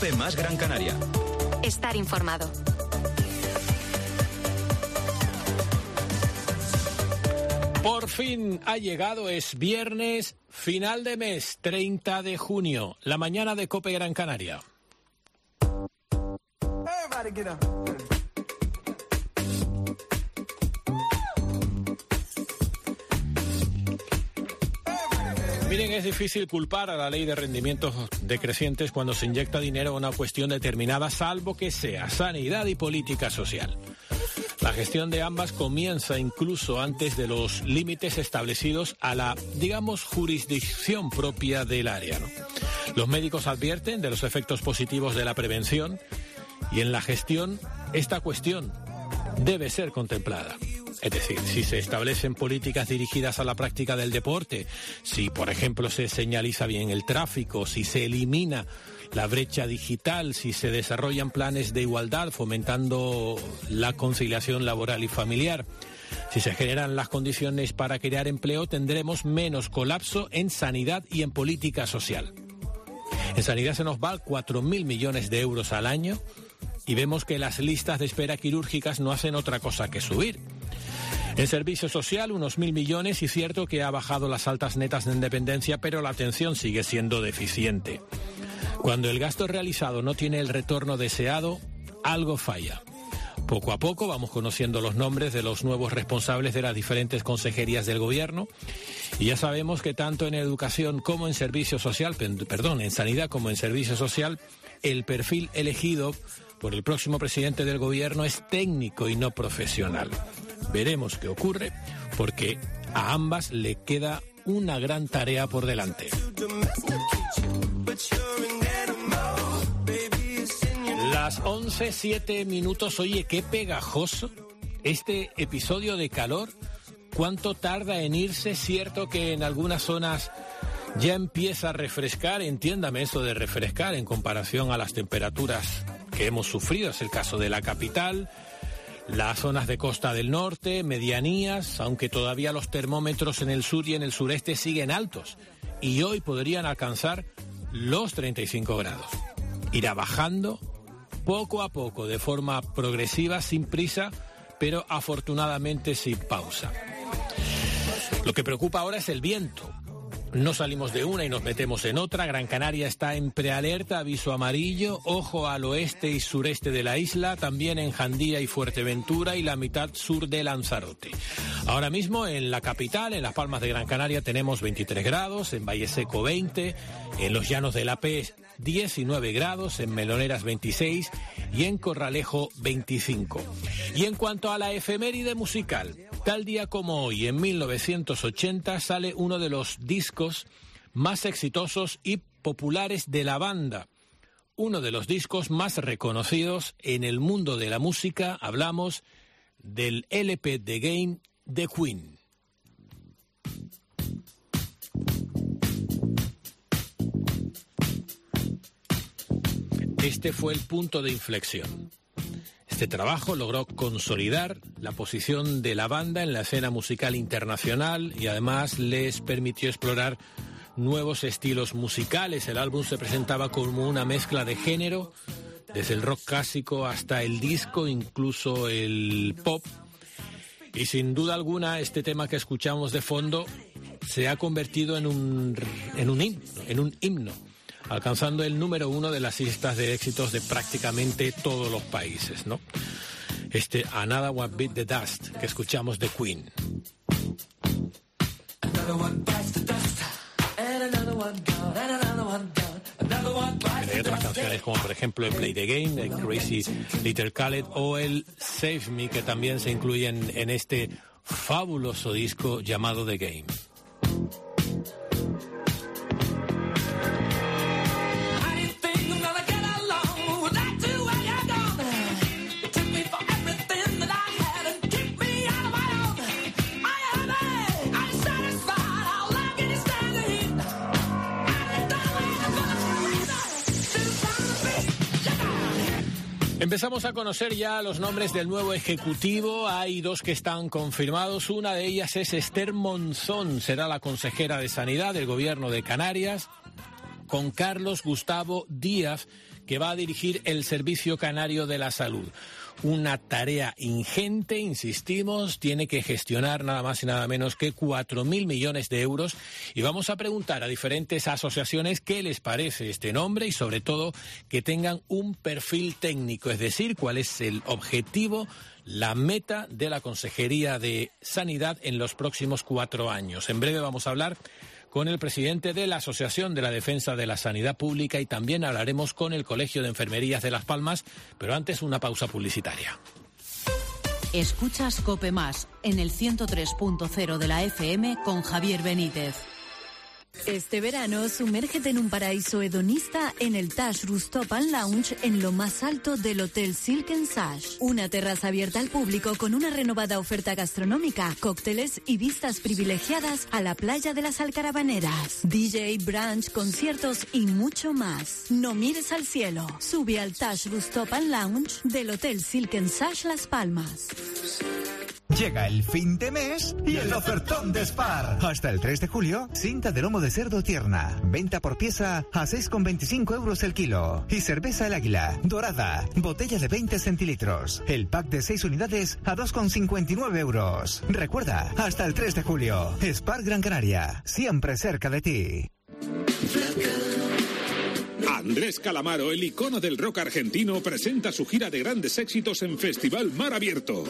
COPE más Gran Canaria. Estar informado. Por fin ha llegado, es viernes, final de mes, 30 de junio, la mañana de COPE Gran Canaria. Miren, es difícil culpar a la ley de rendimientos decrecientes cuando se inyecta dinero a una cuestión determinada, salvo que sea sanidad y política social. La gestión de ambas comienza incluso antes de los límites establecidos a la, digamos, jurisdicción propia del área, ¿no? Los médicos advierten de los efectos positivos de la prevención y en la gestión esta cuestión debe ser contemplada. Es decir, si se establecen políticas dirigidas a la práctica del deporte, si, por ejemplo, se señaliza bien el tráfico, si se elimina la brecha digital, si se desarrollan planes de igualdad fomentando la conciliación laboral y familiar, si se generan las condiciones para crear empleo, tendremos menos colapso en sanidad y en política social. En sanidad se nos va 4.000 millones de euros al año y vemos que las listas de espera quirúrgicas no hacen otra cosa que subir. En servicio social, unos 1.000 millones y cierto que ha bajado las altas netas de independencia, pero la atención sigue siendo deficiente. Cuando el gasto realizado no tiene el retorno deseado, algo falla. Poco a poco vamos conociendo los nombres de los nuevos responsables de las diferentes consejerías del gobierno y ya sabemos que tanto en educación como en servicio social, en sanidad como en servicio social, el perfil elegido por el próximo presidente del gobierno es técnico y no profesional. Veremos qué ocurre, porque a ambas le queda una gran tarea por delante. Las 11:07 minutos. Oye, qué pegajoso este episodio de calor. ¿Cuánto tarda en irse? Cierto que en algunas zonas ya empieza a refrescar, entiéndame eso de refrescar en comparación a las temperaturas que hemos sufrido. Es el caso de la capital, las zonas de costa del norte, medianías, aunque todavía los termómetros en el sur y en el sureste siguen altos y hoy podrían alcanzar los 35 grados. Irá bajando poco a poco, de forma progresiva, sin prisa, pero afortunadamente sin pausa. Lo que preocupa ahora es el viento. No salimos de una y nos metemos en otra. Gran Canaria está en prealerta, aviso amarillo, ojo al oeste y sureste de la isla, también en Jandía y Fuerteventura y la mitad sur de Lanzarote. Ahora mismo en la capital, en Las Palmas de Gran Canaria, tenemos 23 grados, en Valle Seco 20, en los Llanos de la P 19 grados, en Meloneras 26 y en Corralejo 25. Y en cuanto a la efeméride musical, tal día como hoy, en 1980, sale uno de los discos más exitosos y populares de la banda. Uno de los discos más reconocidos en el mundo de la música. Hablamos del LP The Game de Queen. Este fue el punto de inflexión. Este trabajo logró consolidar la posición de la banda en la escena musical internacional y además les permitió explorar nuevos estilos musicales. El álbum se presentaba como una mezcla de género, desde el rock clásico hasta el disco, incluso el pop. Y sin duda alguna este tema que escuchamos de fondo se ha convertido en un himno, alcanzando el número 1 de las listas de éxitos de prácticamente todos los países, ¿no? Another One Bit the Dust que escuchamos de Queen. Hay otras canciones como por ejemplo el Play the Game, el Crazy Little Khaled o el Save Me, que también se incluyen en este fabuloso disco llamado The Game. Empezamos a conocer ya los nombres del nuevo ejecutivo. Hay dos que están confirmados. Una de ellas es Esther Monzón, será la consejera de Sanidad del Gobierno de Canarias, con Carlos Gustavo Díaz, que va a dirigir el Servicio Canario de la Salud. Una tarea ingente, insistimos, tiene que gestionar nada más y nada menos que 4.000 millones de euros. Y vamos a preguntar a diferentes asociaciones qué les parece este nombre y sobre todo que tengan un perfil técnico, es decir, cuál es el objetivo, la meta de la Consejería de Sanidad en los próximos 4 años. En breve vamos a hablar con el presidente de la Asociación de la Defensa de la Sanidad Pública y también hablaremos con el Colegio de Enfermerías de Las Palmas, pero antes una pausa publicitaria. Escuchas COPE Más en el 103.0 de la FM con Javier Benítez. Este verano, sumérgete en un paraíso hedonista en el Tash Rooftop and Lounge en lo más alto del Hotel Silk & Sash. Una terraza abierta al público con una renovada oferta gastronómica, cócteles y vistas privilegiadas a la playa de las Alcarabaneras. DJ, brunch, conciertos y mucho más. No mires al cielo. Sube al Tash Rooftop and Lounge del Hotel Silk & Sash Las Palmas. Llega el fin de mes y el ofertón de Spar. Hasta el 3 de julio, cinta de lomo de cerdo tierna. Venta por pieza a 6,25 euros el kilo. Y cerveza El Águila, dorada, botella de 20 centilitros. El pack de 6 unidades a 2,59 euros. Recuerda, hasta el 3 de julio. Spar Gran Canaria, siempre cerca de ti. Andrés Calamaro, el icono del rock argentino, presenta su gira de grandes éxitos en Festival Mar Abierto.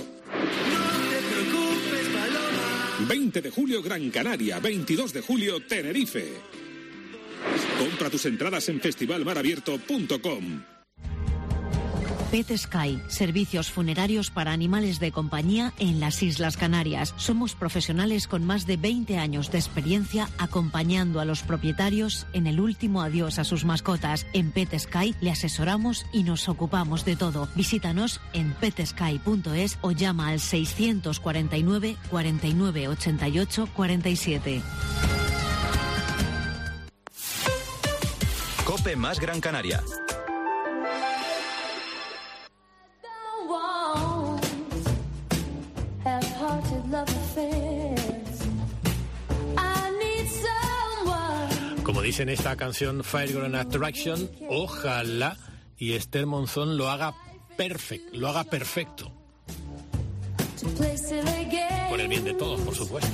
20 de julio Gran Canaria, 22 de julio Tenerife. Compra tus entradas en festivalmarabierto.com. Pet Sky, servicios funerarios para animales de compañía en las Islas Canarias. Somos profesionales con más de 20 años de experiencia acompañando a los propietarios en el último adiós a sus mascotas. En Pet Sky le asesoramos y nos ocupamos de todo. Visítanos en petsky.es o llama al 649 49 88 47. COPE Más Gran Canaria. Como dice en esta canción Fireground Attraction, ojalá y Esther Monzón lo haga perfecto. Por el bien de todos, por supuesto.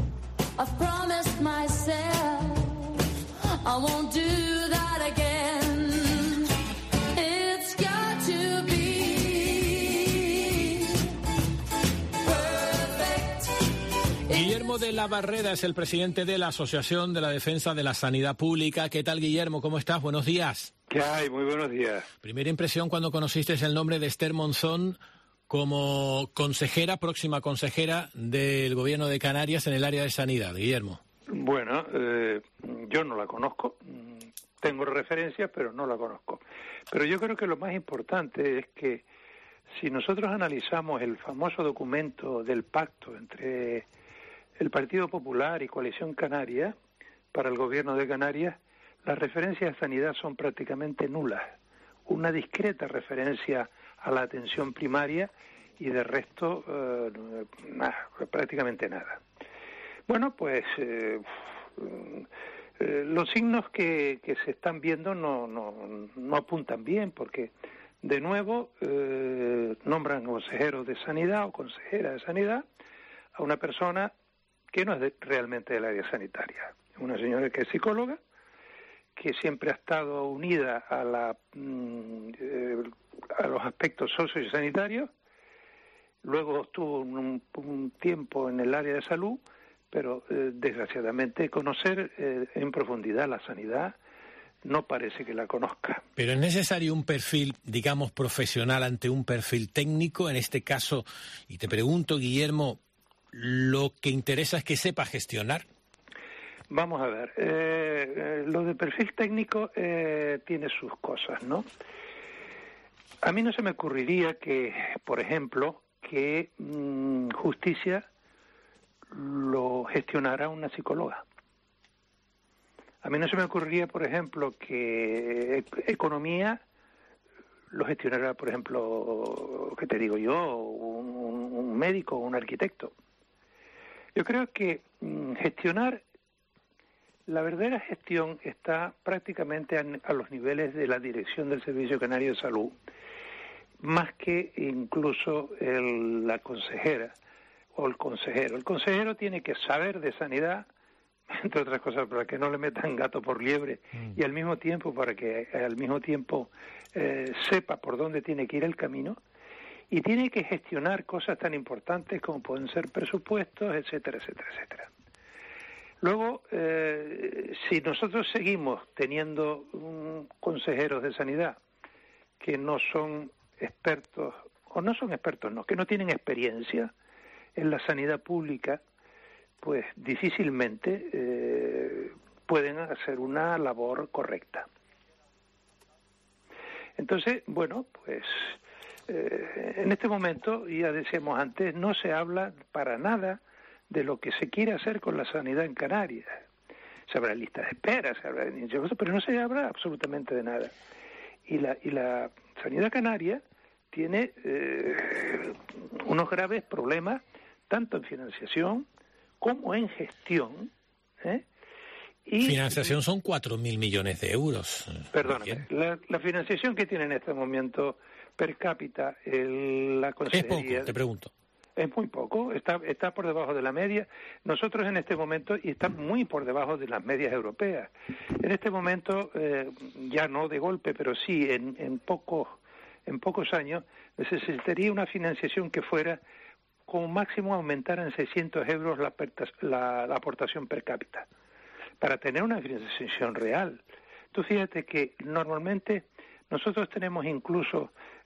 Guillermo de la Barrera es el presidente de la Asociación de la Defensa de la Sanidad Pública. ¿Qué tal, Guillermo? ¿Cómo estás? Buenos días. ¿Qué hay? Muy buenos días. Primera impresión cuando conociste el nombre de Esther Monzón como próxima consejera del Gobierno de Canarias en el área de sanidad, Guillermo. Bueno, yo no la conozco. Tengo referencias, pero no la conozco. Pero yo creo que lo más importante es que si nosotros analizamos el famoso documento del pacto entre el Partido Popular y Coalición Canaria para el Gobierno de Canarias, las referencias a sanidad son prácticamente nulas. Una discreta referencia a la atención primaria y de resto prácticamente nada. Bueno, pues los signos que se están viendo no apuntan bien, porque de nuevo nombran consejero de sanidad o consejera de sanidad a una persona que no es realmente del área sanitaria. Una señora que es psicóloga, que siempre ha estado unida a los aspectos sociosanitarios, luego estuvo un tiempo en el área de salud, pero desgraciadamente conocer en profundidad la sanidad no parece que la conozca. Pero es necesario un perfil, digamos, profesional ante un perfil técnico, en este caso, y te pregunto, Guillermo, lo que interesa es que sepa gestionar. Vamos a ver, lo de perfil técnico tiene sus cosas, ¿no? A mí no se me ocurriría que, por ejemplo, que justicia lo gestionara una psicóloga. A mí no se me ocurriría, por ejemplo, que economía lo gestionara, por ejemplo, ¿qué te digo yo? Un médico o un arquitecto. Yo creo que gestionar La verdadera gestión está prácticamente a los niveles de la Dirección del Servicio Canario de Salud, más que incluso la consejera o el consejero. El consejero tiene que saber de sanidad, entre otras cosas, para que no le metan gato por liebre, y al mismo tiempo sepa por dónde tiene que ir el camino, y tiene que gestionar cosas tan importantes como pueden ser presupuestos, etcétera, etcétera, etcétera. Luego, si nosotros seguimos teniendo consejeros de sanidad que no son expertos, que no tienen experiencia en la sanidad pública, pues difícilmente pueden hacer una labor correcta. Entonces, bueno, pues en este momento, ya decíamos antes, no se habla para nada de lo que se quiere hacer con la sanidad en Canarias. Se habla de listas de espera, se habla de muchas cosas, pero no se habla absolutamente de nada. Y la sanidad canaria tiene unos graves problemas, tanto en financiación como en gestión. Y financiación son 4.000 millones de euros. Perdóname, la financiación que tiene en este momento per cápita la consejería... Es poco, te pregunto. Es muy poco, está por debajo de la media. Nosotros en este momento, y está muy por debajo de las medias europeas, en este momento, ya no de golpe, pero sí en pocos años, necesitaría una financiación que fuera, como máximo, aumentar en 600 euros la aportación per cápita, para tener una financiación real. Tú fíjate que normalmente nosotros tenemos incluso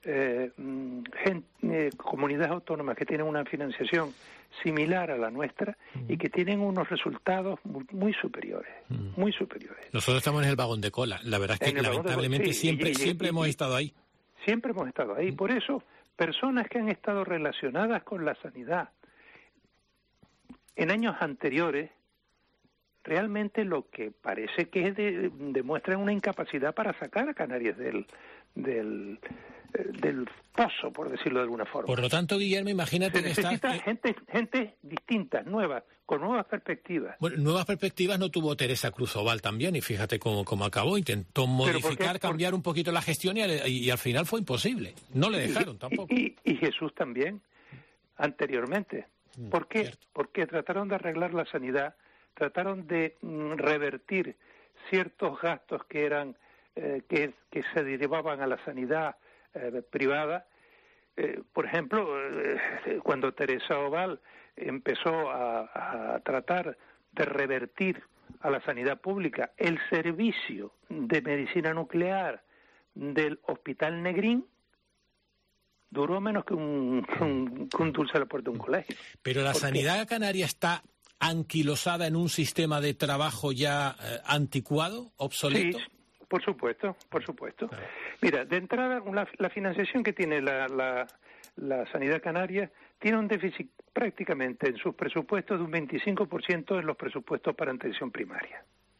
comunidades autónomas que tienen una financiación similar a la nuestra y que tienen unos resultados muy superiores, muy superiores. Nosotros estamos en el vagón de cola. La verdad es que lamentablemente siempre hemos estado ahí. Siempre hemos estado ahí. Por eso, personas que han estado relacionadas con la sanidad en años anteriores, realmente lo que parece que demuestran una incapacidad para sacar a Canarias del pozo, por decirlo de alguna forma. Por lo tanto, Guillermo, imagínate que necesita gente distinta, nueva, con nuevas perspectivas. Bueno, nuevas perspectivas no tuvo Teresa Cruz-Oval también, y fíjate cómo acabó. Intentó modificar, cambiar un poquito la gestión y al final fue imposible. No le dejaron tampoco. Y Jesús también, anteriormente. ¿Por qué? Cierto. Porque trataron de arreglar la sanidad, trataron de revertir ciertos gastos que eran que se derivaban a la sanidad privada. Por ejemplo, cuando Teresa Oval empezó a tratar de revertir a la sanidad pública el servicio de medicina nuclear del Hospital Negrín, duró menos que un dulce a la puerta de un colegio. Pero la sanidad canaria está anquilosada en un sistema de trabajo ya anticuado, obsoleto. Sí, por supuesto. Claro. Mira, de entrada, la financiación que tiene la sanidad canaria tiene un déficit prácticamente en sus presupuestos de un 25% en los presupuestos para atención primaria.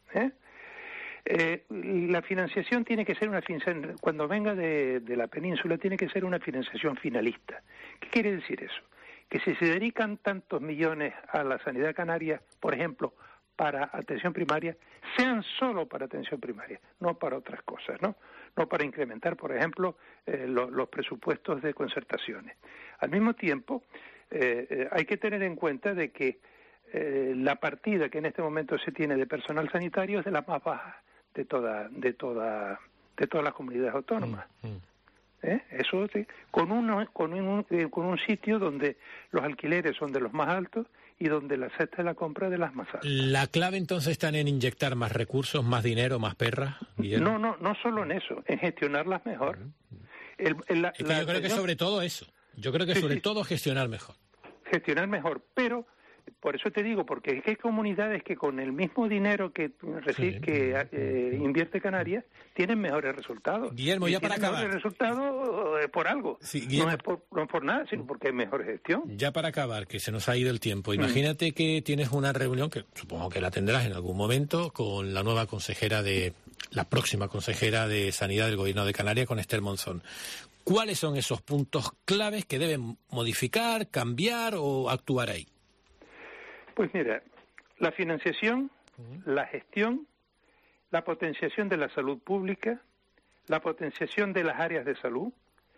La financiación tiene que ser cuando venga de la península, tiene que ser una financiación finalista. ¿Qué quiere decir eso? Que si se dedican tantos millones a la sanidad canaria, por ejemplo, para atención primaria, sean solo para atención primaria, no para otras cosas, ¿no? No para incrementar, por ejemplo, los presupuestos de concertaciones. Al mismo tiempo, hay que tener en cuenta de que la partida que en este momento se tiene de personal sanitario es de las más bajas de todas las comunidades autónomas. Eso sí, con un sitio donde los alquileres son de los más altos y donde la cesta de la compra de las más altas. ¿La clave entonces está en inyectar más recursos, más dinero, más perras? No solo en eso, en gestionarlas mejor. Yo creo que sobre todo eso. Yo creo que sobre todo gestionar mejor. Gestionar mejor, pero por eso te digo, porque hay comunidades que con el mismo dinero que invierte Canarias tienen mejores resultados. Guillermo, ya para acabar. Mejores resultados por algo. Sí, no es por nada, sino porque hay mejor gestión. Ya para acabar, que se nos ha ido el tiempo. Imagínate que tienes una reunión, que supongo que la tendrás en algún momento, con la próxima consejera de Sanidad del Gobierno de Canarias, con Esther Monzón. ¿Cuáles son esos puntos claves que deben modificar, cambiar o actuar ahí? Pues mira, la financiación la gestión, la potenciación de la salud pública, la potenciación de las áreas de salud,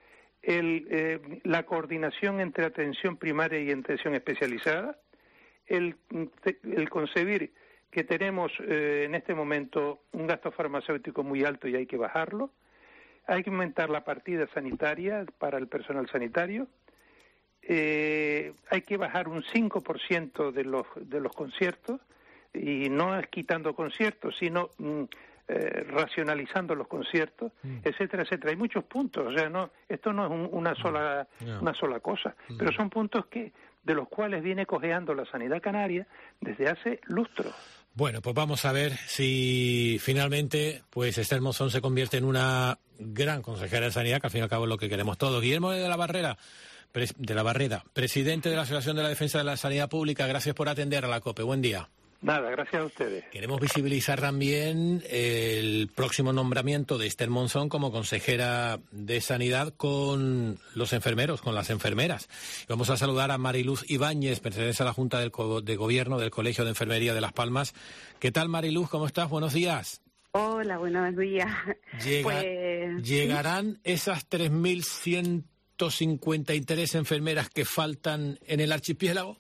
la coordinación entre atención primaria y atención especializada, el concebir que tenemos en este momento un gasto farmacéutico muy alto y hay que bajarlo, hay que aumentar la partida sanitaria para el personal sanitario, hay que bajar un 5% de los conciertos, y no es quitando conciertos, sino racionalizando los conciertos, etcétera, etcétera. Hay muchos puntos, o sea, esto no es una sola cosa, pero son puntos de los cuales viene cojeando la sanidad canaria desde hace lustros. Bueno, pues vamos a ver si finalmente pues Esther Monzón se convierte en una gran consejera de Sanidad, que al fin y al cabo es lo que queremos todos. Guillermo de la Barrera, presidente de la Asociación de la Defensa de la Sanidad Pública, gracias por atender a la COPE. Buen día. Nada, gracias a ustedes. Queremos visibilizar también el próximo nombramiento de Esther Monzón como consejera de Sanidad con los enfermeros, con las enfermeras. Vamos a saludar a Mariluz Ibáñez, pertenece a la Junta de Gobierno del Colegio de Enfermería de Las Palmas. ¿Qué tal, Mariluz? ¿Cómo estás? Buenos días. Hola, buenos días. ¿Llegarán esas 3.153 enfermeras que faltan en el archipiélago?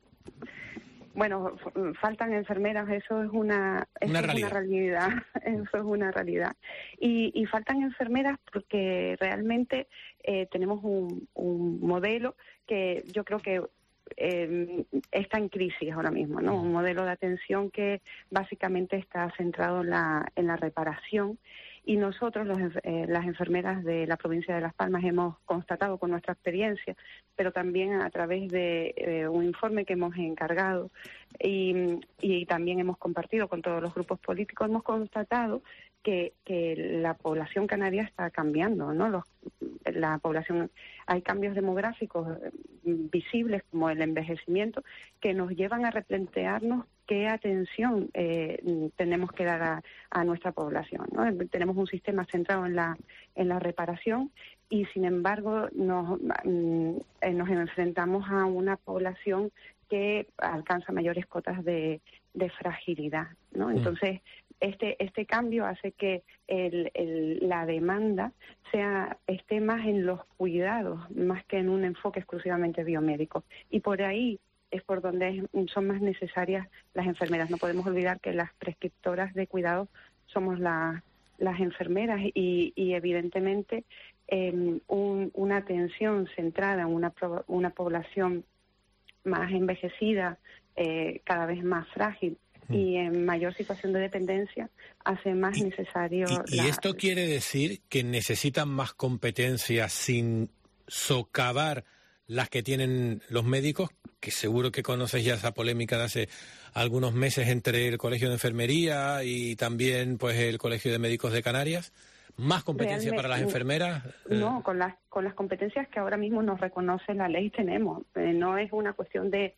Bueno, faltan enfermeras, eso es una realidad. Eso es una realidad. Y faltan enfermeras porque realmente tenemos un modelo que yo creo que está en crisis ahora mismo, ¿no? Un modelo de atención que básicamente está centrado en la reparación. Y nosotros, las enfermeras de la provincia de Las Palmas, hemos constatado con nuestra experiencia, pero también a través de un informe que hemos encargado y también hemos compartido con todos los grupos políticos, hemos constatado que la población canaria está cambiando, ¿no? La población, hay cambios demográficos visibles como el envejecimiento que nos llevan a replantearnos qué atención tenemos que dar a nuestra población, ¿no? Tenemos un sistema centrado en la reparación y, sin embargo, nos enfrentamos a una población que alcanza mayores cotas de fragilidad, ¿no? Entonces, este cambio hace que la demanda esté más en los cuidados, más que en un enfoque exclusivamente biomédico. Y por ahí es por donde son más necesarias las enfermeras. No podemos olvidar que las prescriptoras de cuidados somos las enfermeras y evidentemente una atención centrada en una población más envejecida, cada vez más frágil y en mayor situación de dependencia hace más necesario... ¿Y esto quiere decir que necesitan más competencias sin socavar las que tienen los médicos? Que seguro que conoces ya esa polémica de hace algunos meses entre el Colegio de Enfermería y también pues el Colegio de Médicos de Canarias. ¿Más competencia para las enfermeras? No, con las competencias que ahora mismo nos reconoce la ley tenemos. No es una cuestión de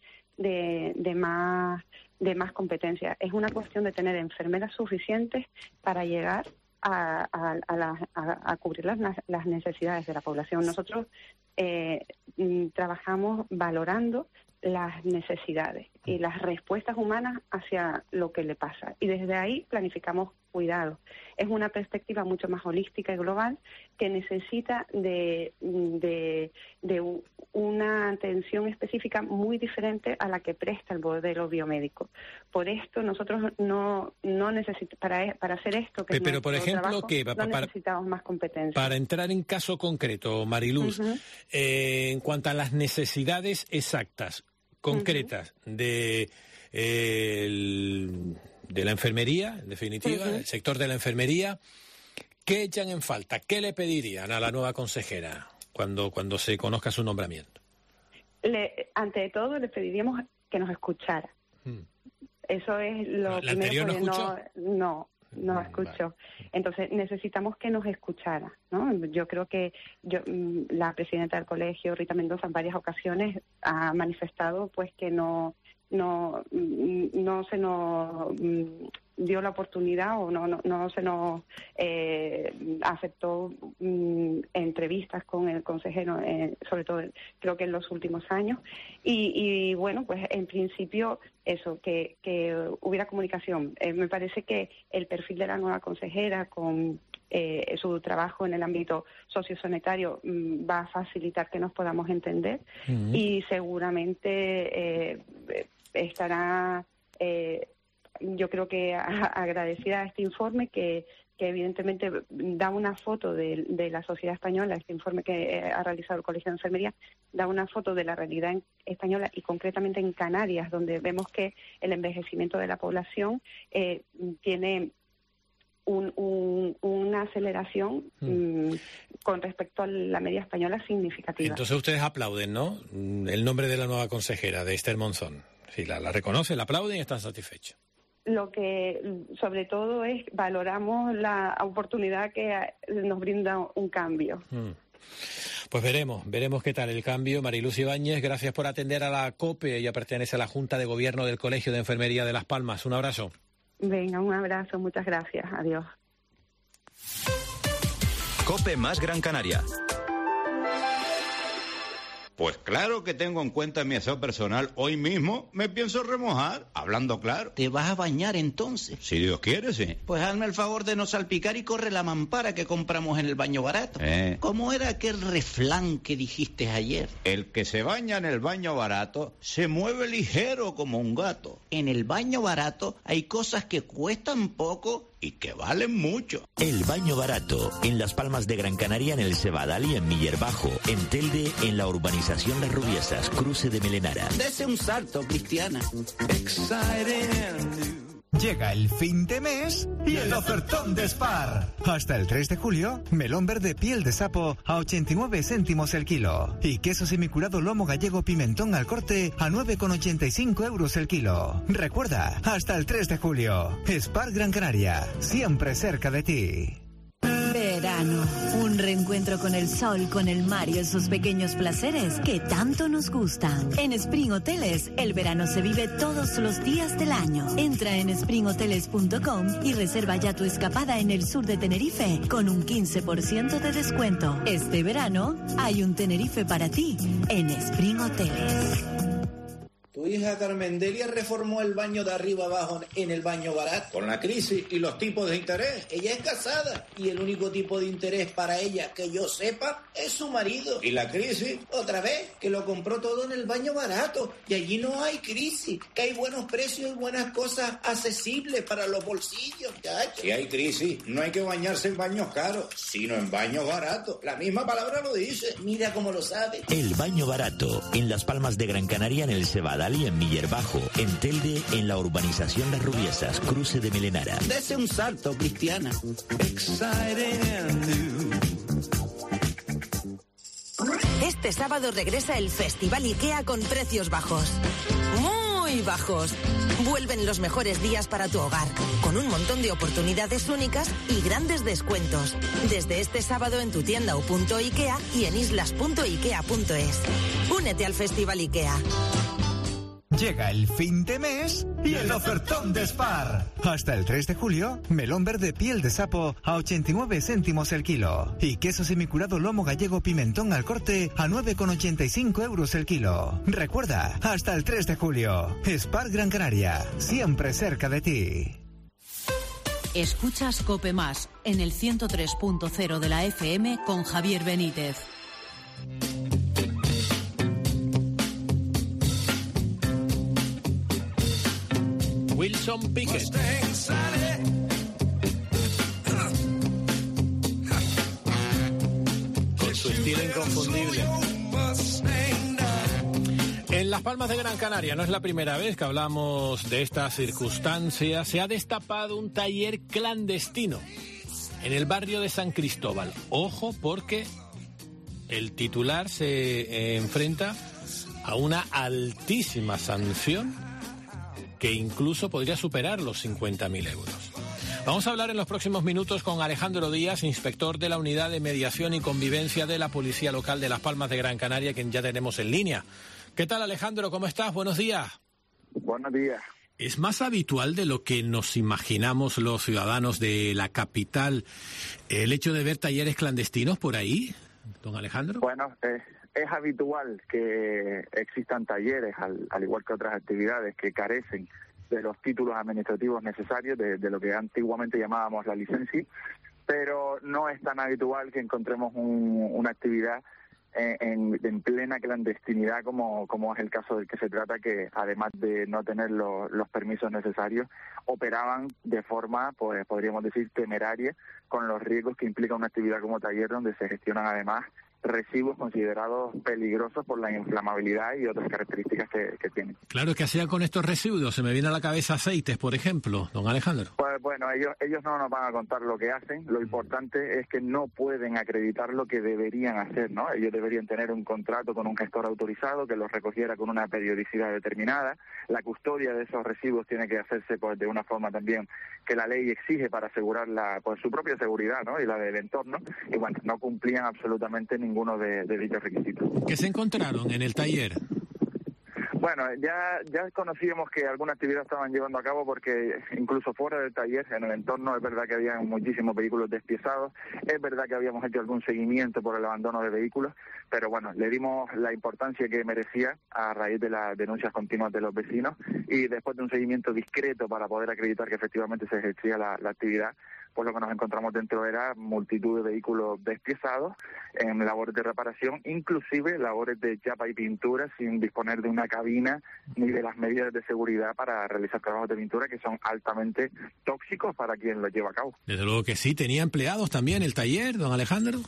más competencia, es una cuestión de tener enfermeras suficientes para llegar a cubrir las necesidades de la población. Nosotros trabajamos valorando las necesidades y las respuestas humanas hacia lo que le pasa. Y desde ahí planificamos cuidados. Es una perspectiva mucho más holística y global que necesita de una atención específica muy diferente a la que presta el modelo biomédico. Por esto nosotros no necesitamos, para hacer esto que pero por ejemplo, trabajo, necesitamos más competencia. Para entrar en caso concreto, Mariluz, en cuanto a las necesidades exactas, concretas de la enfermería, en definitiva, el sector de la enfermería, ¿qué echan en falta? ¿Qué le pedirían a la nueva consejera cuando se conozca su nombramiento? Ante todo, le pediríamos que nos escuchara. Eso es lo ¿La anterior primero. no escuchó? No escuchó. Entonces necesitamos que nos escuchara, ¿no? Yo creo que la presidenta del colegio, Rita Mendoza, en varias ocasiones ha manifestado pues que no se nos dio la oportunidad o no se nos aceptó entrevistas con el consejero, sobre todo creo que en los últimos años, y bueno, pues en principio eso, que hubiera comunicación. Me parece que el perfil de la nueva consejera con su trabajo en el ámbito sociosanitario va a facilitar que nos podamos entender y seguramente estará yo creo que agradecida a este informe que evidentemente da una foto de la sociedad española. Este informe que ha realizado el Colegio de Enfermería da una foto de la realidad española y concretamente en Canarias, donde vemos que el envejecimiento de la población tiene una aceleración con respecto a la media española significativa. Entonces ustedes aplauden, ¿no?, el nombre de la nueva consejera, de Esther Monzón. Sí, la reconocen, la aplauden y están satisfechos. Lo que sobre todo es valoramos la oportunidad que nos brinda un cambio. Pues veremos qué tal el cambio. Mariluz Ibáñez, gracias por atender a la COPE. Ella pertenece a la Junta de Gobierno del Colegio de Enfermería de Las Palmas. Un abrazo. Venga, un abrazo, muchas gracias. Adiós. COPE más Gran Canaria. Pues claro que tengo en cuenta mi aseo personal. Hoy mismo me pienso remojar, hablando claro. ¿Te vas a bañar entonces? Si Dios quiere, sí. Pues hazme el favor de no salpicar y corre la mampara que compramos en el baño barato. ¿Cómo era aquel refrán que dijiste ayer? El que se baña en el baño barato se mueve ligero como un gato. En el baño barato hay cosas que cuestan poco y que valen mucho. El baño barato, en Las Palmas de Gran Canaria, en el Cebadal y en Miller Bajo, en Telde, en la urbanización Las Rubiesas, cruce de Melenara. Dese un salto, Cristiana. Llega el fin de mes y el ofertón de Spar. Hasta el 3 de julio, melón verde piel de sapo a 89 céntimos el kilo. Y queso semicurado lomo gallego pimentón al corte a 9,85 euros el kilo. Recuerda, hasta el 3 de julio. Spar Gran Canaria, siempre cerca de ti. Verano, un reencuentro con el sol, con el mar y esos pequeños placeres que tanto nos gustan. En Spring Hoteles, el verano se vive todos los días del año. Entra en springhoteles.com y reserva ya tu escapada en el sur de Tenerife con un 15% de descuento. Este verano hay un Tenerife para ti en Spring Hoteles. Tu hija Carmendelia reformó el baño de arriba abajo en el baño barato. Con la crisis y los tipos de interés. Ella es casada y el único tipo de interés para ella que yo sepa es su marido. ¿Y la crisis? Otra vez, que lo compró todo en el baño barato y allí no hay crisis, que hay buenos precios y buenas cosas accesibles para los bolsillos, chacho. Si hay crisis, no hay que bañarse en baños caros, sino en baños baratos. La misma palabra lo dice. Mira cómo lo sabe. El baño barato, en Las Palmas de Gran Canaria, en el Cebadal y en Miller Bajo, en Telde, en la urbanización Las Rubiesas, cruce de Melenara. Dese un salto, Cristiana. Este sábado regresa el Festival IKEA con precios bajos. Muy bajos. Vuelven los mejores días para tu hogar, con un montón de oportunidades únicas y grandes descuentos. Desde este sábado en tu tienda o punto IKEA y en islas.ikea.es. Únete al Festival IKEA. Llega el fin de mes y el ofertón de Spar. Hasta el 3 de julio, melón verde piel de sapo a 89 céntimos el kilo. Y queso semicurado lomo gallego pimentón al corte a 9,85 euros el kilo. Recuerda, hasta el 3 de julio. Spar Gran Canaria, siempre cerca de ti. Escuchas COPE Más en el 103.0 de la FM con Javier Benítez. Wilson Pickett. Con su estilo inconfundible. En Las Palmas de Gran Canaria, no es la primera vez que hablamos de esta circunstancia, se ha destapado un taller clandestino en el barrio de San Cristóbal. Ojo, porque el titular se enfrenta a una altísima sanción que incluso podría superar los 50.000 euros. Vamos a hablar en los próximos minutos con Alejandro Díaz, inspector de la Unidad de Mediación y Convivencia de la Policía Local de Las Palmas de Gran Canaria, quien ya tenemos en línea. ¿Qué tal, Alejandro? ¿Cómo estás? Buenos días. Buenos días. ¿Es más habitual de lo que nos imaginamos los ciudadanos de la capital el hecho de ver talleres clandestinos por ahí, don Alejandro? Bueno, es habitual que existan talleres, al igual que otras actividades que carecen de los títulos administrativos necesarios, de lo que antiguamente llamábamos la licencia, pero no es tan habitual que encontremos una actividad en plena clandestinidad como es el caso del que se trata, que además de no tener los permisos necesarios, operaban de forma, pues podríamos decir, temeraria, con los riesgos que implica una actividad como taller, donde se gestionan además residuos considerados peligrosos por la inflamabilidad y otras características que tienen. Claro, ¿qué hacían con estos residuos? Se me viene a la cabeza aceites, por ejemplo, don Alejandro. Pues bueno, ellos no nos van a contar lo que hacen. Lo importante es que no pueden acreditar lo que deberían hacer, ¿no? Ellos deberían tener un contrato con un gestor autorizado que los recogiera con una periodicidad determinada. La custodia de esos residuos tiene que hacerse pues de una forma también que la ley exige para asegurar su propia seguridad, ¿no? Y la del entorno. Y bueno, no cumplían absolutamente ninguno de dichos requisitos. ¿Qué se encontraron en el taller? Bueno, ya conocíamos que alguna actividad estaban llevando a cabo, porque incluso fuera del taller, en el entorno, es verdad que había muchísimos vehículos despiezados, es verdad que habíamos hecho algún seguimiento por el abandono de vehículos, pero bueno, le dimos la importancia que merecía a raíz de las denuncias continuas de los vecinos, y después de un seguimiento discreto para poder acreditar que efectivamente se ejercía la actividad, pues lo que nos encontramos dentro era multitud de vehículos despiezados en labores de reparación, inclusive labores de chapa y pintura, sin disponer de una cabina ni de las medidas de seguridad para realizar trabajos de pintura que son altamente tóxicos para quien los lleva a cabo. Desde luego que sí. ¿Tenía empleados también el taller, don Alejandro?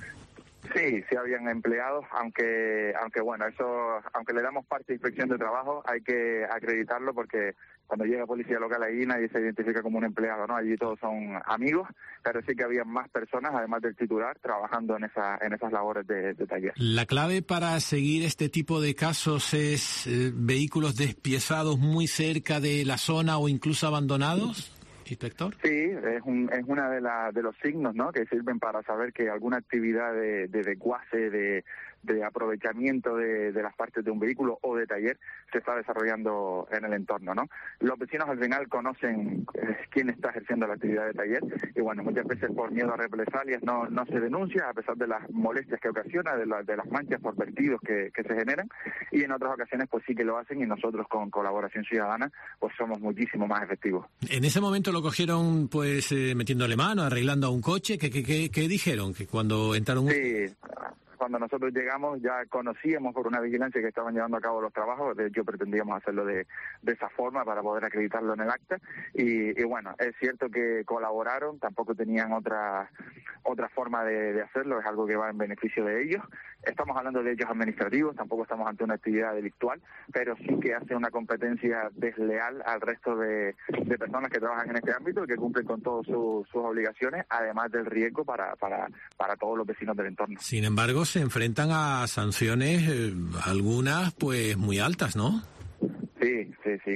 Sí habían empleados, aunque bueno, eso, aunque le damos parte de inspección de trabajo, hay que acreditarlo, porque cuando llega policía local allí nadie se identifica como un empleado, ¿no? Allí todos son amigos, pero sí que había más personas, además del titular, trabajando en esas labores de taller. ¿La clave para seguir este tipo de casos es vehículos despiezados muy cerca de la zona o incluso abandonados, inspector? Sí, es una de los signos, ¿no?, que sirven para saber que alguna actividad de desguace, de aprovechamiento de las partes de un vehículo o de taller se está desarrollando en el entorno, ¿no? Los vecinos al final conocen quién está ejerciendo la actividad de taller, y bueno, muchas veces por miedo a represalias no se denuncia, a pesar de las molestias que ocasiona, de las manchas por vertidos que se generan, y en otras ocasiones pues sí que lo hacen, y nosotros con colaboración ciudadana pues somos muchísimo más efectivos. En ese momento lo cogieron pues metiéndole mano, arreglando a un coche. ¿Qué dijeron? Que cuando entraron... Sí, cuando nosotros llegamos ya conocíamos por una vigilancia que estaban llevando a cabo los trabajos. De hecho pretendíamos hacerlo de esa forma para poder acreditarlo en el acta, y bueno, es cierto que colaboraron, tampoco tenían otra forma de hacerlo, es algo que va en beneficio de ellos. Estamos hablando de hechos administrativos, tampoco estamos ante una actividad delictual, pero sí que hace una competencia desleal al resto de personas que trabajan en este ámbito y que cumplen con todas sus obligaciones, además del riesgo para todos los vecinos del entorno. Sin embargo, se enfrentan a sanciones, algunas pues muy altas, ¿no? Sí.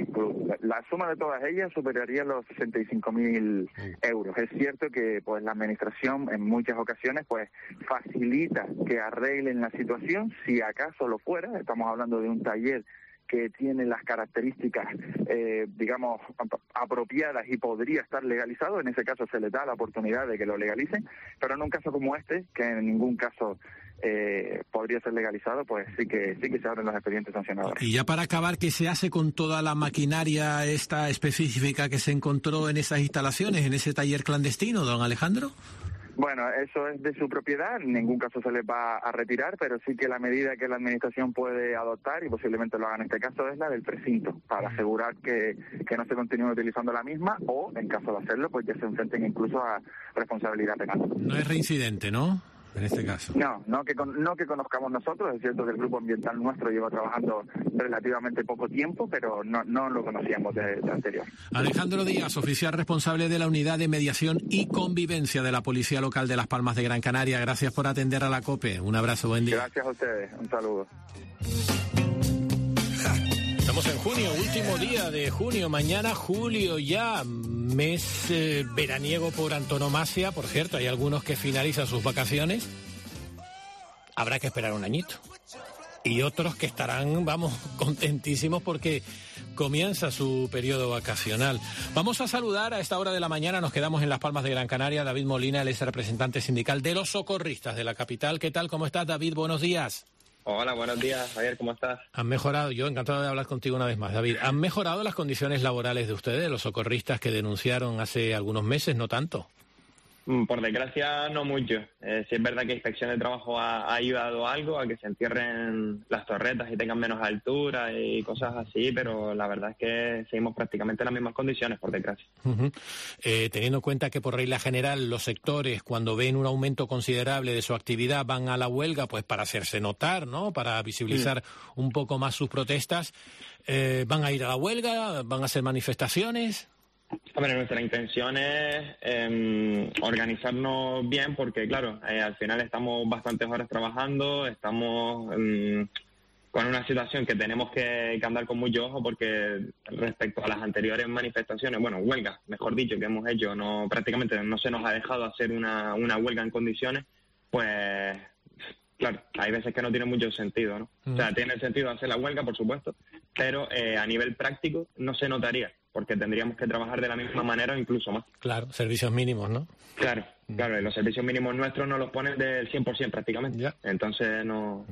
La suma de todas ellas superaría los 65.000 euros. Es cierto que pues la administración en muchas ocasiones pues facilita que arreglen la situación, si acaso lo fuera. Estamos hablando de un taller que tiene las características, digamos, apropiadas y podría estar legalizado. En ese caso se les da la oportunidad de que lo legalicen, pero en un caso como este, que en ningún caso podría ser legalizado, pues sí que se abren los expedientes sancionadores. Y ya para acabar, ¿qué se hace con toda la maquinaria esta específica que se encontró en esas instalaciones, en ese taller clandestino, don Alejandro? Bueno, eso es de su propiedad, en ningún caso se les va a retirar, pero sí que la medida que la administración puede adoptar, y posiblemente lo haga en este caso, es la del precinto, para asegurar que no se continúe utilizando la misma, o en caso de hacerlo, pues ya se enfrenten incluso a responsabilidad penal. No es reincidente, ¿no?, en este caso? No que conozcamos nosotros. Es cierto que el grupo ambiental nuestro lleva trabajando relativamente poco tiempo, pero no lo conocíamos de anterior. Alejandro Díaz, oficial responsable de la Unidad de Mediación y Convivencia de la Policía Local de Las Palmas de Gran Canaria. Gracias por atender a la COPE. Un abrazo, buen día. Gracias a ustedes, un saludo. Estamos en junio, último día de junio, mañana julio ya, mes veraniego por antonomasia. Por cierto, hay algunos que finalizan sus vacaciones. Habrá que esperar un añito. y otros que estarán, contentísimos porque comienza su periodo vacacional. Vamos a saludar a esta hora de la mañana, nos quedamos en Las Palmas de Gran Canaria. David Molina, él es el representante sindical de los socorristas de la capital. ¿Qué tal? ¿Cómo estás, David? Buenos días. Hola, buenos días, Javier, ¿cómo estás? ¿Han mejorado? Yo encantado de hablar contigo una vez más, David. ¿Han mejorado las condiciones laborales de ustedes, los socorristas que denunciaron hace algunos meses, no tanto? Por desgracia, no mucho. Sí es verdad que Inspección de Trabajo ha ayudado algo a que se entierren las torretas y tengan menos altura y cosas así, pero la verdad es que seguimos prácticamente en las mismas condiciones, por desgracia. Teniendo en cuenta que por regla general los sectores, cuando ven un aumento considerable de su actividad, van a la huelga pues para hacerse notar, ¿no? Para visibilizar un poco más sus protestas. ¿Van a ir a la huelga? ¿Van a hacer manifestaciones? Hombre, nuestra intención es organizarnos bien porque, claro, al final estamos bastantes horas trabajando, estamos con una situación que tenemos que andar con mucho ojo porque respecto a las anteriores manifestaciones, huelgas, mejor dicho, que hemos hecho, prácticamente no se nos ha dejado hacer una huelga en condiciones, pues claro, hay veces que no tiene mucho sentido, ¿no? O sea, tiene sentido hacer la huelga, por supuesto, pero a nivel práctico no se notaría, porque tendríamos que trabajar de la misma manera o incluso más. Claro, servicios mínimos, ¿no? Claro, los servicios mínimos nuestros nos los ponen del 100% prácticamente. Ya. Entonces no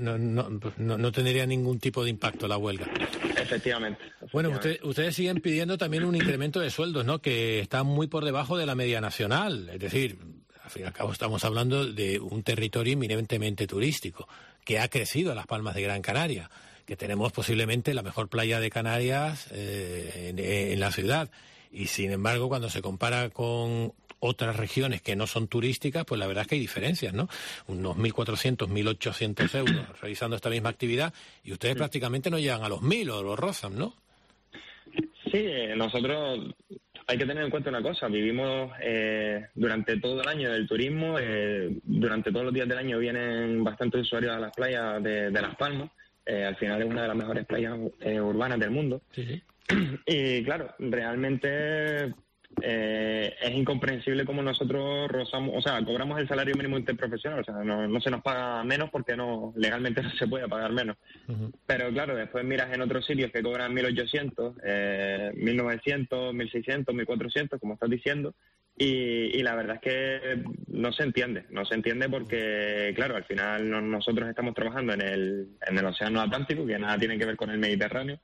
tendría ningún tipo de impacto la huelga. Efectivamente. Bueno, ustedes siguen pidiendo también un incremento de sueldos, ¿no? Que está muy por debajo de la media nacional. Es decir, al fin y al cabo estamos hablando de un territorio eminentemente turístico, que ha crecido Las Palmas de Gran Canaria, que tenemos posiblemente la mejor playa de Canarias en la ciudad. Y sin embargo, cuando se compara con otras regiones que no son turísticas, pues la verdad es que hay diferencias, ¿no? Unos 1.400, 1.800 euros realizando esta misma actividad, y ustedes prácticamente no llegan a los 1.000 o los rozan, ¿no? Sí, nosotros hay que tener en cuenta una cosa, vivimos durante todo el año del turismo, durante todos los días del año vienen bastantes usuarios a las playas de Las Palmas. Al final es una de las mejores playas urbanas del mundo. Sí. Y claro, realmente es incomprensible cómo nosotros cobramos el salario mínimo interprofesional, o sea, no se nos paga menos porque legalmente no se puede pagar menos. Pero claro, después miras en otros sitios que cobran 1.800, 1.900, 1.600, 1.400, como estás diciendo, y la verdad es que no se entiende porque, claro, al final nosotros estamos trabajando en el Océano Atlántico, que nada tiene que ver con el Mediterráneo,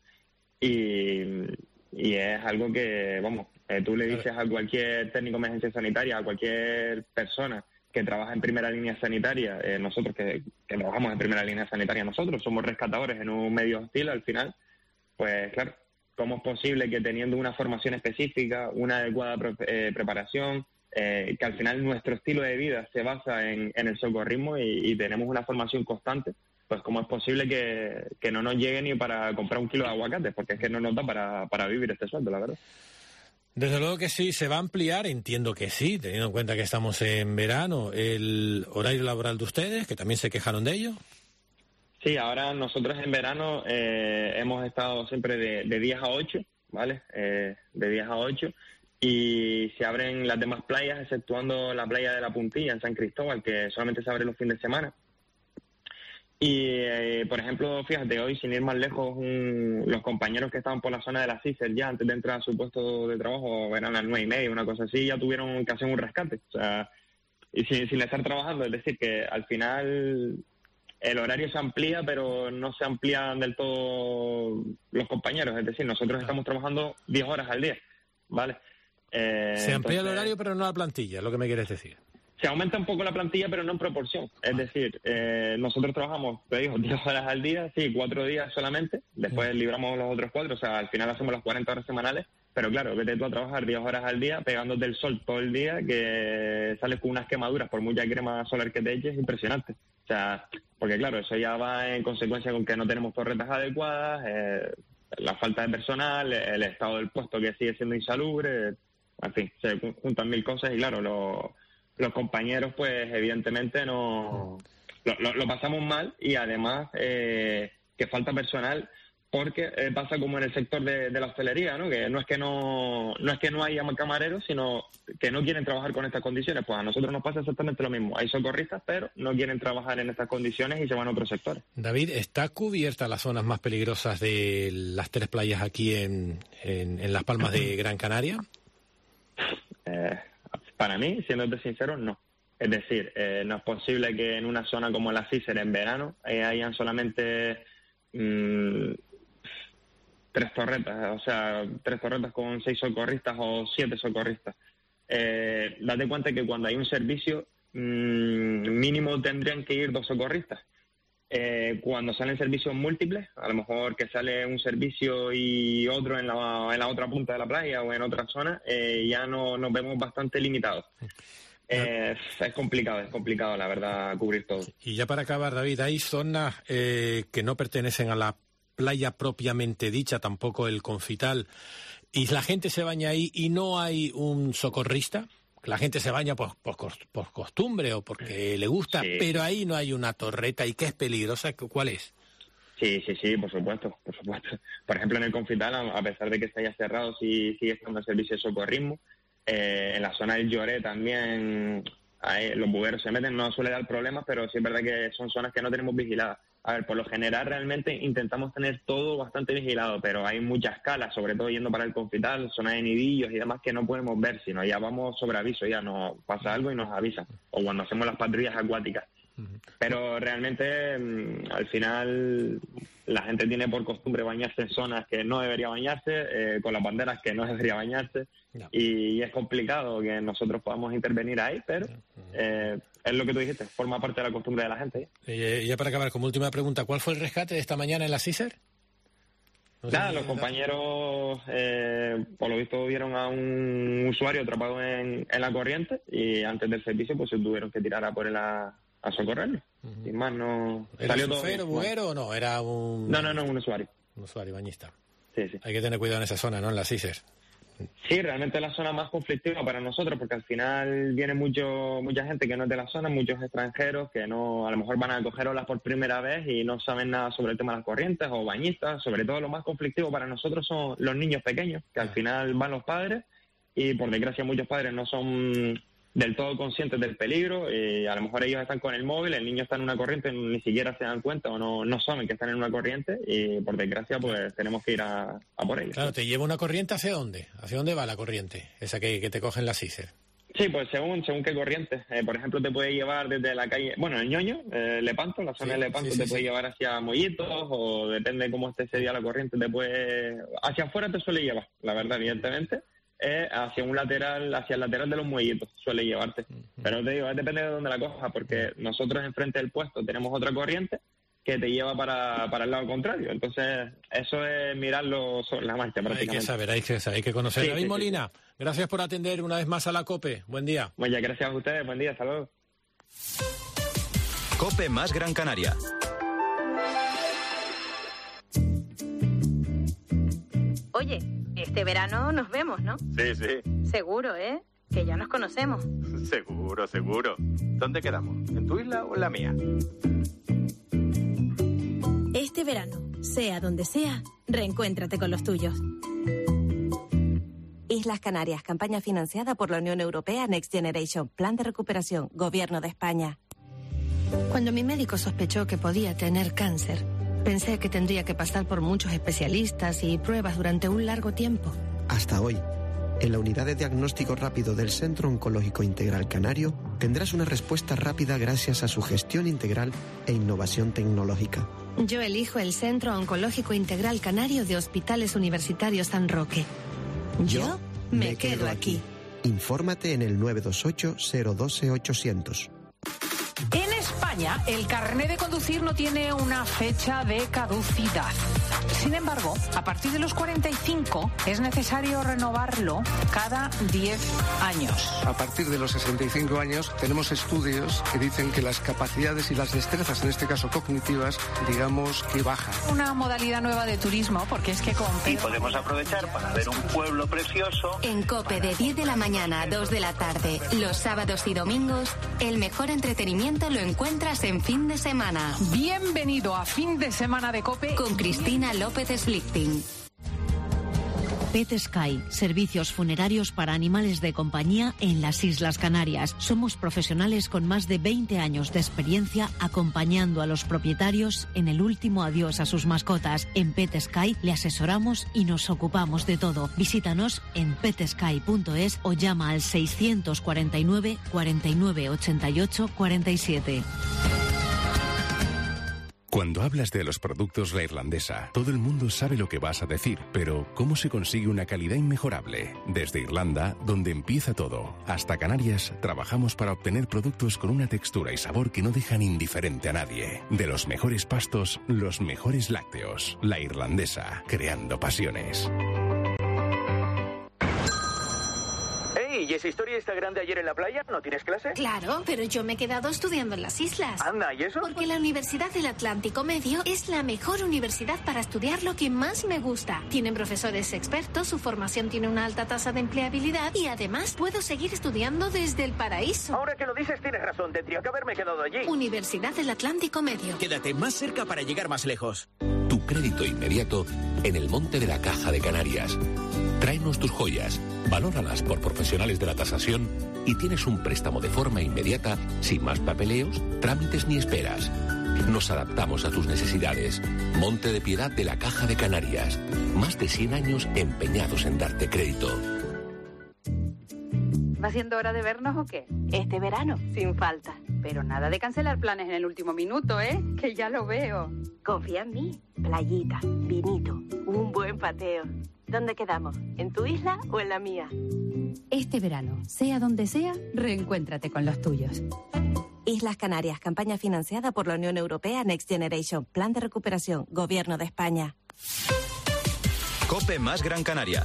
y es algo que, tú le dices a cualquier técnico de emergencia sanitaria, a cualquier persona que trabaja en primera línea sanitaria, nosotros que trabajamos en primera línea sanitaria, nosotros somos rescatadores en un medio hostil, al final, pues claro, ¿cómo es posible que teniendo una formación específica, una adecuada preparación, que al final nuestro estilo de vida se basa en el socorrismo y tenemos una formación constante, pues cómo es posible que no nos llegue ni para comprar 1 kilo de aguacates, porque es que no nos da para vivir este sueldo, la verdad? Desde luego que sí, se va a ampliar, entiendo que sí, teniendo en cuenta que estamos en verano, el horario laboral de ustedes, que también se quejaron de ello. Sí, ahora nosotros en verano hemos estado siempre de 10 a 8, ¿vale? De 10 a 8, y se abren las demás playas, exceptuando la playa de La Puntilla en San Cristóbal, que solamente se abre los fines de semana. Y, por ejemplo, fíjate, hoy, sin ir más lejos, los compañeros que estaban por la zona de la CICER ya antes de entrar a su puesto de trabajo, eran las 9:30, una cosa así, ya tuvieron que hacer un rescate. O sea, y sin estar trabajando, es decir, que al final el horario se amplía, pero no se amplían del todo los compañeros. Es decir, nosotros estamos trabajando 10 horas al día, ¿vale? Se amplía el horario, pero no la plantilla, es lo que me quieres decir. Se aumenta un poco la plantilla, pero no en proporción. Es decir, nosotros trabajamos, te digo, 10 horas al día, sí, 4 días solamente. Después libramos los otros 4, o sea, al final hacemos las 40 horas semanales. Pero claro, vete tú a trabajar 10 horas al día, pegándote el sol todo el día, que sales con unas quemaduras por mucha crema solar que te eches, impresionante. O sea, porque claro, eso ya va en consecuencia con que no tenemos torretas adecuadas, la falta de personal, el estado del puesto que sigue siendo insalubre, en fin, se juntan 1000 cosas y claro, los compañeros pues evidentemente no lo pasamos mal y además que falta personal porque pasa como en el sector de la hostelería, ¿no? Que no es que no haya camareros, sino que no quieren trabajar con estas condiciones. Pues a nosotros nos pasa exactamente lo mismo. Hay socorristas, pero no quieren trabajar en estas condiciones y se van a otros sectores. David, ¿está cubierta las zonas más peligrosas de las 3 playas aquí en Las Palmas de Gran Canaria? Para mí, siéndote sincero, no. Es decir, no es posible que en una zona como la Cícer en verano hayan solamente 3 torretas, o sea, 3 torretas con 6 socorristas o 7 socorristas. Date cuenta que cuando hay un servicio, mínimo tendrían que ir 2 socorristas. Cuando salen servicios múltiples, a lo mejor que sale un servicio y otro en la otra punta de la playa o en otra zona, ya nos vemos bastante limitados. Es complicado, la verdad, cubrir todo. Y ya para acabar, David, hay zonas que no pertenecen a la playa propiamente dicha, tampoco el Confital, y la gente se baña ahí y no hay un socorrista. La gente se baña por costumbre o porque le gusta, sí. Pero ahí no hay una torreta y que es peligrosa. ¿Cuál es? Sí, por supuesto. Por ejemplo, en el Confital, a pesar de que se haya cerrado, sí sigue estando el servicio de socorrismo. En la zona del Lloret también los bugueros se meten, no suele dar problemas, pero sí es verdad que son zonas que no tenemos vigiladas. A ver, por lo general realmente intentamos tener todo bastante vigilado, pero hay muchas escalas, sobre todo yendo para el Confital, zona de nidillos y demás que no podemos ver, sino ya vamos sobre aviso, ya nos pasa algo y nos avisan, o cuando hacemos las patrullas acuáticas. Pero realmente al final la gente tiene por costumbre bañarse en zonas que no debería bañarse, con las banderas que no debería bañarse, y es complicado que nosotros podamos intervenir ahí, pero es lo que tú dijiste, forma parte de la costumbre de la gente. Ya para acabar, como última pregunta, ¿cuál fue el rescate de esta mañana en la Cícer? Nada, los compañeros por lo visto vieron a un usuario atrapado en la corriente y antes del servicio pues se tuvieron que tirar a por él a socorrerlo. Y más no... ¿Era un surfero, buguero o no? Era un... No, un usuario. Un usuario, bañista. Sí. Hay que tener cuidado en esa zona, ¿no? En la Cícer. Sí, realmente es la zona más conflictiva para nosotros porque al final viene mucha gente que no es de la zona, muchos extranjeros que no, a lo mejor van a coger olas por primera vez y no saben nada sobre el tema de las corrientes o bañistas. Sobre todo lo más conflictivo para nosotros son los niños pequeños, que al final van los padres y por desgracia muchos padres no son del todo conscientes del peligro y a lo mejor ellos están con el móvil, el niño está en una corriente, ni siquiera se dan cuenta o no saben que están en una corriente y por desgracia pues tenemos que ir a por ellos. Claro, ¿te lleva una corriente hacia dónde? ¿Hacia dónde va la corriente? Esa que te coge en la Cícer. Sí, pues según qué corriente. Por ejemplo, te puede llevar desde la calle, bueno, el Ñoño, Lepanto, la zona de Lepanto te puede llevar hacia Mollitos o depende de cómo esté ese día la corriente, hacia afuera te suele llevar, la verdad, evidentemente. Hacia el lateral de los muellitos suele llevarte. Pero te digo, depende de dónde la cojas, porque nosotros enfrente del puesto tenemos otra corriente que te lleva para el lado contrario. Entonces, eso es mirarlo sobre la marcha prácticamente. Hay que conocer. David Molina, gracias por atender una vez más a la COPE. Buen día. Bueno, ya, gracias a ustedes. Buen día, hasta luego. COPE más Gran Canaria. Oye, este verano nos vemos, ¿no? Sí. Seguro, ¿eh? Que ya nos conocemos. Seguro. ¿Dónde quedamos? ¿En tu isla o en la mía? Este verano, sea donde sea, reencuéntrate con los tuyos. Islas Canarias, campaña financiada por la Unión Europea Next Generation, Plan de Recuperación, Gobierno de España. Cuando mi médico sospechó que podía tener cáncer, pensé que tendría que pasar por muchos especialistas y pruebas durante un largo tiempo. Hasta hoy, en la unidad de diagnóstico rápido del Centro Oncológico Integral Canario, tendrás una respuesta rápida gracias a su gestión integral e innovación tecnológica. Yo elijo el Centro Oncológico Integral Canario de Hospitales Universitarios San Roque. Yo me quedo aquí. Infórmate en el 928-012-800. En España, el carné de conducir no tiene una fecha de caducidad. Sin embargo, a partir de los 45 es necesario renovarlo cada 10 años. A partir de los 65 años tenemos estudios que dicen que las capacidades y las destrezas, en este caso cognitivas, digamos que bajan. Una modalidad nueva de turismo, porque es que y podemos aprovechar para ver un pueblo precioso. En COPE de 10 de la mañana a 2 de la tarde, los sábados y domingos, el mejor entretenimiento lo encuentra Entras en Fin de Semana. Bienvenido a Fin de Semana de COPE con Cristina López Slichting. Pet Sky, servicios funerarios para animales de compañía en las Islas Canarias. Somos profesionales con más de 20 años de experiencia acompañando a los propietarios en el último adiós a sus mascotas. En Pet Sky le asesoramos y nos ocupamos de todo. Visítanos en petsky.es o llama al 649 49 88 47. Cuando hablas de los productos La Irlandesa, todo el mundo sabe lo que vas a decir, pero ¿cómo se consigue una calidad inmejorable? Desde Irlanda, donde empieza todo, hasta Canarias, trabajamos para obtener productos con una textura y sabor que no dejan indiferente a nadie. De los mejores pastos, los mejores lácteos. La Irlandesa, creando pasiones. ¿Y esa historia está grande ayer en la playa? ¿No tienes clase? Claro, pero yo me he quedado estudiando en las islas. Anda, ¿y eso? Porque la Universidad del Atlántico Medio es la mejor universidad para estudiar lo que más me gusta. Tienen profesores expertos, su formación tiene una alta tasa de empleabilidad y además puedo seguir estudiando desde el paraíso. Ahora que lo dices tienes razón, tendría que haberme quedado allí. Universidad del Atlántico Medio. Quédate más cerca para llegar más lejos. Tu crédito inmediato en el Monte de la Caja de Canarias. Tráenos tus joyas, valóralas por profesionales de la tasación y tienes un préstamo de forma inmediata, sin más papeleos, trámites ni esperas. Nos adaptamos a tus necesidades. Monte de Piedad de la Caja de Canarias. Más de 100 años empeñados en darte crédito. ¿Va siendo hora de vernos o qué? Este verano, sin falta. Pero nada de cancelar planes en el último minuto, ¿eh? Que ya lo veo. Confía en mí. Playita, vinito, un buen pateo. ¿Dónde quedamos? ¿En tu isla o en la mía? Este verano, sea donde sea, reencuéntrate con los tuyos. Islas Canarias, campaña financiada por la Unión Europea Next Generation, Plan de Recuperación, Gobierno de España. COPE más Gran Canaria.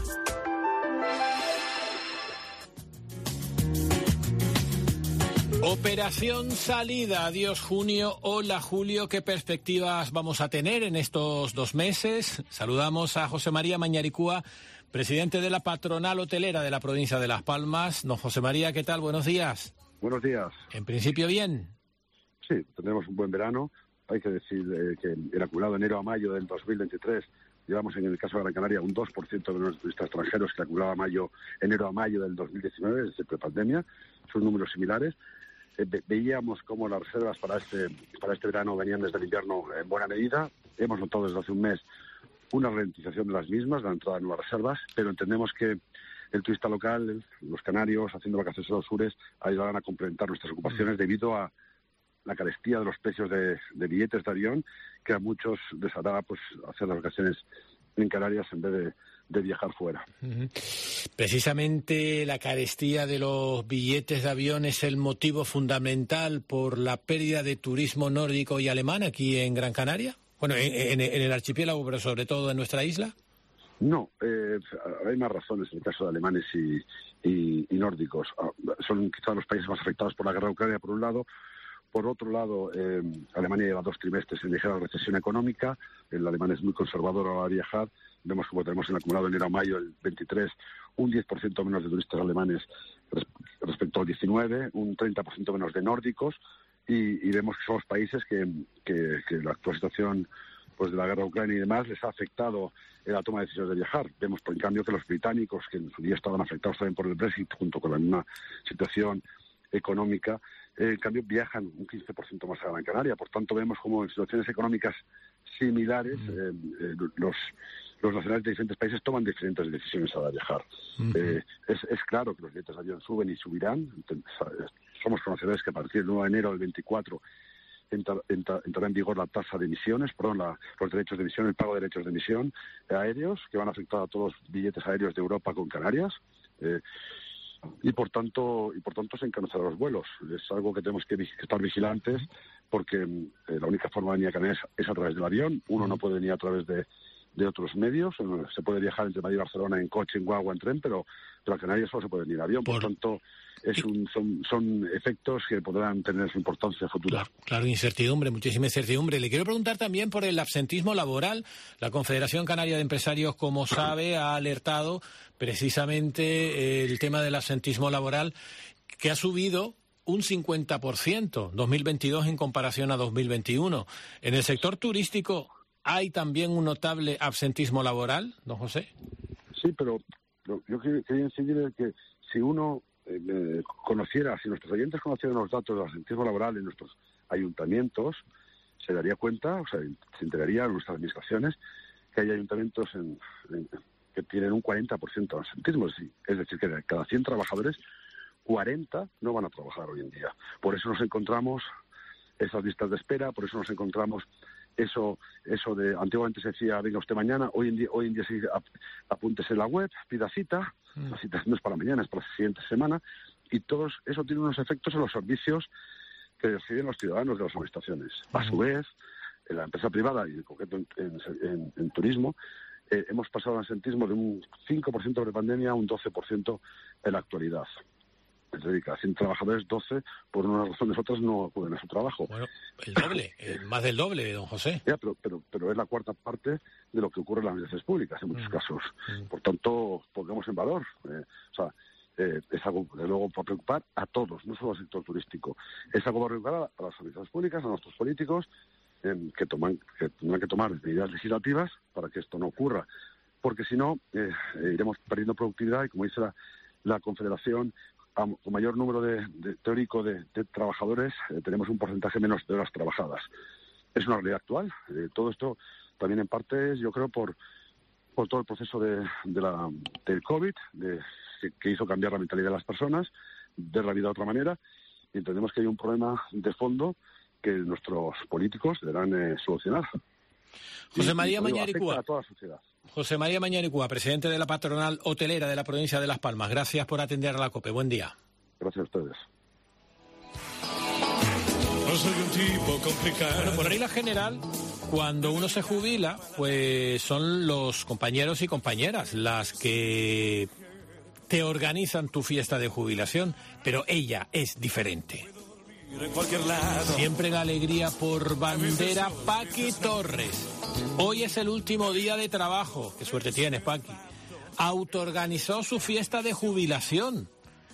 Operación salida. Adiós junio. Hola Julio. ¿Qué perspectivas vamos a tener en estos 2 meses? Saludamos a José María Mañaricúa, presidente de la patronal hotelera de la provincia de Las Palmas. Don José María, ¿qué tal? Buenos días. Buenos días. En principio, bien. Sí, tendremos un buen verano. Hay que decir que el acumulado enero a mayo del 2023 llevamos en el caso de Gran Canaria un 2% de los turistas extranjeros que acumulaba enero a mayo del 2019, es decir, prepandemia. Son números similares. Veíamos cómo las reservas para este verano venían desde el invierno en buena medida. Hemos notado desde hace un mes una ralentización de las mismas, la entrada de nuevas reservas, pero entendemos que el turista local, los canarios, haciendo vacaciones en los sures, ayudarán a complementar nuestras ocupaciones debido a la carestía de los precios de billetes de avión, que a muchos les hará hacer las vacaciones en Canarias en vez de viajar fuera. Precisamente la carestía de los billetes de avión es el motivo fundamental por la pérdida de turismo nórdico y alemán aquí en Gran Canaria. Bueno, en el archipiélago, pero sobre todo en nuestra isla. No, hay más razones en el caso de alemanes y nórdicos. Son quizás los países más afectados por la guerra de Ucrania, por un lado. Por otro lado, Alemania lleva 2 trimestres en ligera recesión económica. El alemán es muy conservador a la hora de viajar. Vemos como tenemos en el acumulado enero a mayo del 23 un 10% menos de turistas alemanes respecto al 19, un 30% menos de nórdicos. Y vemos que son los países que la actual situación de la guerra de Ucrania y demás les ha afectado en la toma de decisiones de viajar. Vemos, en cambio, que los británicos, que en su día estaban afectados también por el Brexit, junto con la misma situación económica, en cambio viajan un 15% más a Gran Canaria. Por tanto, vemos como en situaciones económicas similares los nacionales de diferentes países toman diferentes decisiones a la hora de viajar. Es claro que los billetes de avión suben y subirán. Somos conocedores que a partir del 9 de enero del 24 entrará en vigor la tasa de emisiones, los derechos de emisión, el pago de derechos de emisión aéreos, que van a afectar a todos los billetes aéreos de Europa con Canarias. Y por tanto se encarecerán los vuelos. Es algo que tenemos que estar vigilantes, porque la única forma de venir a Canarias es a través del avión. Uno no puede venir a través de otros medios. Se puede viajar entre Madrid y Barcelona en coche, en guagua, en tren, pero a Canarias solo se puede venir en avión. Por tanto, son efectos que podrán tener su importancia futura. Claro, incertidumbre, muchísima incertidumbre. Le quiero preguntar también por el absentismo laboral. La Confederación Canaria de Empresarios, como sabe, ha alertado precisamente el tema del absentismo laboral, que ha subido un 50%, 2022 en comparación a 2021. En el sector turístico, ¿hay también un notable absentismo laboral, don José? Sí, pero yo quería incidir en que si uno conociera, si nuestros oyentes conocieran los datos del absentismo laboral en nuestros ayuntamientos, se daría cuenta, o sea, se enteraría en nuestras administraciones, que hay ayuntamientos que tienen un 40% de absentismo, es decir, que de cada 100 trabajadores, 40 no van a trabajar hoy en día. Por eso nos encontramos esas listas de espera, por eso nos encontramos eso de, antiguamente se decía, venga usted mañana, hoy en día se dice, apúntese en la web, pida cita, la cita no es para mañana, es para la siguiente semana, y todo eso tiene unos efectos en los servicios que reciben los ciudadanos de las administraciones. A su vez, en la empresa privada, y en concreto en turismo, hemos pasado al absentismo de un 5% pre-pandemia a un 12% en la actualidad. Es decir, cada 100 trabajadores, 12, por unas razones u otras, no acuden a su trabajo. Bueno, el doble, más del doble, don José. Ya, pero es la cuarta parte de lo que ocurre en las administraciones públicas, en muchos casos. Por tanto, pongamos en valor. Es algo, desde luego, para preocupar a todos, no solo al sector turístico. Es algo para preocupar a las administraciones públicas, a nuestros políticos, que tendrán que tomar medidas legislativas para que esto no ocurra. Porque si no, iremos perdiendo productividad y, como dice la Confederación, con mayor número teórico de trabajadores, tenemos un porcentaje menos de horas trabajadas. Es una realidad actual. Todo esto también en parte, yo creo, por todo el proceso del COVID, que hizo cambiar la mentalidad de las personas, ver la vida de otra manera, y entendemos que hay un problema de fondo que nuestros políticos deberán solucionar. José María Mañaricúa. A toda la sociedad. José María Mañaricúa, presidente de la patronal hotelera de la provincia de Las Palmas. Gracias por atender a la COPE. Buen día. Gracias a ustedes. No soy un tipo complicado. Bueno, por regla general, cuando uno se jubila, pues son los compañeros y compañeras las que te organizan tu fiesta de jubilación, pero ella es diferente. Siempre la alegría por bandera, Paqui Torres. Hoy es el último día de trabajo. Qué suerte tienes, Paqui. Autoorganizó su fiesta de jubilación.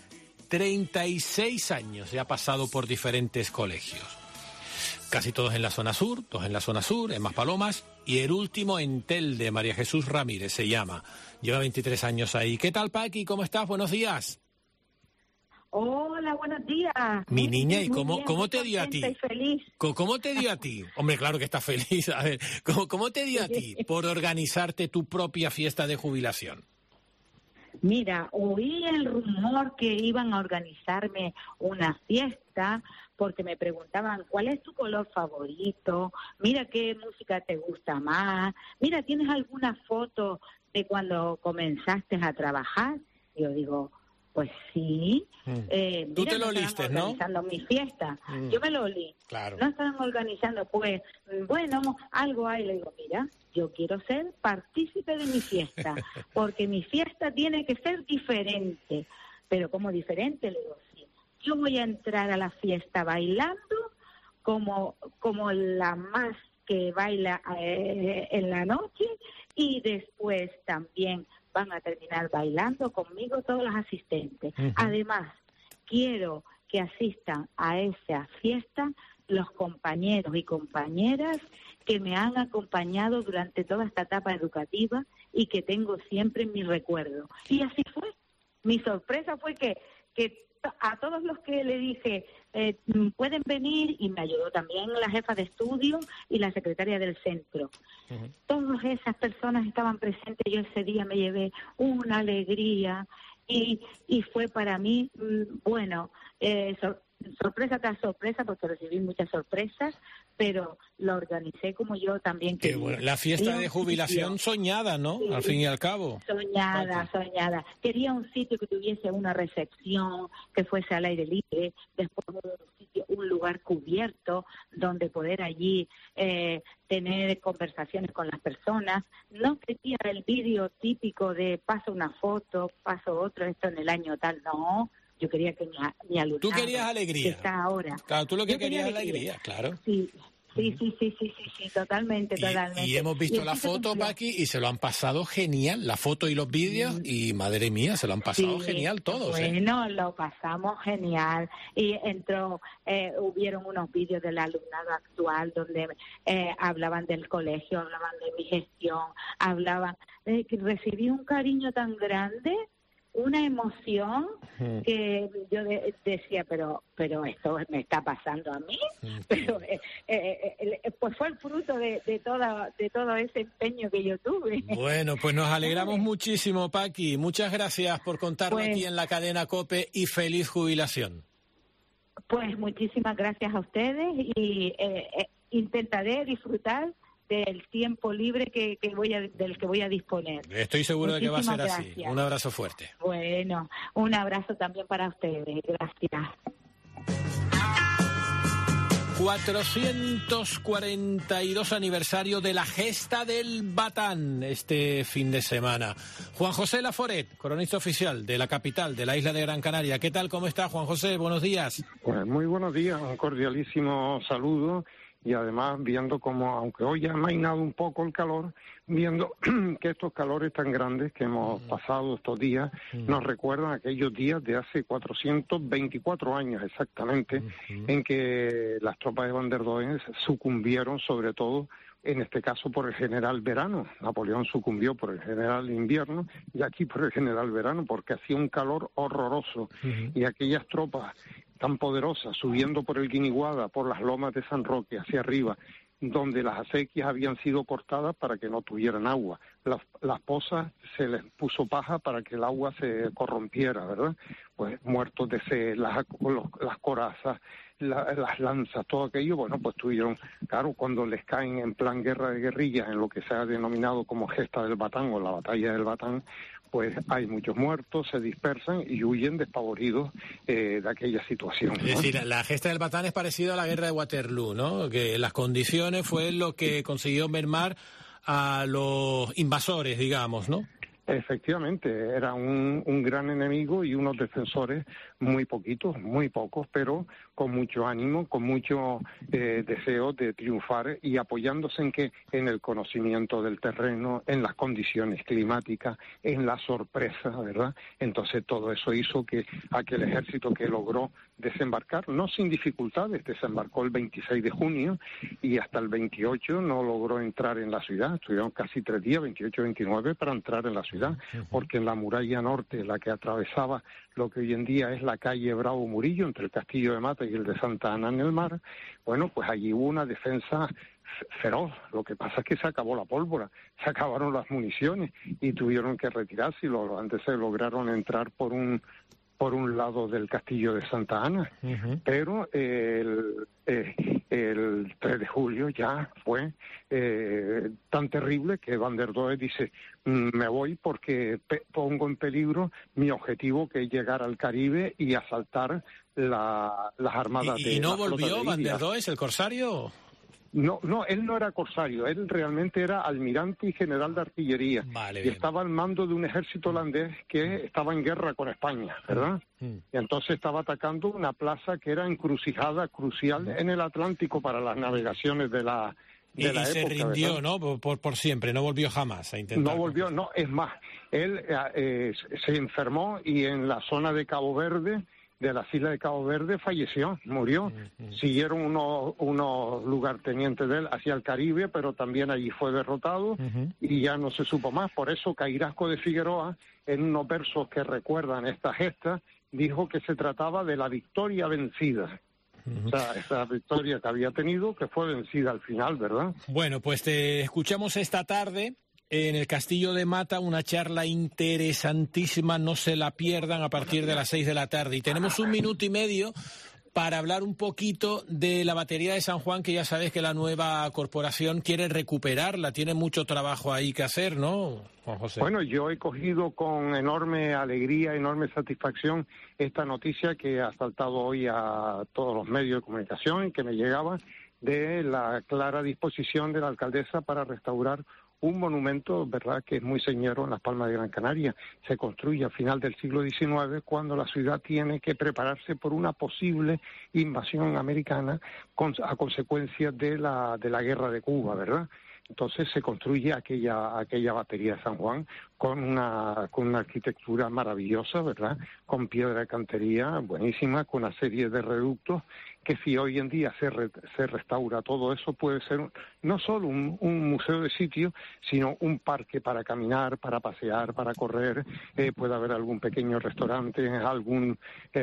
36 años ya ha pasado por diferentes colegios. Casi todos en la zona sur, dos en la zona sur, en Maspalomas, y el último en Telde, María Jesús Ramírez se llama. Lleva 23 años ahí. ¿Qué tal, Paqui? ¿Cómo estás? Buenos días. Hola, buenos días. Mi niña, ¿y cómo te dio a ti? Feliz. ¿Cómo te dio a ti? Hombre, claro que estás feliz. A ver, ¿cómo te dio a ti por organizarte tu propia fiesta de jubilación? Mira, oí el rumor que iban a organizarme una fiesta porque me preguntaban, ¿cuál es tu color favorito? Mira, ¿qué música te gusta más? Mira, ¿tienes alguna foto de cuando comenzaste a trabajar? Yo digo, pues sí. Tú te lo oliste, ¿no? Organizando mi fiesta. Yo me lo olí. Claro. No estaban organizando, pues, bueno, algo hay. Le digo, mira, yo quiero ser partícipe de mi fiesta, porque mi fiesta tiene que ser diferente. Pero ¿cómo diferente? Le digo, sí. Yo voy a entrar a la fiesta bailando como la más que baila en la noche, y después también van a terminar bailando conmigo todos los asistentes. Además, quiero que asistan a esa fiesta los compañeros y compañeras que me han acompañado durante toda esta etapa educativa y que tengo siempre en mi recuerdo. Y así fue. Mi sorpresa fue que a todos los que le dije pueden venir, y me ayudó también la jefa de estudio y la secretaria del centro. Todas esas personas estaban presentes. Yo ese día me llevé una alegría y fue para mí, sorpresa tras sorpresa, porque recibí muchas sorpresas, pero lo organicé como yo también quería. Qué bueno. La fiesta de jubilación soñada, ¿no? Sí. Al fin y al cabo. Soñada. Quería un sitio que tuviese una recepción, que fuese al aire libre, después un lugar cubierto donde poder allí tener conversaciones con las personas. No quería el vídeo típico de paso una foto, paso otro, esto en el año tal, no. Yo quería que mi alumnado... Tú querías alegría. Que está ahora. Claro, tú lo que querías es alegría, claro. Sí, Sí, totalmente. Y hemos visto la foto, Paqui, y se lo han pasado genial, la foto y los vídeos, y madre mía, se lo han pasado genial todos. Bueno, lo pasamos genial. Y hubieron unos vídeos del alumnado actual donde hablaban del colegio, hablaban de mi gestión, hablaban que recibí un cariño tan grande, una emoción que yo decía, pero esto me está pasando a mí, pero pues fue el fruto de todo ese empeño que yo tuve. Bueno, pues nos alegramos muchísimo, Paqui. Muchas gracias por contarlo aquí en la cadena COPE y feliz jubilación. Pues muchísimas gracias a ustedes y intentaré disfrutar del tiempo libre del que voy a disponer. Estoy seguro de que va a ser Muchísimas así. gracias. Un abrazo fuerte. Bueno, un abrazo también para ustedes. Gracias. 442 aniversario de la gesta del Batán este fin de semana. Juan José Laforet, cronista oficial de la capital de la isla de Gran Canaria. ¿Qué tal? ¿Cómo está, Juan José? Buenos días. Pues muy buenos días, un cordialísimo saludo. Y además viendo como, aunque hoy ha amainado un poco el calor, viendo que estos calores tan grandes que hemos pasado estos días nos recuerdan aquellos días de hace 424 años exactamente, en que las tropas de Van der Doyen sucumbieron, sobre todo en este caso por el general Verano. Napoleón sucumbió por el general Invierno y aquí por el general Verano, porque hacía un calor horroroso y aquellas tropas tan poderosas, subiendo por el Guiniguada, por las lomas de San Roque, hacia arriba, donde las acequias habían sido cortadas para que no tuvieran agua. Las pozas se les puso paja para que el agua se corrompiera, ¿verdad? Pues muertos de sed, las corazas, las lanzas, todo aquello, bueno, pues tuvieron, claro, cuando les caen en plan guerra de guerrillas, en lo que se ha denominado como gesta del Batán o la batalla del Batán, pues hay muchos muertos, se dispersan y huyen despavoridos de aquella situación, ¿no? Es decir, la gesta del Batán es parecida a la guerra de Waterloo, ¿no? Que las condiciones fue lo que consiguió mermar a los invasores, digamos, ¿no? Efectivamente, era un gran enemigo y unos defensores muy poquitos, muy pocos, pero con mucho ánimo, con mucho deseo de triunfar y apoyándose en el conocimiento del terreno, en las condiciones climáticas, en la sorpresa, ¿verdad? Entonces todo eso hizo que aquel ejército que logró desembarcar, no sin dificultades, desembarcó el 26 de junio y hasta el 28 no logró entrar en la ciudad, estuvieron casi 3 días, 28-29, para entrar en la ciudad, porque en la muralla norte, la que atravesaba lo que hoy en día es la calle Bravo Murillo, entre el Castillo de Mata y el de Santa Ana en el mar, bueno, pues allí hubo una defensa feroz. Lo que pasa es que se acabó la pólvora, se acabaron las municiones y tuvieron que retirarse y los holandeses lograron entrar por un lado del castillo de Santa Ana, pero el 3 de julio ya fue tan terrible que Van der Doyen dice, me voy porque pongo en peligro mi objetivo, que es llegar al Caribe y asaltar las armadas de... ¿Y no volvió Van der Doyen, el corsario? No, él no era corsario, él realmente era almirante y general de artillería. Vale, y estaba al mando de un ejército holandés que estaba en guerra con España, ¿verdad? Y entonces estaba atacando una plaza que era encrucijada crucial en el Atlántico para las navegaciones de la época. Se rindió, ¿verdad? ¿no? Por siempre, no volvió jamás a intentar. No volvió, no, es más, él se enfermó y en la zona de Cabo Verde, de las islas de Cabo Verde, falleció, murió. Siguieron unos lugartenientes de él hacia el Caribe, pero también allí fue derrotado y ya no se supo más. Por eso Cairasco de Figueroa, en unos versos que recuerdan esta gesta, dijo que se trataba de la victoria vencida. O sea, esa victoria que había tenido, que fue vencida al final, ¿verdad? Bueno, pues te escuchamos esta tarde en el Castillo de Mata, una charla interesantísima, no se la pierdan, a partir de las 6 de la tarde. Y tenemos 1 minuto y medio para hablar un poquito de la batería de San Juan, que ya sabes que la nueva corporación quiere recuperarla, tiene mucho trabajo ahí que hacer, ¿no, Juan José? Bueno, yo he cogido con enorme alegría, enorme satisfacción esta noticia que ha saltado hoy a todos los medios de comunicación y que me llegaba, de la clara disposición de la alcaldesa para restaurar un monumento, ¿verdad?, que es muy señero en las Palmas de Gran Canaria. Se construye a final del siglo XIX, cuando la ciudad tiene que prepararse por una posible invasión americana a consecuencia de la guerra de Cuba, ¿verdad? Entonces se construye aquella batería de San Juan con una arquitectura maravillosa, ¿verdad?, con piedra de cantería buenísima, con una serie de reductos, que si hoy en día se restaura todo eso, puede ser no solo un museo de sitio, sino un parque para caminar, para pasear, para correr. Puede haber algún pequeño restaurante, alguna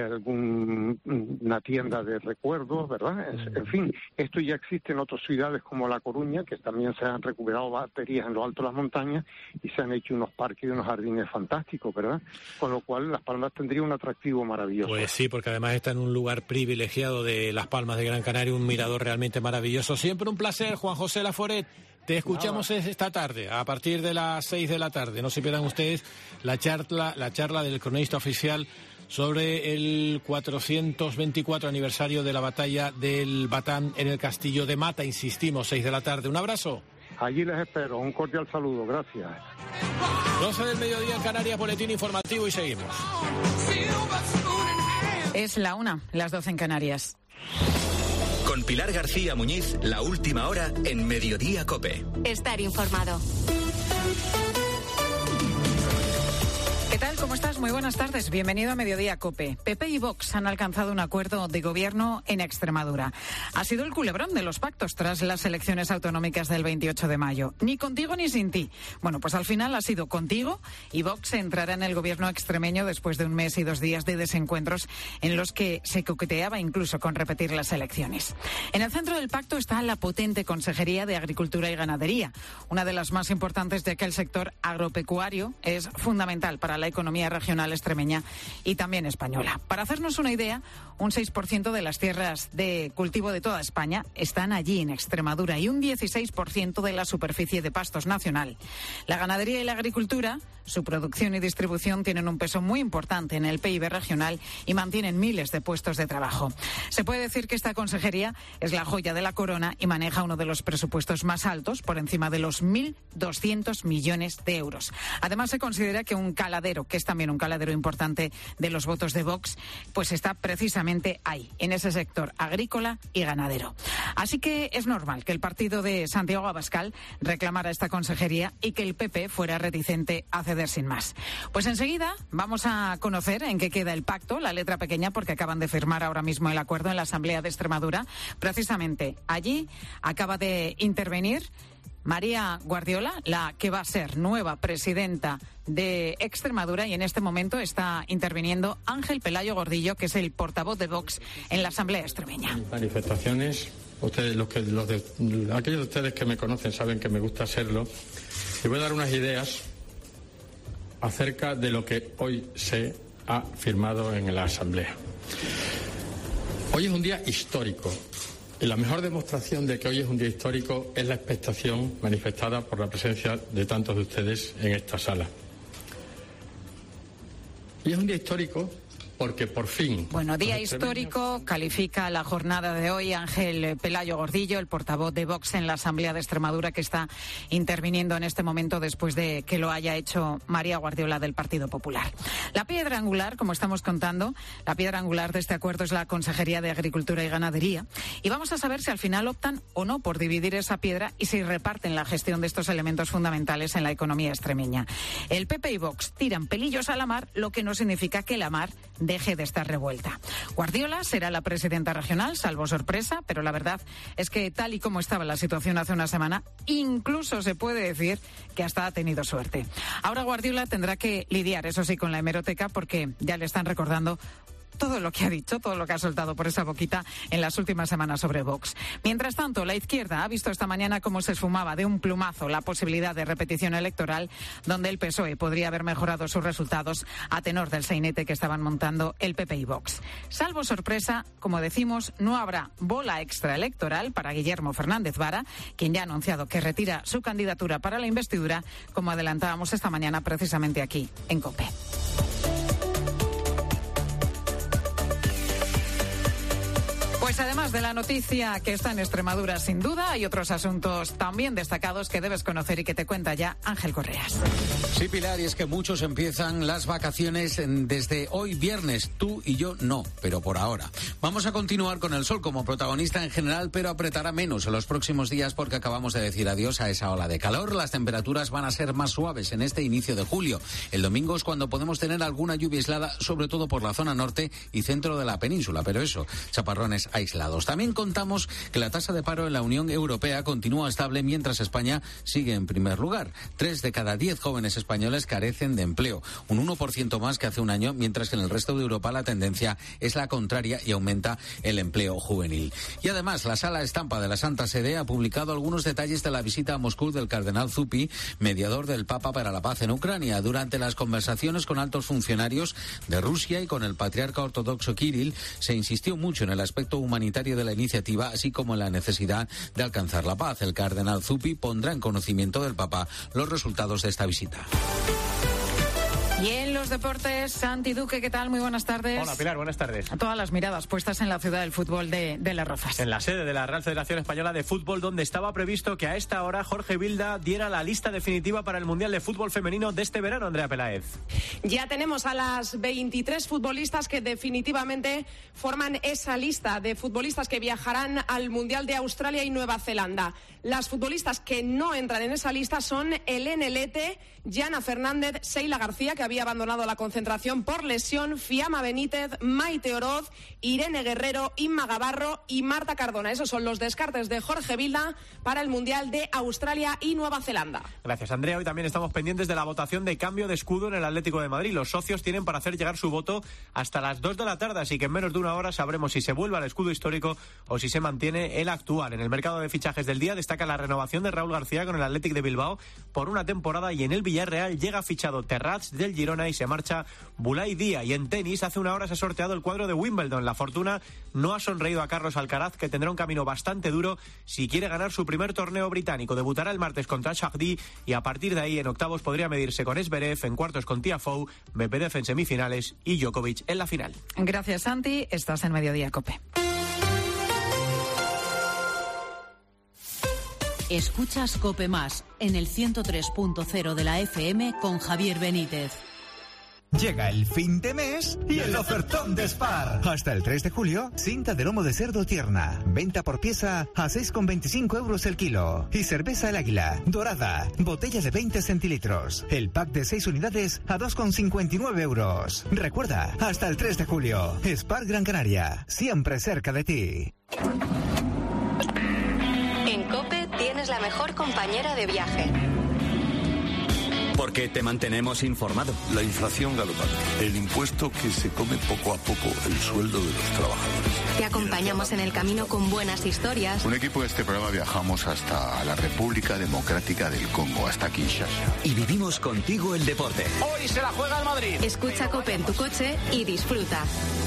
tienda de recuerdos, ¿verdad? En fin, esto ya existe en otras ciudades como La Coruña, que también se han recuperado baterías en lo alto de las montañas y se han hecho unos parques y unos jardines fantásticos, ¿verdad? Con lo cual Las Palmas tendría un atractivo maravilloso. Pues sí, porque además está en un lugar privilegiado de Las Palmas de Gran Canaria, un mirador realmente maravilloso. Siempre un placer, Juan José Laforet. Te escuchamos esta tarde, a partir de las 6 de la tarde. No se pierdan ustedes la charla del cronista oficial sobre el 424 aniversario de la batalla del Batán en el Castillo de Mata. Insistimos, 6 de la tarde. Un abrazo. Allí les espero. Un cordial saludo. Gracias. 12 del mediodía en Canarias, boletín informativo y seguimos. Es la 1, las 12 en Canarias. Con Pilar García Muñiz, la última hora en Mediodía COPE. Estar informado. ¿Qué tal? ¿Cómo estás? Muy buenas tardes. Bienvenido a Mediodía COPE. PP y Vox han alcanzado un acuerdo de gobierno en Extremadura. Ha sido el culebrón de los pactos tras las elecciones autonómicas del 28 de mayo. Ni contigo ni sin ti. Bueno, pues al final ha sido contigo y Vox entrará en el gobierno extremeño después de un mes y 2 días de desencuentros en los que se coqueteaba incluso con repetir las elecciones. En el centro del pacto está la potente Consejería de Agricultura y Ganadería, una de las más importantes, ya que el sector agropecuario es fundamental para la economía regional extremeña y también española. Para hacernos una idea, un 6% de las tierras de cultivo de toda España están allí en Extremadura y un 16% de la superficie de pastos nacional. La ganadería y la agricultura, su producción y distribución tienen un peso muy importante en el PIB regional y mantienen miles de puestos de trabajo. Se puede decir que esta consejería es la joya de la corona y maneja uno de los presupuestos más altos, por encima de los 1.200 millones de euros. Además, se considera que un caladero, que es también un caladero importante de los votos de Vox, pues está precisamente ahí, en ese sector agrícola y ganadero. Así que es normal que el partido de Santiago Abascal reclamara esta consejería y que el PP fuera reticente a ceder sin más. Pues enseguida vamos a conocer en qué queda el pacto, la letra pequeña, porque acaban de firmar ahora mismo el acuerdo en la Asamblea de Extremadura. Precisamente allí acaba de intervenir María Guardiola, la que va a ser nueva presidenta de Extremadura, y en este momento está interviniendo Ángel Pelayo Gordillo, que es el portavoz de Vox en la Asamblea extremeña. Manifestaciones, aquellos de ustedes que me conocen saben que me gusta hacerlo, y voy a dar unas ideas acerca de lo que hoy se ha firmado en la Asamblea. Hoy es un día histórico. Y la mejor demostración de que hoy es un día histórico es la expectación manifestada por la presencia de tantos de ustedes en esta sala. Y es un día histórico porque por fin... Bueno, día histórico, califica la jornada de hoy Ángel Pelayo Gordillo, el portavoz de Vox en la Asamblea de Extremadura, que está interviniendo en este momento después de que lo haya hecho María Guardiola del Partido Popular. La piedra angular, como estamos contando, la piedra angular de este acuerdo es la Consejería de Agricultura y Ganadería, y vamos a saber si al final optan o no por dividir esa piedra y si reparten la gestión de estos elementos fundamentales en la economía extremeña. El PP y Vox tiran pelillos a la mar, lo que no significa que la mar deje de estar revuelta. Guardiola será la presidenta regional, salvo sorpresa, pero la verdad es que tal y como estaba la situación hace una semana, incluso se puede decir que hasta ha tenido suerte. Ahora Guardiola tendrá que lidiar, eso sí, con la hemeroteca, porque ya le están recordando todo lo que ha dicho, todo lo que ha soltado por esa boquita en las últimas semanas sobre Vox. Mientras tanto, la izquierda ha visto esta mañana cómo se esfumaba de un plumazo la posibilidad de repetición electoral, donde el PSOE podría haber mejorado sus resultados a tenor del sainete que estaban montando el PP y Vox. Salvo sorpresa, como decimos, no habrá bola extra electoral para Guillermo Fernández Vara, quien ya ha anunciado que retira su candidatura para la investidura, como adelantábamos esta mañana precisamente aquí en COPE. Pues además de la noticia que está en Extremadura, sin duda, hay otros asuntos también destacados que debes conocer y que te cuenta ya Ángel Correas. Sí, Pilar, y es que muchos empiezan las vacaciones desde hoy viernes. Tú y yo no, pero por ahora. Vamos a continuar con el sol como protagonista en general, pero apretará menos en los próximos días porque acabamos de decir adiós a esa ola de calor. Las temperaturas van a ser más suaves en este inicio de julio. El domingo es cuando podemos tener alguna lluvia aislada, sobre todo por la zona norte y centro de la península, pero eso, chaparrones aislados. También contamos que la tasa de paro en la Unión Europea continúa estable mientras España sigue en primer lugar. 3 de cada 10 jóvenes españoles carecen de empleo, un 1% más que hace un año, mientras que en el resto de Europa la tendencia es la contraria y aumenta el empleo juvenil. Y además, la Sala Estampa de la Santa Sede ha publicado algunos detalles de la visita a Moscú del cardenal Zuppi, mediador del Papa para la paz en Ucrania. Durante las conversaciones con altos funcionarios de Rusia y con el patriarca ortodoxo Kirill, se insistió mucho en el aspecto humanitario de la iniciativa, así como en la necesidad de alcanzar la paz. El cardenal Zuppi pondrá en conocimiento del Papa los resultados de esta visita. Y en los deportes, Santi Duque, ¿qué tal? Muy buenas tardes. Hola, Pilar, buenas tardes. Todas las miradas puestas en la ciudad del fútbol de Las Rozas. En la sede de la Real Federación Española de Fútbol, donde estaba previsto que a esta hora Jorge Vilda diera la lista definitiva para el Mundial de Fútbol Femenino de este verano, Andrea Peláez. Ya tenemos a las 23 futbolistas que definitivamente forman esa lista de futbolistas que viajarán al Mundial de Australia y Nueva Zelanda. Las futbolistas que no entran en esa lista son Helene Lete, Yana Fernández, Sheila García, que había abandonado la concentración por lesión, Fiamma Benítez, Maite Oroz, Irene Guerrero, Inma Gavarro y Marta Cardona. Esos son los descartes de Jorge Vilda para el Mundial de Australia y Nueva Zelanda. Gracias, Andrea. Hoy también estamos pendientes de la votación de cambio de escudo en el Atlético de Madrid. Los socios tienen para hacer llegar su voto hasta las 2 de la tarde, así que en menos de una hora sabremos si se vuelve al escudo histórico o si se mantiene el actual. En el mercado de fichajes del día destaca la renovación de Raúl García con el Athletic de Bilbao por una temporada, y en el Villarreal llega fichado Terrats del Girona y se marcha Bulay Díaz. Y en tenis, hace una hora se ha sorteado el cuadro de Wimbledon. La fortuna no ha sonreído a Carlos Alcaraz, que tendrá un camino bastante duro si quiere ganar su primer torneo británico. Debutará el martes contra Chardy y a partir de ahí en octavos podría medirse con Zverev, en cuartos con Tiafoe, Medvedev en semifinales y Djokovic en la final. Gracias, Santi. Estás en Mediodía Cope. Escuchas Cope Más en el 103.0 de la FM con Javier Benítez. Llega el fin de mes y el ofertón de Spar. Hasta el 3 de julio, cinta de lomo de cerdo tierna. Venta por pieza a 6,25 euros el kilo. Y cerveza El Águila, dorada, botella de 20 centilitros. El pack de 6 unidades a 2,59 euros. Recuerda, hasta el 3 de julio. Spar Gran Canaria, siempre cerca de ti. En COPE tienes la mejor compañera de viaje. Porque te mantenemos informado. La inflación galopante, el impuesto que se come poco a poco el sueldo de los trabajadores. Te acompañamos en el camino con buenas historias. Un equipo de este programa viajamos hasta la República Democrática del Congo, hasta Kinshasa. Y vivimos contigo el deporte. Hoy se la juega el Madrid. Escucha COPE en tu coche y disfruta.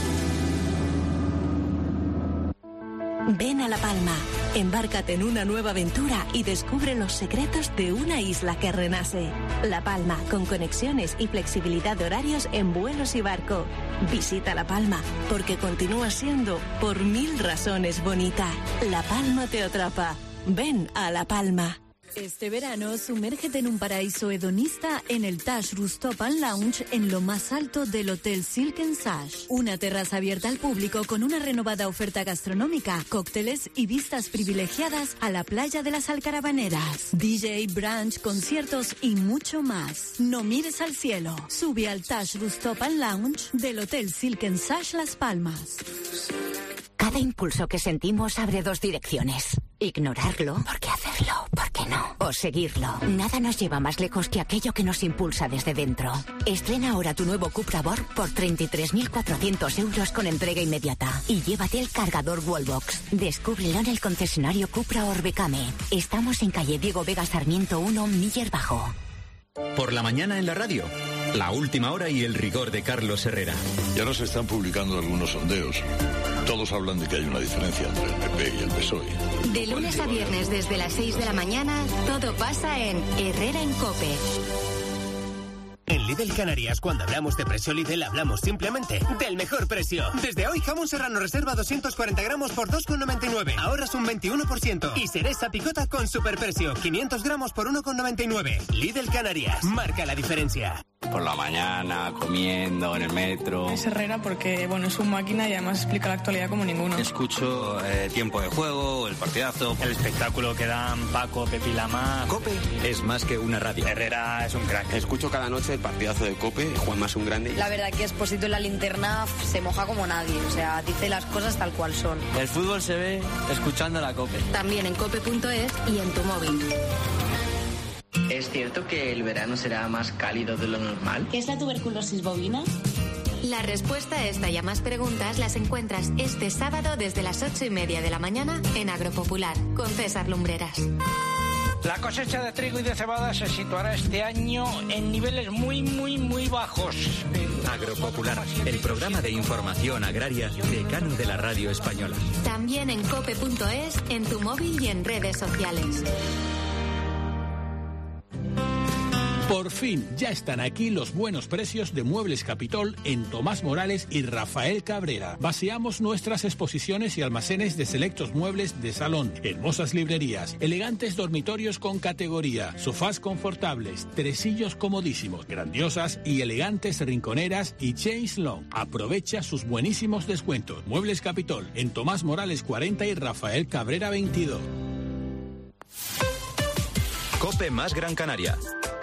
Ven a La Palma, embárcate en una nueva aventura y descubre los secretos de una isla que renace. La Palma, con conexiones y flexibilidad de horarios en vuelos y barco. Visita La Palma, porque continúa siendo, por 1000 razones, bonita. La Palma te atrapa. Ven a La Palma. Este verano, sumérgete en un paraíso hedonista en el Taj Rooftop and Lounge en lo más alto del Hotel Silk & Sash. Una terraza abierta al público con una renovada oferta gastronómica, cócteles y vistas privilegiadas a la playa de las Alcarabaneras. DJ, brunch, conciertos y mucho más. No mires al cielo. Sube al Taj Rooftop and Lounge del Hotel Silk & Sash Las Palmas. Cada impulso que sentimos abre 2 direcciones. Ignorarlo, ¿por qué hacerlo? ¿Por qué no? O seguirlo. Nada nos lleva más lejos que aquello que nos impulsa desde dentro. Estrena ahora tu nuevo Cupra Born por 33.400 euros con entrega inmediata. Y llévate el cargador Wallbox. Descúbrelo en el concesionario Cupra Orbecame. Estamos en calle Diego Vega Sarmiento 1, Miller Bajo. Por la mañana en la radio, la última hora y el rigor de Carlos Herrera. Ya nos están publicando algunos sondeos. Todos hablan de que hay una diferencia entre el PP y el PSOE. De lunes a viernes desde las 6 de la mañana, todo pasa en Herrera en COPE. En Lidl Canarias, cuando hablamos de precio Lidl, hablamos simplemente del mejor precio. Desde hoy, jamón serrano reserva 240 gramos por 2,99. Ahorras un 21%. Y cereza picota con superprecio, 500 gramos por 1,99. Lidl Canarias, marca la diferencia. Por la mañana, comiendo, en el metro. Es Herrera porque, bueno, es un máquina y además explica la actualidad como ninguno. Escucho Tiempo de Juego, el partidazo. El espectáculo que dan Paco, Pepi Lama. COPE es más que una radio. Herrera es un crack. Escucho cada noche el partidazo de COPE, Juanma es un grande. La verdad que Expósito en la linterna se moja como nadie, o sea, dice las cosas tal cual son. El fútbol se ve escuchando la COPE. También en cope.es y en tu móvil. ¿Es cierto que el verano será más cálido de lo normal? ¿Qué es la tuberculosis bovina? La respuesta a esta y a más preguntas las encuentras este sábado desde las 8:30 de la mañana en Agropopular con César Lumbreras. La cosecha de trigo y de cebada se situará este año en niveles muy bajos. Agropopular, el programa de información agraria decano de la radio española. También en cope.es, en tu móvil y en redes sociales. Por fin, ya están aquí los buenos precios de Muebles Capitol en Tomás Morales y Rafael Cabrera. Vaciamos nuestras exposiciones y almacenes de selectos muebles de salón, hermosas librerías, elegantes dormitorios con categoría, sofás confortables, tresillos comodísimos, grandiosas y elegantes rinconeras y chaise long. Aprovecha sus buenísimos descuentos. Muebles Capitol en Tomás Morales 40 y Rafael Cabrera 22. COPE más Gran Canaria.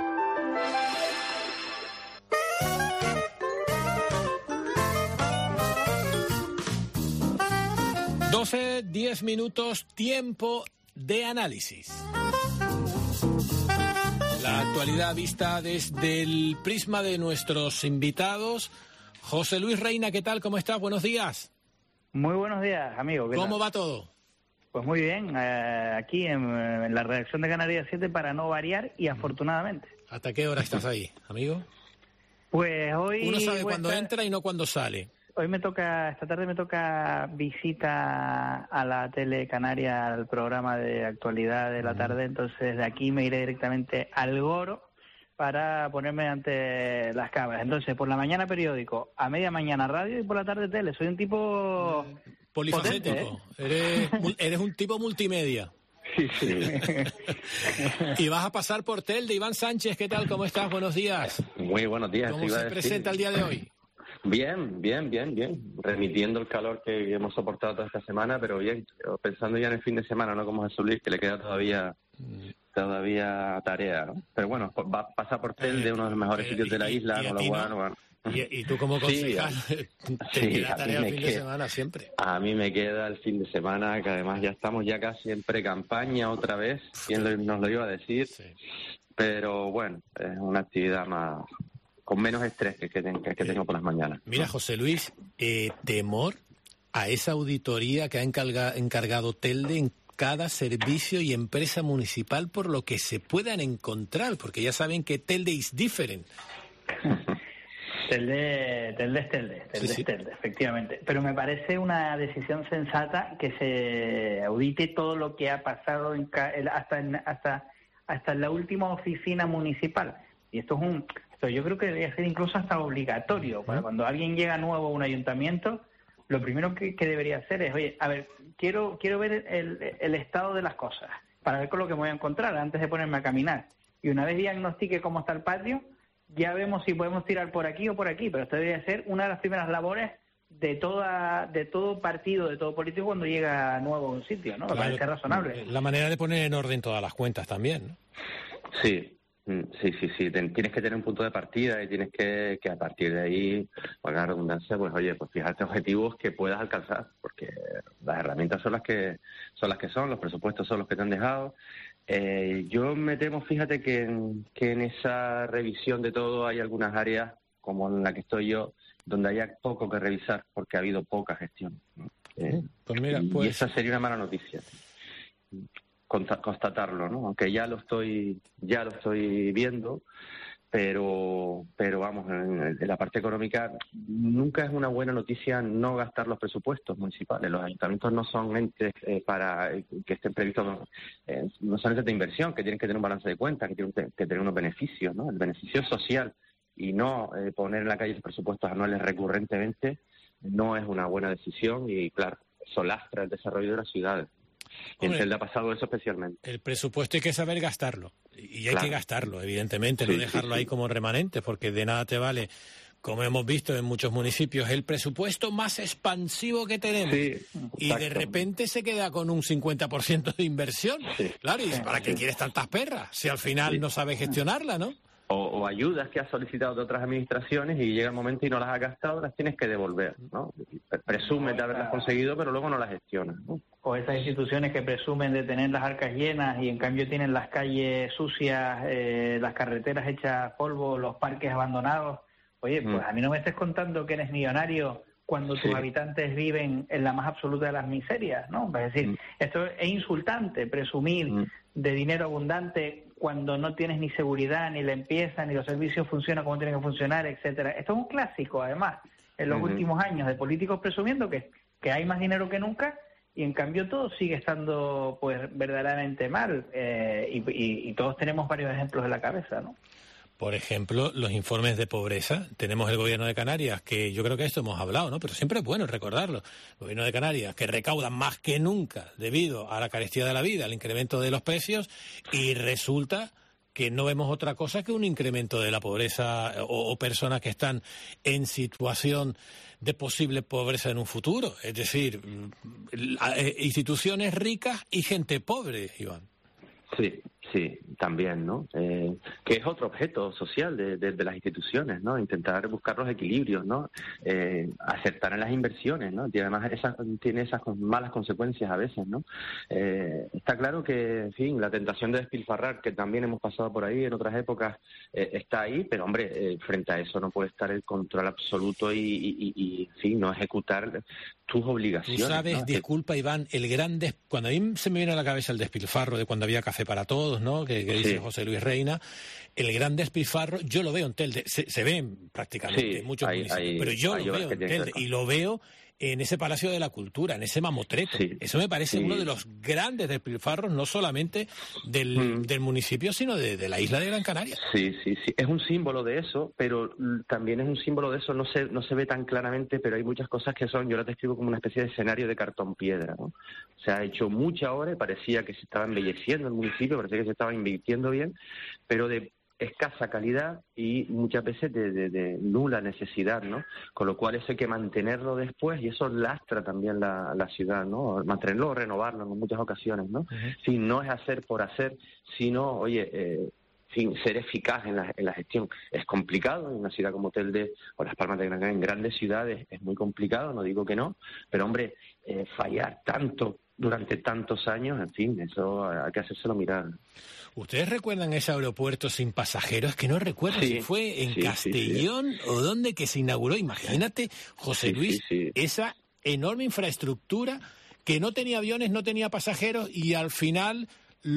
12:10 minutos, tiempo de análisis. La actualidad vista desde el prisma de nuestros invitados. José Luis Reina, ¿qué tal? ¿Cómo estás? Buenos días. Muy buenos días, amigo. ¿Cómo va todo? Pues muy bien, aquí en la redacción de Canarias 7 para no variar y afortunadamente. ¿Hasta qué hora estás ahí, amigo? Pues hoy... Uno sabe cuándo entra y no cuándo sale. Hoy esta tarde me toca visita a la tele canaria, al programa de actualidad de la tarde, entonces de aquí me iré directamente al Goro para ponerme ante las cámaras. Entonces, por la mañana periódico, a media mañana radio y por la tarde tele. Soy un tipo... polifacético. Potente, ¿eh? Eres un tipo multimedia. Sí. Y vas a pasar por Telde. Iván Sánchez, ¿qué tal? ¿Cómo estás? Buenos días. Muy buenos días. ¿Cómo se presenta el día de hoy? Bien. Remitiendo el calor que hemos soportado toda esta semana, pero bien. Pensando ya en el fin de semana, ¿no? Como Jesús Luis, que le queda todavía tarea, ¿no? Pero bueno, va a pasar por Telde, uno de los mejores sitios de la isla, con lo cual, bueno. Y tú como concejal, te queda tarea el fin de semana siempre. A mí me queda el fin de semana, que además ya estamos ya casi en pre-campaña otra vez, ¿quién nos lo iba a decir? Sí. Pero bueno, es una actividad más con menos estrés que tengo por las mañanas. Mira, José Luis, temor a esa auditoría que ha encargado Telde en cada servicio y empresa municipal por lo que se puedan encontrar, porque ya saben que Telde is different. Telde es Telde, efectivamente. Pero me parece una decisión sensata que se audite todo lo que ha pasado hasta en la última oficina municipal. Y esto yo creo que debería ser incluso hasta obligatorio. Para cuando alguien llega nuevo a un ayuntamiento, lo primero que debería hacer es, oye, a ver, quiero ver el estado de las cosas, para ver con lo que me voy a encontrar antes de ponerme a caminar. Y una vez diagnostique cómo está el patio, ya vemos si podemos tirar por aquí o por aquí, pero esto debería ser una de las primeras labores de todo partido, de todo político cuando llega nuevo a un sitio, ¿no? Me parece razonable. La manera de poner en orden todas las cuentas también, ¿no? Sí. Tienes que tener un punto de partida y tienes que a partir de ahí, para la redundancia, pues oye, pues fijarte objetivos que puedas alcanzar, porque las herramientas son las que son, los presupuestos son los que te han dejado. Yo me temo, fíjate que en esa revisión de todo hay algunas áreas, como en la que estoy yo, donde haya poco que revisar, porque ha habido poca gestión, ¿no? Pues mira, y esa sería una mala noticia. Constatarlo, ¿no? Aunque ya lo estoy viendo, pero vamos, en la parte económica nunca es una buena noticia no gastar los presupuestos municipales. Los ayuntamientos no son entes para que estén previstos, no son entes de inversión, que tienen que tener un balance de cuentas, que tienen que tener unos beneficios, ¿no? El beneficio social y no poner en la calle presupuestos anuales recurrentemente no es una buena decisión y, claro, eso lastra el desarrollo de las ciudades. Y en Telde ha pasado eso especialmente. El presupuesto hay que saber gastarlo, y hay Claro. que gastarlo, evidentemente, no Sí, dejarlo sí, ahí como remanente, porque de nada te vale, como hemos visto en muchos municipios, el presupuesto más expansivo que tenemos. Y de repente se queda con un 50% de inversión. Claro, ¿y para qué quieres tantas perras? Si al final no sabes gestionarla, ¿no? O ayudas que has solicitado de otras administraciones y llega el momento y no las has gastado, las tienes que devolver, ¿no? Presumes de haberlas conseguido, pero luego no las gestionas, ¿no? O esas instituciones que presumen de tener las arcas llenas y en cambio tienen las calles sucias, las carreteras hechas polvo, los parques abandonados. Oye, pues a mí no me estés contando que eres millonario cuando tus habitantes viven en la más absoluta de las miserias, ¿no? Es decir, esto es insultante, presumir de dinero abundante cuando no tienes ni seguridad, ni limpieza, ni los servicios funcionan como tienen que funcionar, etcétera. Esto es un clásico, además, en los últimos años, de políticos presumiendo que hay más dinero que nunca, y en cambio todo sigue estando pues verdaderamente mal, y todos tenemos varios ejemplos en la cabeza, ¿no? Por ejemplo, los informes de pobreza. Tenemos el Gobierno de Canarias, que yo creo que esto hemos hablado, ¿no? Pero siempre es bueno recordarlo. El Gobierno de Canarias, que recauda más que nunca debido a la carestía de la vida, al incremento de los precios, y resulta que no vemos otra cosa que un incremento de la pobreza o personas que están en situación de posible pobreza en un futuro. Es decir, instituciones ricas y gente pobre, Iván. Sí, también, ¿no? Que es otro objeto social de las instituciones, ¿no? Intentar buscar los equilibrios, ¿no? Acertar en las inversiones, ¿no? Y además tiene esas malas consecuencias a veces, ¿no? Está claro que, en fin, la tentación de despilfarrar, que también hemos pasado por ahí en otras épocas, está ahí, pero, hombre, frente a eso no puede estar el control absoluto y en fin, no ejecutar tus obligaciones. Tú sabes, ¿no? disculpa, Iván, cuando a mí se me viene a la cabeza el despilfarro de cuando había Café para Todos, ¿no? Que dice José Luis Reina, el gran despilfarro, yo lo veo en Telde, se ven prácticamente en muchos municipios, pero yo lo veo en Telde y lo veo en ese Palacio de la Cultura, en ese mamotreto. Eso me parece uno de los grandes despilfarros, no solamente del municipio, sino de la isla de Gran Canaria. Sí. Es un símbolo de eso, pero también es un símbolo de eso, no se ve tan claramente, pero hay muchas cosas que son, yo las describo como una especie de escenario de cartón piedra, ¿no? Se ha hecho mucha obra y parecía que se estaba embelleciendo el municipio, parecía que se estaba invirtiendo bien, pero de escasa calidad y muchas veces de nula necesidad, ¿no? Con lo cual eso hay que mantenerlo después y eso lastra también la ciudad, ¿no? Mantenerlo o renovarlo en muchas ocasiones, ¿no? Si no es hacer por hacer, sino, oye, ser eficaz en la gestión. Es complicado en una ciudad como Telde o Las Palmas de Gran Canaria, en grandes ciudades es muy complicado, no digo que no, pero hombre, fallar tanto durante tantos años, en fin, eso hay que hacérselo mirar. ¿Ustedes recuerdan ese aeropuerto sin pasajeros? Que no recuerdo si fue en Castellón o dónde que se inauguró. Imagínate, José Luis, esa enorme infraestructura que no tenía aviones, no tenía pasajeros y al final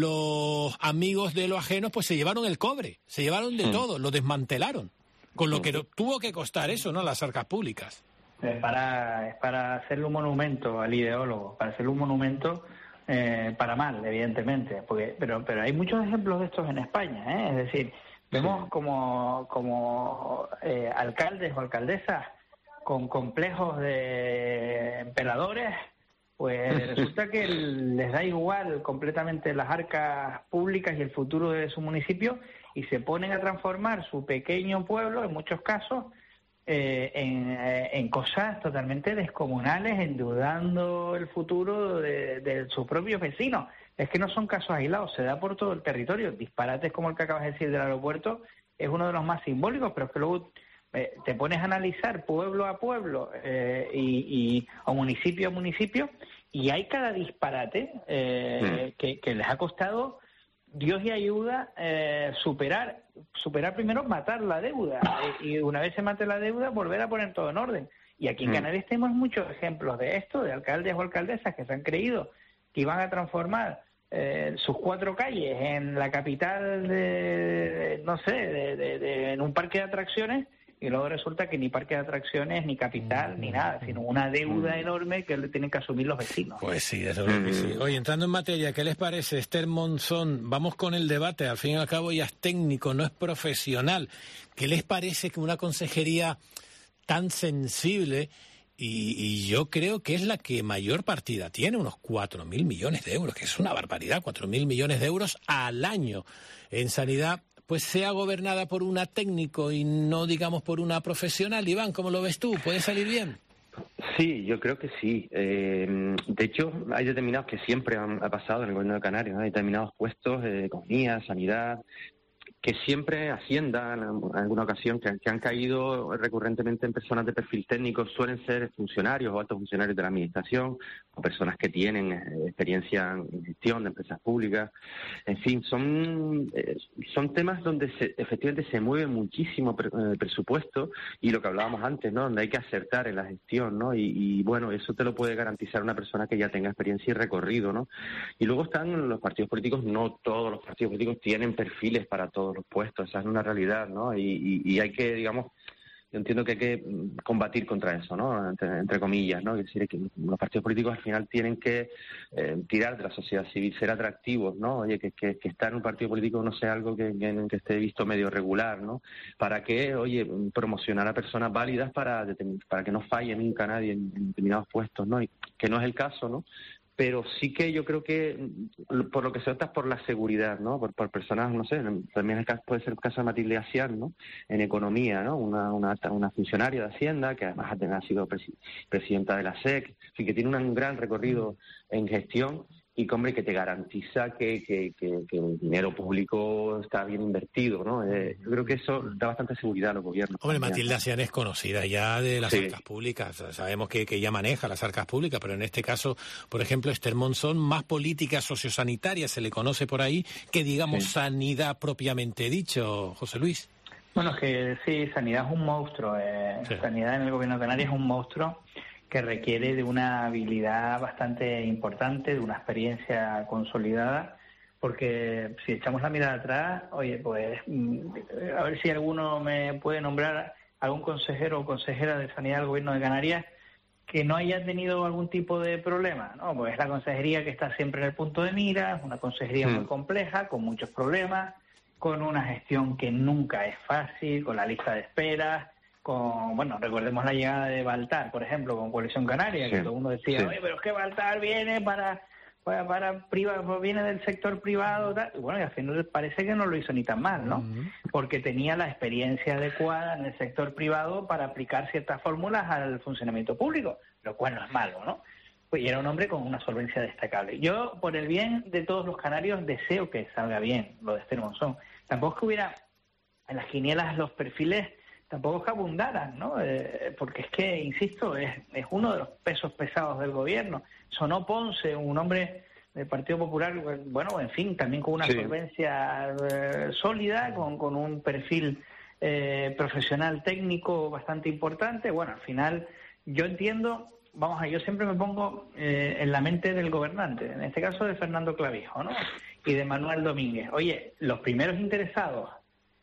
los amigos de los ajenos pues se llevaron el cobre, se llevaron de todo, lo desmantelaron. Con lo que tuvo que costar eso, ¿no? Las arcas públicas. Es para hacerle un monumento al ideólogo, para hacerle un monumento para mal, evidentemente, pero hay muchos ejemplos de estos en España, ¿eh? Es decir, vemos como alcaldes o alcaldesas con complejos de emperadores, pues resulta que les da igual completamente las arcas públicas y el futuro de su municipio y se ponen a transformar su pequeño pueblo, en muchos casos, en cosas totalmente descomunales, endeudando el futuro de sus propios vecinos. Es que no son casos aislados, se da por todo el territorio. Disparates como el que acabas de decir del aeropuerto es uno de los más simbólicos, pero es que luego te pones a analizar pueblo a pueblo o municipio a municipio y hay cada disparate que les ha costado Dios y ayuda superar primero, matar la deuda y una vez se mate la deuda volver a poner todo en orden. Y aquí en Canarias tenemos muchos ejemplos de esto, de alcaldes o alcaldesas que se han creído que iban a transformar sus 4 calles en la capital en un parque de atracciones y luego resulta que ni parque de atracciones, ni capital, ni nada, sino una deuda enorme que le tienen que asumir los vecinos. Pues sí, desde luego que sí. Oye, entrando en materia, ¿qué les parece, Esther Monzón? Vamos con el debate, al fin y al cabo ella es técnico, no es profesional. ¿Qué les parece que una consejería tan sensible, y yo creo que es la que mayor partida tiene, unos 4.000 millones de euros, que es una barbaridad, 4.000 millones de euros al año en sanidad, pues sea gobernada por una técnico y no, digamos, por una profesional? Iván, ¿cómo lo ves tú? ¿Puede salir bien? Sí, yo creo que sí. De hecho, hay determinados que siempre ha pasado en el gobierno de Canarias, ¿no? Hay determinados puestos de economía, sanidad, que siempre Hacienda, en alguna ocasión, que han caído recurrentemente en personas de perfil técnico, suelen ser funcionarios o altos funcionarios de la administración, o personas que tienen experiencia en gestión de empresas públicas. En fin, son temas donde efectivamente se mueve muchísimo presupuesto, y lo que hablábamos antes, ¿no? Donde hay que acertar en la gestión, ¿no? Y bueno, eso te lo puede garantizar una persona que ya tenga experiencia y recorrido, ¿no? Y luego están los partidos políticos. No todos los partidos políticos tienen perfiles para todos los puestos, esa es una realidad, ¿no? Y hay que, digamos, yo entiendo que hay que combatir contra eso, ¿no? Entre comillas, ¿no? Es decir, que los partidos políticos al final tienen que tirar de la sociedad civil, ser atractivos, ¿no? Oye, que estar en un partido político no sea algo que esté visto medio regular, ¿no? Para que, oye, promocionar a personas válidas para que no falle nunca nadie en determinados puestos, ¿no? Y que no es el caso, ¿no? Pero sí que yo creo que por lo que se opta es por la seguridad, ¿no? Por personas, no sé, también puede ser el caso de Matilde Asiar, ¿no? En economía, ¿no? Una funcionaria de Hacienda que además ha sido presidenta de la SEC, y que tiene un gran recorrido en gestión, y que, hombre, que te garantiza que el dinero público está bien invertido, ¿no? Yo creo que eso da bastante seguridad a los gobiernos. Hombre, Matilde Asiar es conocida ya de las arcas públicas, sabemos que ella maneja las arcas públicas, pero en este caso, por ejemplo, Esther Monzón, más política sociosanitaria se le conoce por ahí que, digamos, sanidad propiamente dicho, José Luis. Bueno, es que sí, sanidad es un monstruo, sanidad en el gobierno de Canarias es un monstruo que requiere de una habilidad bastante importante, de una experiencia consolidada, porque si echamos la mirada atrás, oye, pues a ver si alguno me puede nombrar algún consejero o consejera de sanidad del gobierno de Canarias que no haya tenido algún tipo de problema, ¿no? Pues es la consejería que está siempre en el punto de mira, es una consejería muy compleja, con muchos problemas, con una gestión que nunca es fácil, con la lista de espera, bueno, recordemos la llegada de Baltar, por ejemplo, con Coalición Canaria, que todo el mundo decía, oye, pero es que Baltar viene para privado, viene del sector privado, tal. Y bueno, y al final parece que no lo hizo ni tan mal, ¿no? Porque tenía la experiencia adecuada en el sector privado para aplicar ciertas fórmulas al funcionamiento público, lo cual no es malo, ¿no? Pues, y era un hombre con una solvencia destacable. Yo, por el bien de todos los canarios, deseo que salga bien lo de Esther Monzón. Tampoco es que hubiera en las quinielas los perfiles, tampoco es que abundaran, ¿no? Porque es que, insisto, es uno de los pesos pesados del gobierno. Sonó Ponce, un hombre del Partido Popular, bueno, en fin, también con una solvencia sólida, con un perfil profesional técnico bastante importante. Bueno, al final, yo entiendo, yo siempre me pongo en la mente del gobernante, en este caso de Fernando Clavijo, ¿no? Y de Manuel Domínguez. Oye, los primeros interesados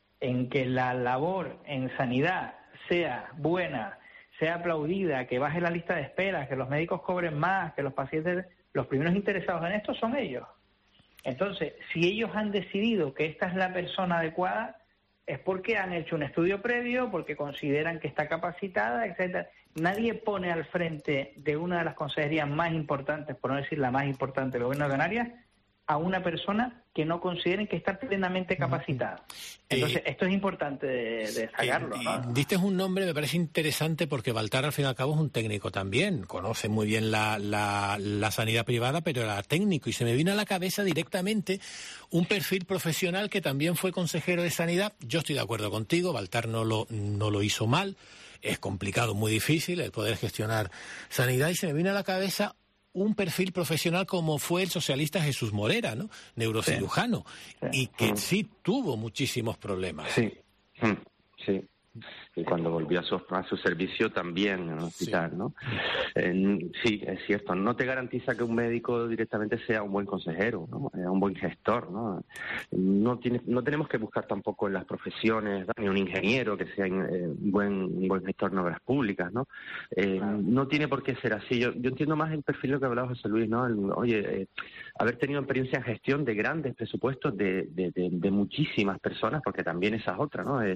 en que la labor en sanidad sea buena, sea aplaudida, que baje la lista de espera, que los médicos cobren más, que los pacientes, los primeros interesados en esto son ellos. Entonces, si ellos han decidido que esta es la persona adecuada, es porque han hecho un estudio previo, porque consideran que está capacitada, etcétera. Nadie pone al frente de una de las consejerías más importantes, por no decir la más importante del gobierno de Canarias, a una persona que no consideren que está plenamente capacitada. Entonces, esto es importante de sacarlo, ¿no? Diste un nombre, me parece interesante, porque Baltar, al fin y al cabo, es un técnico también. Conoce muy bien la sanidad privada, pero era técnico. Y se me vino a la cabeza directamente un perfil profesional que también fue consejero de sanidad. Yo estoy de acuerdo contigo, Baltar no lo hizo mal. Es complicado, muy difícil el poder gestionar sanidad. Y se me vino a la cabeza un perfil profesional como fue el socialista Jesús Morera, ¿no? Neurocirujano, y que sí tuvo muchísimos problemas. Sí. y cuando volvió a su servicio también en el hospital, ¿no? Sí, es cierto, no te garantiza que un médico directamente sea un buen consejero, ¿no? Un buen gestor, ¿no? No tenemos que buscar tampoco en las profesiones, ni un ingeniero que sea un buen gestor en obras públicas, ¿no? No tiene por qué ser así. Yo entiendo más el perfil de lo que hablaba José Luis, ¿no? Haber tenido experiencia en gestión de grandes presupuestos de muchísimas personas, porque también esa es otra, ¿no?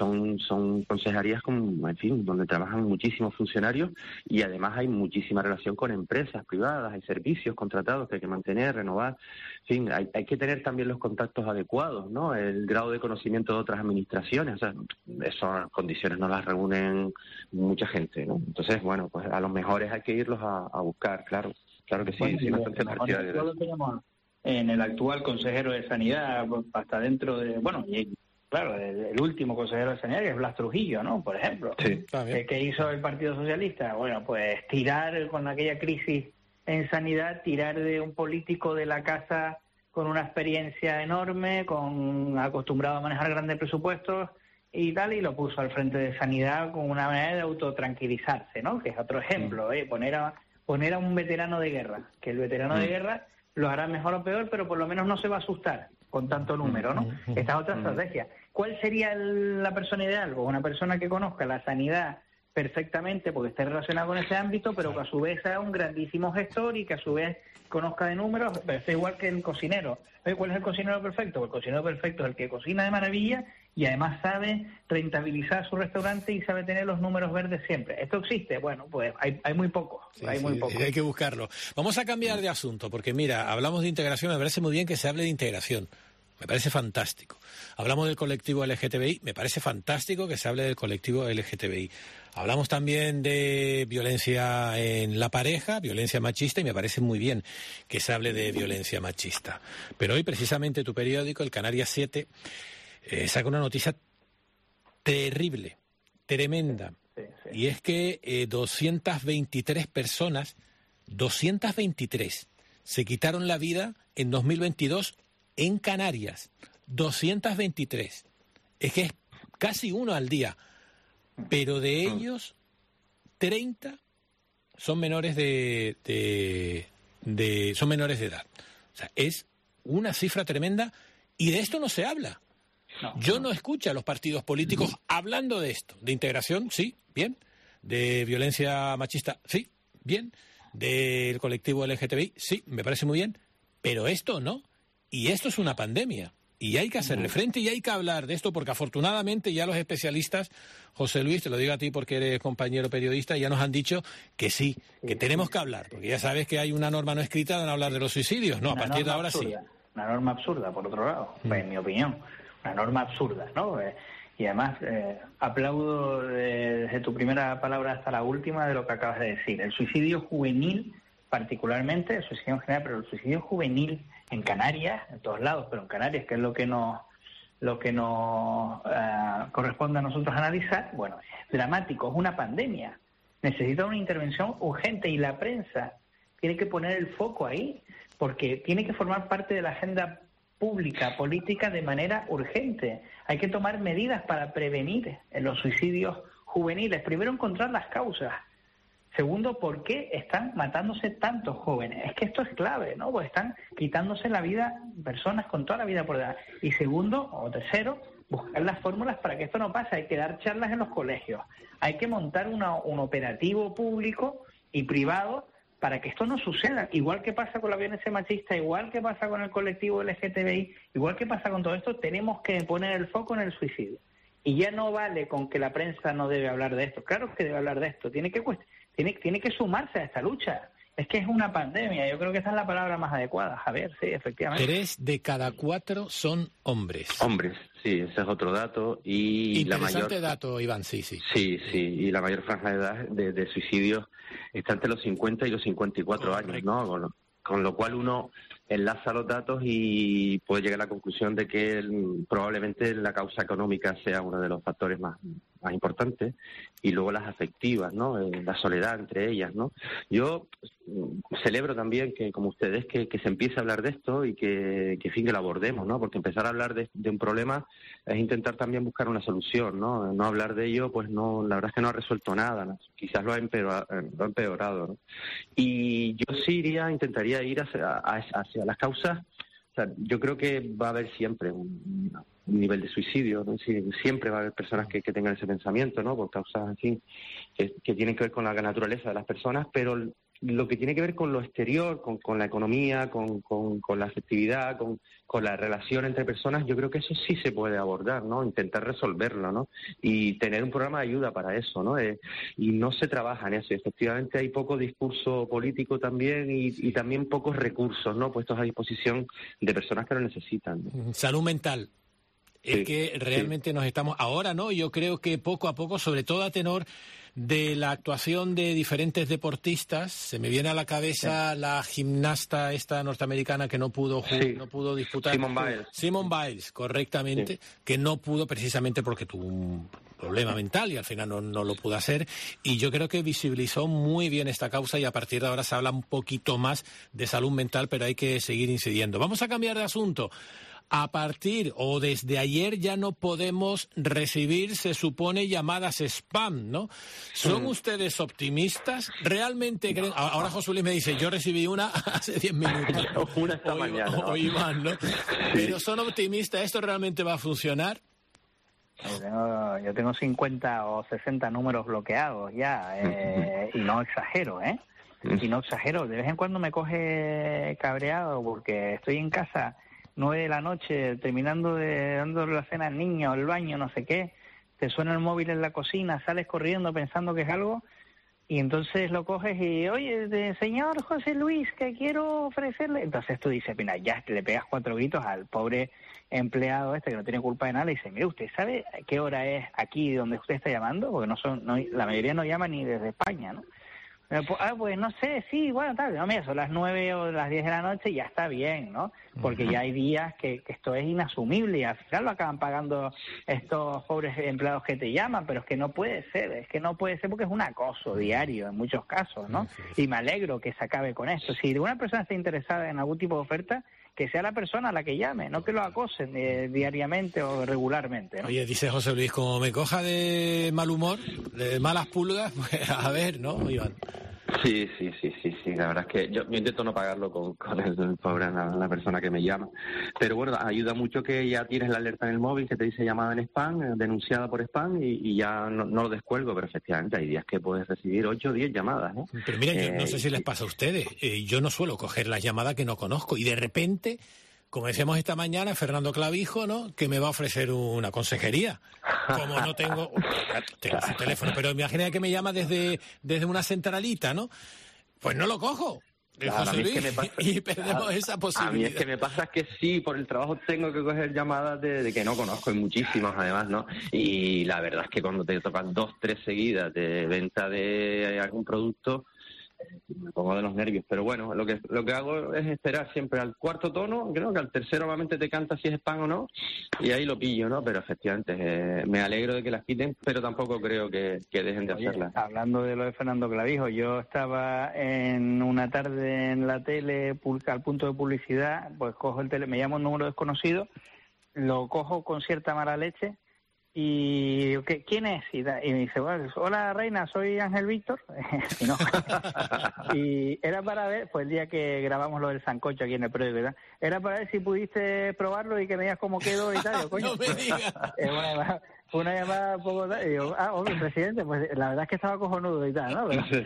Son consejerías donde trabajan muchísimos funcionarios y además hay muchísima relación con empresas privadas, hay servicios contratados que hay que mantener, renovar. En fin, hay que tener también los contactos adecuados, ¿no? El grado de conocimiento de otras administraciones, o sea, esas condiciones no las reúnen mucha gente, ¿no? Entonces, bueno, pues a los mejores hay que irlos a buscar, claro que sí, bueno, sí, bastante partidario. Lo tenemos en el actual consejero de Sanidad, hasta dentro de, bueno, y claro, el último consejero de Sanidad, que es Blas Trujillo, ¿no? Por ejemplo. Sí. ¿Qué hizo el Partido Socialista? Bueno, pues tirar con aquella crisis en Sanidad, tirar de un político de la casa con una experiencia enorme, acostumbrado a manejar grandes presupuestos y tal, y lo puso al frente de Sanidad con una manera de autotranquilizarse, ¿no? Que es otro ejemplo, poner a un veterano de guerra, que el veterano de guerra lo hará mejor o peor, pero por lo menos no se va a asustar con tanto número, ¿no? Esta es otra estrategia. ¿Cuál sería la persona ideal? Pues una persona que conozca la sanidad perfectamente, porque esté relacionada con ese ámbito, pero que a su vez sea un grandísimo gestor y que a su vez conozca de números, pero es igual que el cocinero. ¿Cuál es el cocinero perfecto? El cocinero perfecto es el que cocina de maravilla y además sabe rentabilizar su restaurante y sabe tener los números verdes siempre. ¿Esto existe? Bueno, pues hay muy pocos. Hay que buscarlo. Vamos a cambiar de asunto, porque mira, hablamos de integración, me parece muy bien que se hable de integración. Me parece fantástico. Hablamos del colectivo LGTBI, me parece fantástico que se hable del colectivo LGTBI. Hablamos también de violencia en la pareja, violencia machista, y me parece muy bien que se hable de violencia machista. Pero hoy, precisamente, tu periódico, el Canarias 7, saca una noticia terrible, tremenda. Y es que 223 personas, 223, se quitaron la vida en 2022 en Canarias. 223. Es que es casi uno al día. Pero de ellos, 30 son menores son menores de edad. O sea, es una cifra tremenda y de esto no se habla. Yo no escucho a los partidos políticos hablando de esto. De integración, sí, bien. De violencia machista, sí, bien. Del colectivo LGTBI, sí, me parece muy bien. Pero esto no. Y esto es una pandemia. Y hay que hacerle frente y hay que hablar de esto porque afortunadamente ya los especialistas, José Luis, te lo digo a ti porque eres compañero periodista, ya nos han dicho que sí, que tenemos que hablar. Porque ya sabes que hay una norma no escrita de no hablar de los suicidios. No, a partir de ahora sí. Una norma absurda, por otro lado, en mi opinión. Una norma absurda, ¿no? Y además aplaudo desde tu primera palabra hasta la última de lo que acabas de decir. El suicidio juvenil, particularmente, el suicidio en general, pero el suicidio juvenil en Canarias, en todos lados, pero en Canarias, que es lo que nos corresponde a nosotros analizar, bueno, es dramático, es una pandemia. Necesita una intervención urgente y la prensa tiene que poner el foco ahí, porque tiene que formar parte de la agenda pública, política, de manera urgente. Hay que tomar medidas para prevenir los suicidios juveniles. Primero, encontrar las causas. Segundo, ¿por qué están matándose tantos jóvenes? Es que esto es clave, ¿no? Pues están quitándose la vida personas con toda la vida por delante. Y segundo, o tercero, buscar las fórmulas para que esto no pase. Hay que dar charlas en los colegios. Hay que montar un operativo público y privado para que esto no suceda. Igual que pasa con la violencia machista, igual que pasa con el colectivo LGTBI, igual que pasa con todo esto, tenemos que poner el foco en el suicidio. Y ya no vale con que la prensa no debe hablar de esto. Claro que debe hablar de esto. Tiene que sumarse a esta lucha. Es que es una pandemia. Yo creo que esa es la palabra más adecuada, Javier. Sí, efectivamente. 3 de cada 4 son hombres. Hombres, sí, ese es otro dato. Y interesante la mayor dato, Iván, sí. Sí, y la mayor franja de edad de suicidios está entre los 50 y los 54 años, ¿no? Con lo cual uno enlaza los datos y puede llegar a la conclusión de que probablemente la causa económica sea uno de los factores más importantes, y luego las afectivas, ¿no? La soledad entre ellas, ¿no? Yo celebro también que, como ustedes, que se empiece a hablar de esto y que lo abordemos, ¿no? Porque empezar a hablar de un problema es intentar también buscar una solución, ¿no? No hablar de ello, pues no, la verdad es que no ha resuelto nada, ¿no? Quizás lo ha empeorado, ¿no? Y yo sí intentaría ir hacia las causas. O sea, yo creo que va a haber siempre un nivel de suicidio, ¿no? Siempre va a haber personas que tengan ese pensamiento, ¿no? Por causas, en fin, que tienen que ver con la naturaleza de las personas, pero lo que tiene que ver con lo exterior, con la economía, con la afectividad, con la relación entre personas, yo creo que eso sí se puede abordar, ¿no? Intentar resolverlo, ¿no? Y tener un programa de ayuda para eso, ¿no? Y no se trabaja en eso. Y efectivamente hay poco discurso político también y también pocos recursos, ¿no? Puestos a disposición de personas que lo necesitan, ¿no? Salud mental. Es que realmente nos estamos... Ahora, ¿no? Yo creo que poco a poco, sobre todo a tenor de la actuación de diferentes deportistas, se me viene a la cabeza la gimnasta esta norteamericana que no pudo disputar. Simone Biles, correctamente, que no pudo precisamente porque tuvo un problema mental y al final no lo pudo hacer. Y yo creo que visibilizó muy bien esta causa y a partir de ahora se habla un poquito más de salud mental, pero hay que seguir incidiendo. Vamos a cambiar de asunto. A partir o desde ayer ya no podemos recibir, se supone, llamadas spam, ¿no? ¿Son ustedes optimistas? ¿Realmente creen? Ahora José Luis me dice, yo recibí una hace 10 minutos. Una esta mañana. Hoy más, ¿no? Pero ¿son optimistas? ¿Esto realmente va a funcionar? Yo tengo 50 o 60 números bloqueados ya, y no exagero, ¿eh? Y no exagero. De vez en cuando me coge cabreado porque estoy en casa 9 de la noche, terminando dándole la cena al niño, el baño, no sé qué, te suena el móvil en la cocina, sales corriendo pensando que es algo, y entonces lo coges y, oye, señor José Luis, que quiero ofrecerle... Entonces tú dices, mira, ya le pegas 4 gritos al pobre empleado que no tiene culpa de nada, y dice, mire, ¿usted sabe qué hora es aquí donde usted está llamando? Porque la mayoría no llama ni desde España, ¿no? Pues no sé, sí, bueno, tal, no, mira, son las 9 o las 10 de la noche y ya está bien, ¿no? Porque ya hay días que esto es inasumible y al final lo acaban pagando estos pobres empleados que te llaman, pero es que no puede ser porque es un acoso diario en muchos casos, ¿no? Y me alegro que se acabe con esto. Si una persona está interesada en algún tipo de oferta, que sea la persona a la que llame, no que lo acosen diariamente o regularmente, ¿no? Oye, dice José Luis, como me coja de mal humor, de malas pulgas, pues a ver, ¿no, Iván? Sí, la verdad es que yo intento no pagarlo con el pobre, la persona que me llama, pero bueno, ayuda mucho que ya tienes la alerta en el móvil que te dice llamada en spam, denunciada por spam, y ya no lo descuelgo, pero efectivamente hay días que puedes recibir 8 o 10 llamadas, ¿no? Pero mira, yo no sé si les pasa a ustedes, yo no suelo coger las llamadas que no conozco y de repente, como decíamos esta mañana, Fernando Clavijo, ¿no?, que me va a ofrecer una consejería. Como no tengo su teléfono, pero imagina que me llama desde una centralita, ¿no? Pues no lo cojo. Claro, José Luis, y perdemos esa posibilidad. A mí es que me pasa que sí, por el trabajo tengo que coger llamadas de que no conozco, y muchísimas además, ¿no? Y la verdad es que cuando te tocan 2, 3 seguidas de venta de algún producto, me pongo de los nervios, pero bueno, lo que hago es esperar siempre al cuarto tono, creo que al tercero normalmente te canta si es spam o no, y ahí lo pillo, ¿no? Pero efectivamente, me alegro de que las quiten, pero tampoco creo que dejen de hacerlas. Hablando de lo de Fernando Clavijo, yo estaba en una tarde en la tele, al punto de publicidad, pues cojo el me llama un número desconocido, lo cojo con cierta mala leche, y ¿quién es? Y me dice, bueno, hola Reina, soy Ángel Víctor. Y no. Y era para ver, pues el día que grabamos lo del sancocho aquí en el periódico, ¿verdad? Era para ver si pudiste probarlo y que me digas cómo quedó y tal. Yo, coño, no me digas. Fue una llamada un poco... Y digo, hombre, presidente, pues la verdad es que estaba cojonudo y tal, ¿no?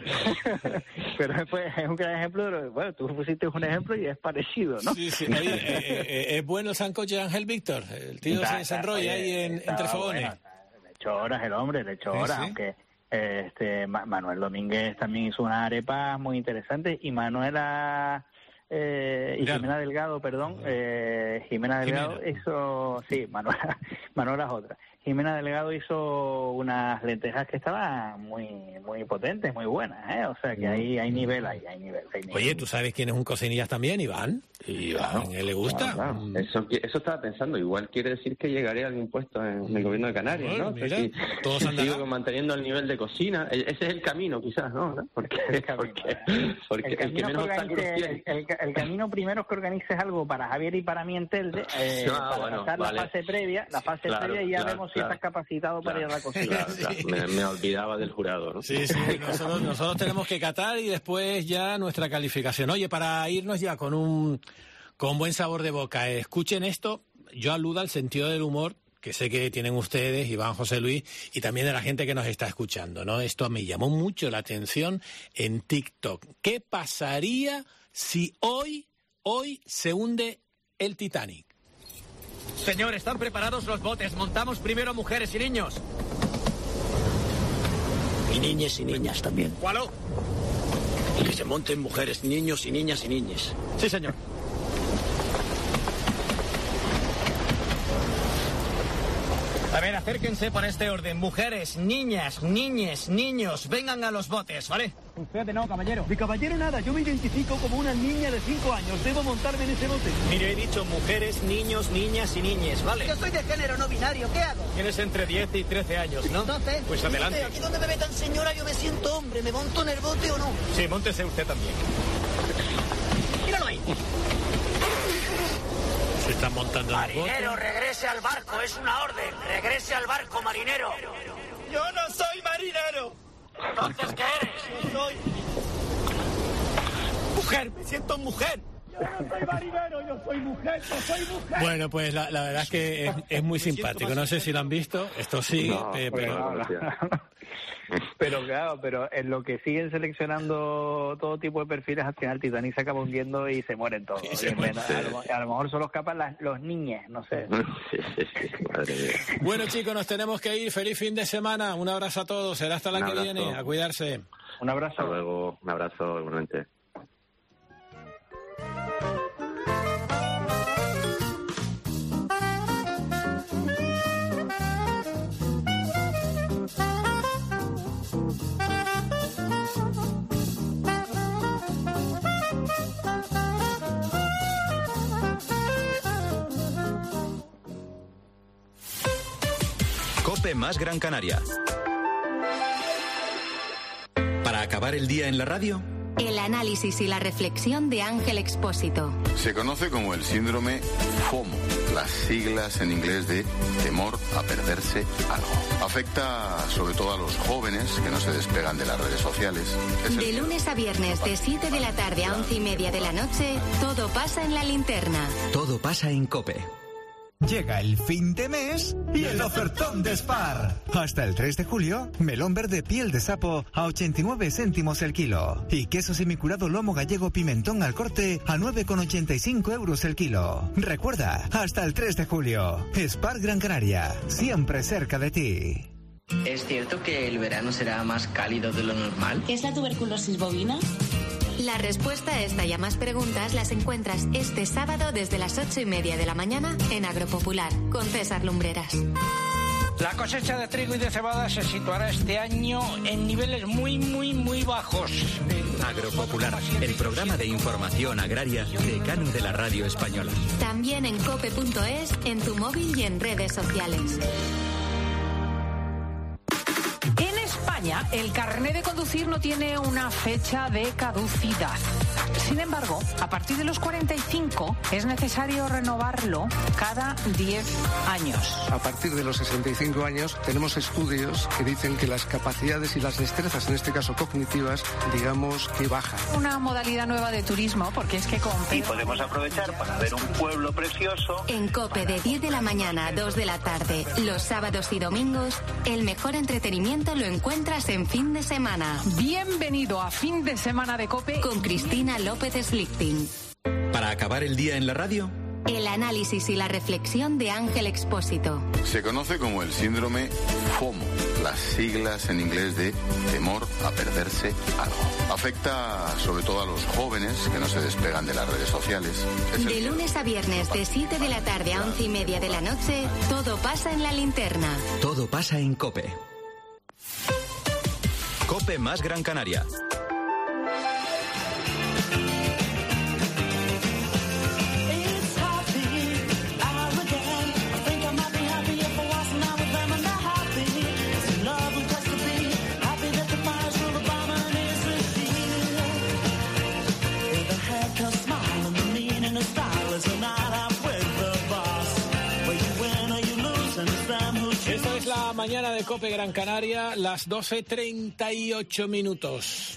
Pero después es un gran ejemplo, bueno, tú pusiste un ejemplo y es parecido, ¿no? Sí. Es bueno el sancocho de Ángel Víctor. El tío se desenrolla ahí entre fogones. Bueno, le echó horas el hombre, aunque Manuel Domínguez también hizo unas arepas muy interesantes y Jimena Delgado, Jimena Delgado hizo... Sí, Manuel es otra. Jimena Delgado hizo unas lentejas que estaban muy muy potentes, muy buenas, ¿eh? O sea que hay nivel. Oye, ¿tú sabes quién es un cocinillas también, Iván? Y a él le gusta. Claro. Eso estaba pensando. Igual quiere decir que llegaría algún puesto en el gobierno de Canarias, ¿no? Mira, todos sigo manteniendo el nivel de cocina. Ese es el camino, quizás, ¿no? Porque el que menos obstáculos tiene. El camino primero es que organices algo para Javier y para mí en Telde, para pasar la fase previa, y ya vemos si estás capacitado para ir a la cocina. Me olvidaba del jurado, ¿no? Sí, nosotros tenemos que catar y después ya nuestra calificación. Oye, para irnos ya con buen sabor de boca, escuchen esto. Yo aludo al sentido del humor que sé que tienen ustedes, Iván, José Luis, y también de la gente que nos está escuchando, ¿no? Esto me llamó mucho la atención en TikTok. ¿Qué pasaría si hoy se hunde el Titanic? Señor, ¿están preparados los botes? Montamos primero mujeres y niños. Y niñas y niñas también. ¿Cuál? Que se monten mujeres, niños y niñas y niñes. Sí, señor. A ver, acérquense por este orden. Mujeres, niñas, niños, vengan a los botes, ¿vale? Usted no, caballero. Mi caballero nada, yo me identifico como una niña de 5 años. Debo montarme en ese bote. Mire, he dicho mujeres, niños, niñas y niñes, ¿vale? Yo soy de género no binario, ¿qué hago? Tienes entre 10 y 13 años, ¿no? Entonces, pues adelante. Aquí donde me metan, señora, yo me siento hombre. ¿Me monto en el bote o no? Sí, móntese usted también. Míralo ahí. Se están montando Marinero, regrese al barco, es una orden. Regrese al barco, marinero. Yo no soy marinero. Entonces, ¿qué eres? Yo soy mujer, me siento mujer. Yo no soy marinero, yo soy mujer. Bueno, pues la verdad es que es muy simpático. No sé si lo han visto, esto sí, no, pero claro, en lo que siguen seleccionando todo tipo de perfiles, al final Titanic se acaba hundiendo y se mueren todos. A lo mejor solo escapan los niños, no sé. Madre mía. Bueno, chicos, nos tenemos que ir. Feliz fin de semana. Un abrazo a todos. Será hasta la que viene. A cuidarse. Un abrazo. Hasta luego. Un abrazo igualmente. COPE más Gran Canaria. Para acabar el día en la radio, el análisis y la reflexión de Ángel Expósito. Se conoce como el síndrome FOMO, las siglas en inglés de temor a perderse algo. Afecta sobre todo a los jóvenes que no se despegan de las redes sociales. De lunes a viernes, de 7 de la tarde a 11:30 de la noche, todo pasa en la linterna. Todo pasa en COPE. Llega el fin de mes y el ofertón de Spar. Hasta el 3 de julio, melón verde piel de sapo a 89 céntimos el kilo. Y queso semicurado lomo gallego pimentón al corte a 9,85 euros el kilo. Recuerda, hasta el 3 de julio. Spar Gran Canaria, siempre cerca de ti. ¿Es cierto que el verano será más cálido de lo normal? ¿Qué es la tuberculosis bovina? La respuesta a esta y a más preguntas las encuentras este sábado desde las 8:30 de la mañana en Agropopular, con César Lumbreras. La cosecha de trigo y de cebada se situará este año en niveles muy bajos. Agropopular, el programa de información agraria decano de la radio española. También en cope.es, en tu móvil y en redes sociales. El carnet de conducir no tiene una fecha de caducidad. Sin embargo, a partir de los 45 es necesario renovarlo cada 10 años. A partir de los 65 años tenemos estudios que dicen que las capacidades y las destrezas, en este caso cognitivas, digamos que bajan. Una modalidad nueva de turismo, porque es que Y podemos aprovechar para ver un pueblo precioso. En COPE de 10 de la mañana a 2 de la tarde, los sábados y domingos, el mejor entretenimiento lo encuentras en fin de semana. Bienvenido a Fin de Semana de COPE con Cristina López Slichting. Para acabar el día en la radio, el análisis y la reflexión de Ángel Expósito. Se conoce como el síndrome FOMO, las siglas en inglés de temor a perderse algo. Afecta sobre todo a los jóvenes que no se despegan de las redes sociales. De lunes a viernes, de 7 de la tarde a 11:30 de la noche, todo pasa en la linterna. Todo pasa en COPE. COPE más Gran Canaria. la mañana de COPE Gran Canaria, las 12:38 minutos.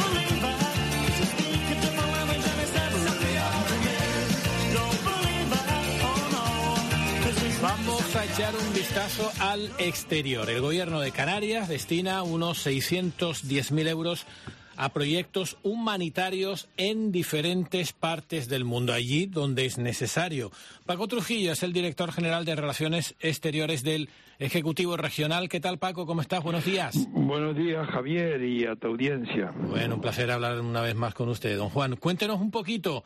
Vamos a echar un vistazo al exterior. El gobierno de Canarias destina unos 610.000 euros a proyectos humanitarios en diferentes partes del mundo, allí donde es necesario. Paco Trujillo es el director general de Relaciones Exteriores del Ejecutivo Regional. ¿Qué tal, Paco? ¿Cómo estás? Buenos días. Buenos días, Javier, y a tu audiencia. Bueno, un placer hablar una vez más con usted, don Juan. Cuéntenos un poquito,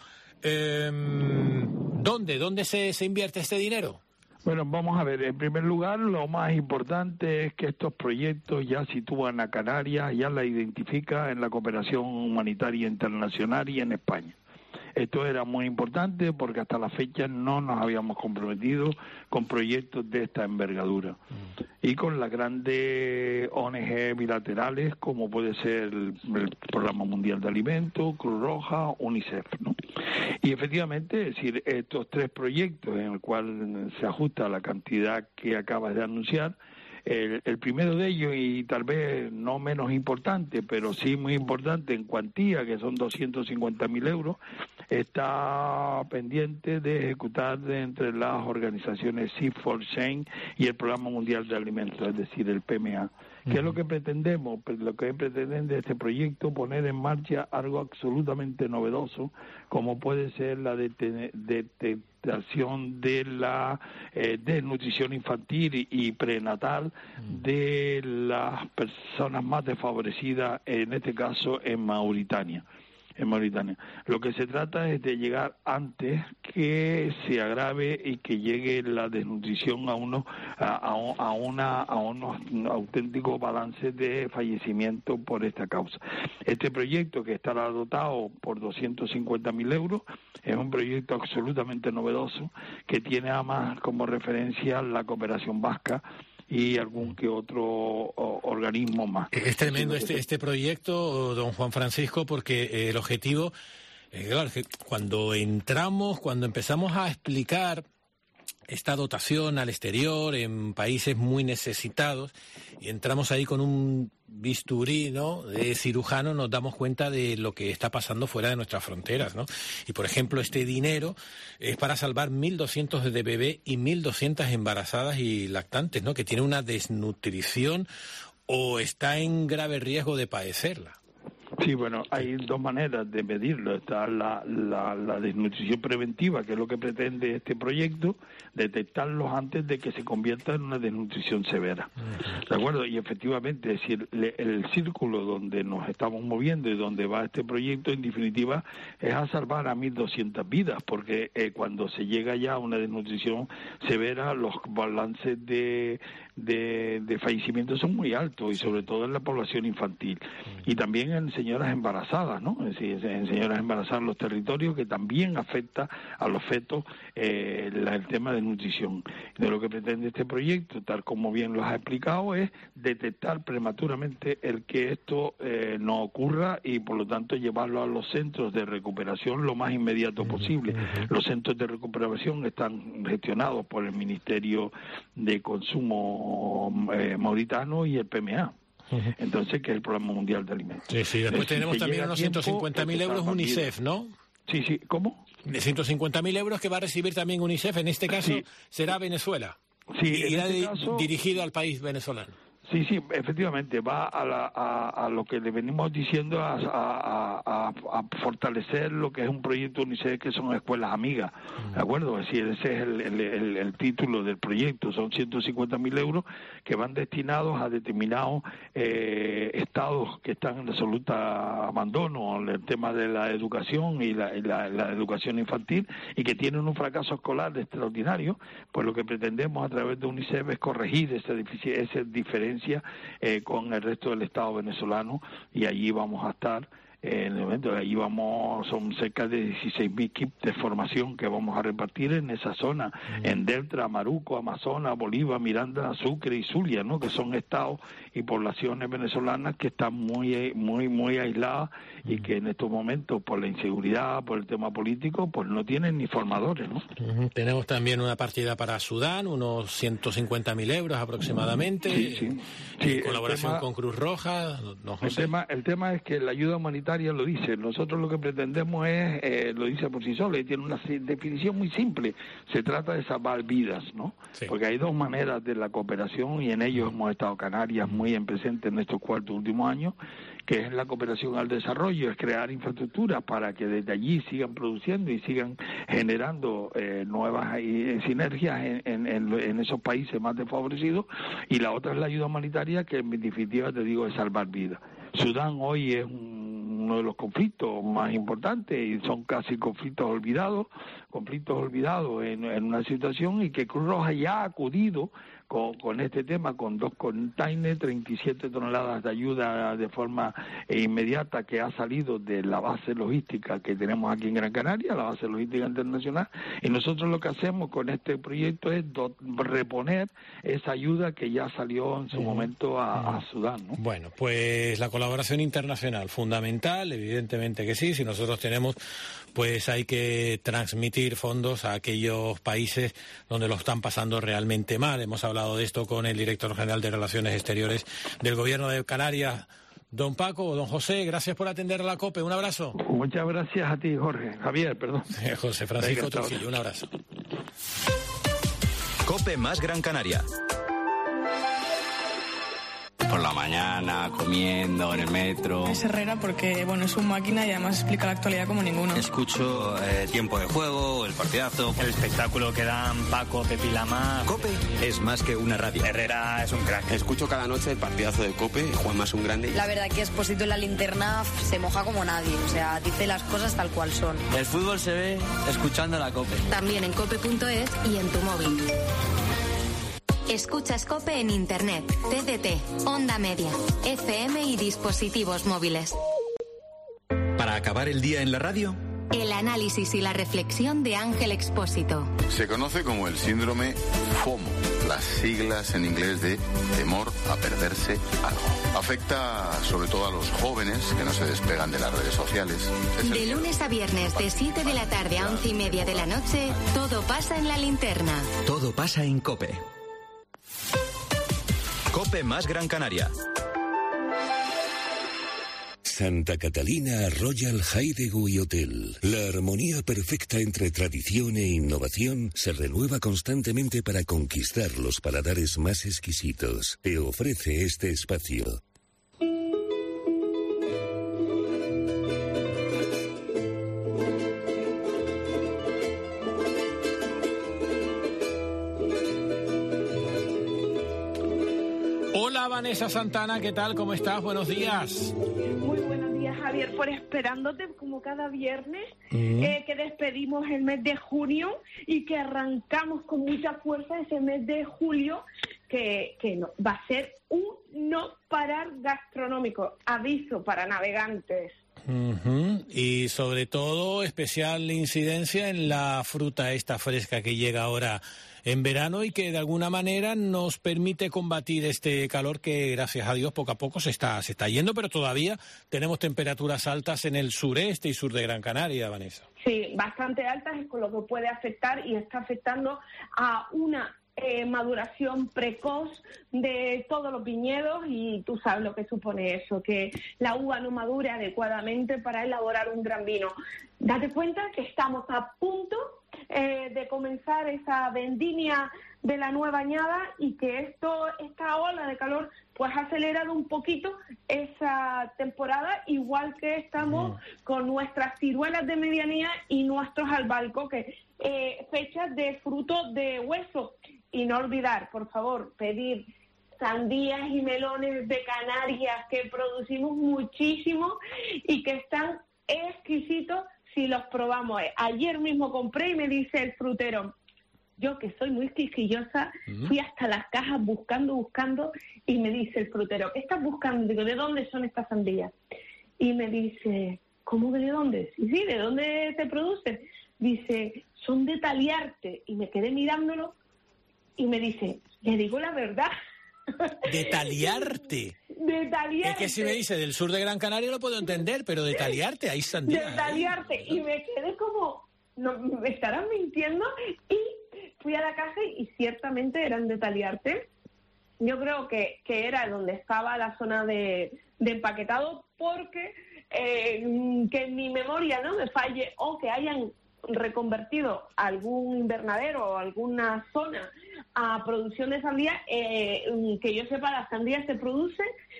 ¿dónde se invierte este dinero? Bueno, vamos a ver, en primer lugar, lo más importante es que estos proyectos ya sitúan a Canarias, ya la identifica en la cooperación humanitaria internacional y en España. Esto era muy importante porque hasta la fecha no nos habíamos comprometido con proyectos de esta envergadura. Y con las grandes ONG bilaterales, como puede ser el Programa Mundial de Alimentos, Cruz Roja, UNICEF, ¿no? Y efectivamente, es decir, estos tres proyectos en el cual se ajusta la cantidad que acabas de anunciar, el primero de ellos, y tal vez no menos importante, pero sí muy importante en cuantía, que son 250.000 euros, está pendiente de ejecutar entre las organizaciones Seed4Change y el Programa Mundial de Alimentos, es decir, el PMA. ¿Qué es lo que pretendemos? Pues lo que pretende este proyecto, poner en marcha algo absolutamente novedoso, como puede ser la detectación de la desnutrición infantil y prenatal de las personas más desfavorecidas, en este caso en Mauritania. Lo que se trata es de llegar antes que se agrave y que llegue la desnutrición a unos auténticos balances de fallecimiento por esta causa. Este proyecto, que estará dotado por 250.000 euros, es un proyecto absolutamente novedoso que tiene además como referencia la cooperación vasca y algún que otro organismo más. Es tremendo este proyecto, don Juan Francisco, porque el objetivo, claro, que cuando empezamos a explicar esta dotación al exterior en países muy necesitados y entramos ahí con un bisturí, ¿no?, de cirujano, nos damos cuenta de lo que está pasando fuera de nuestras fronteras, ¿no? Y por ejemplo, este dinero es para salvar 1.200 de bebés y 1.200 embarazadas y lactantes, ¿no?, que tienen una desnutrición o está en grave riesgo de padecerla. Sí, bueno, hay dos maneras de medirlo. Está la desnutrición preventiva, que es lo que pretende este proyecto, detectarlos antes de que se convierta en una desnutrición severa. ¿De acuerdo? Y efectivamente, es decir, el círculo donde nos estamos moviendo y donde va este proyecto, en definitiva, es a salvar a 1.200 vidas, porque cuando se llega ya a una desnutrición severa, los balances de fallecimiento son muy altos, y sobre todo en la población infantil. Y también en señoras embarazadas, ¿no? Es decir, en señoras embarazadas en los territorios, que también afecta a los fetos el tema de nutrición. De lo que pretende este proyecto, tal como bien lo has explicado, es detectar prematuramente el que esto no ocurra y, por lo tanto, llevarlo a los centros de recuperación lo más inmediato posible. Los centros de recuperación están gestionados por el Ministerio de Consumo mauritano y el PMA. Entonces, que es el Programa Mundial de Alimentos. Sí, después tenemos también unos 150.000 euros UNICEF, ¿no? Sí, ¿cómo? De 150.000 euros que va a recibir también UNICEF, en este caso será Venezuela. Sí, irá dirigido al país venezolano. Sí, efectivamente, va a lo que le venimos diciendo, a fortalecer lo que es un proyecto UNICEF, que son escuelas amigas, ¿de acuerdo? Es decir, ese es el título del proyecto. Son 150.000 euros que van destinados a determinados estados que están en absoluta abandono en el tema de la educación y la educación infantil, y que tienen un fracaso escolar extraordinario. Pues lo que pretendemos a través de UNICEF es corregir esa diferencia con el resto del Estado venezolano, y allí vamos a estar En el momento ahí son cerca de 16.000 kits de formación que vamos a repartir en esa zona, en Delta, Maruco, Amazonas, Bolívar, Miranda, Sucre y Zulia, ¿no? Que son estados y poblaciones venezolanas que están muy aisladas y que en estos momentos, por la inseguridad, por el tema político, pues no tienen ni formadores, ¿no? Tenemos también una partida para Sudán, unos 150.000 euros aproximadamente, en colaboración con Cruz Roja. No, José. El tema es que la ayuda humanitaria lo dice. Nosotros lo que pretendemos es, lo dice por sí solo, y tiene una definición muy simple. Se trata de salvar vidas, ¿no? Sí. Porque hay dos maneras de la cooperación y en ello hemos estado Canarias muy en presente en estos 4 últimos años, que es la cooperación al desarrollo, es crear infraestructuras para que desde allí sigan produciendo y sigan generando nuevas sinergias en esos países más desfavorecidos, y la otra es la ayuda humanitaria, que en definitiva te digo es salvar vidas. Sudán hoy es uno de los conflictos más importantes y son casi conflictos olvidados en una situación, y que Cruz Roja ya ha acudido con este tema, con 2 containers, 37 toneladas de ayuda de forma inmediata, que ha salido de la base logística que tenemos aquí en Gran Canaria, la base logística internacional, y nosotros lo que hacemos con este proyecto es reponer esa ayuda que ya salió en su momento a Sudán, ¿no? Bueno, pues la colaboración internacional, fundamental, evidentemente que sí. Si nosotros tenemos, pues hay que transmitir fondos a aquellos países donde lo están pasando realmente mal. Hemos hablado de esto con el director general de Relaciones Exteriores del Gobierno de Canarias, don Paco, o don José. Gracias por atender a la COPE. Un abrazo. Muchas gracias a ti, Javier, perdón. José Francisco Trujillo, un abrazo. COPE más Gran Canaria. Por la mañana, comiendo en el metro. Es Herrera porque, bueno, es un máquina y además explica la actualidad como ninguno. Escucho Tiempo de Juego, el partidazo. El espectáculo que dan Paco, Pepi Lamar. COPE es más que una radio. Herrera es un crack. Escucho cada noche el partidazo de COPE, Juanma es un grande. La verdad que Expósito en la linterna se moja como nadie, o sea, dice las cosas tal cual son. El fútbol se ve escuchando la COPE. También en cope.es y en tu móvil. Escuchas COPE en Internet, TDT, Onda Media, FM y dispositivos móviles. Para acabar el día en la radio, el análisis y la reflexión de Ángel Expósito. Se conoce como el síndrome FOMO, las siglas en inglés de temor a perderse algo. Afecta sobre todo a los jóvenes que no se despegan de las redes sociales. De lunes a viernes, de 7 de la tarde a 11:30 de la noche, todo pasa en la linterna. Todo pasa en COPE. COPE más Gran Canaria. Santa Catalina Royal Hideaway Hotel. La armonía perfecta entre tradición e innovación se renueva constantemente para conquistar los paladares más exquisitos. Te ofrece este espacio. Hola Vanessa Santana, ¿qué tal? ¿Cómo estás? Buenos días. Muy buenos días, Javier, por esperándote como cada viernes, que despedimos el mes de junio y que arrancamos con mucha fuerza ese mes de julio, que no, va a ser un no parar gastronómico, aviso para navegantes. Y sobre todo especial incidencia en la fruta esta fresca que llega ahora en verano y que de alguna manera nos permite combatir este calor que, gracias a Dios, poco a poco se está yendo, pero todavía tenemos temperaturas altas en el sureste y sur de Gran Canaria, Vanessa. Sí, bastante altas, es con lo que puede afectar y está afectando a una maduración precoz de todos los viñedos, y tú sabes lo que supone eso, que la uva no madure adecuadamente para elaborar un gran vino. Date cuenta que estamos a punto de comenzar esa vendimia de la nueva añada y que esta ola de calor pues ha acelerado un poquito esa temporada, igual que estamos con nuestras ciruelas de medianía y nuestros albaricoques, fechas de fruto de hueso. Y no olvidar, por favor, pedir sandías y melones de Canarias, que producimos muchísimo y que están exquisitos si los probamos. Ayer mismo compré y me dice el frutero, yo que soy muy quisquillosa, fui hasta las cajas buscando, y me dice el frutero, ¿qué estás buscando? Digo, ¿de dónde son estas sandías? y me dice, ¿cómo que de dónde? Sí, ¿de dónde se producen? Dice, son de Taliarte. Y me quedé mirándolo y me dice, le digo la verdad. ¿De Taliarte? De Taliarte. Es que si me dice del sur de Gran Canaria lo puedo entender, pero de Taliarte, ahí sandía. De Taliarte. Y me quedé como, no, me estarán mintiendo. Y fui a la casa y ciertamente eran de Taliarte. Yo creo que era donde estaba la zona de empaquetado, porque que en mi memoria no me falle, o que hayan reconvertido algún invernadero o alguna zona a producción de sandía, que yo sepa, la sandía se produce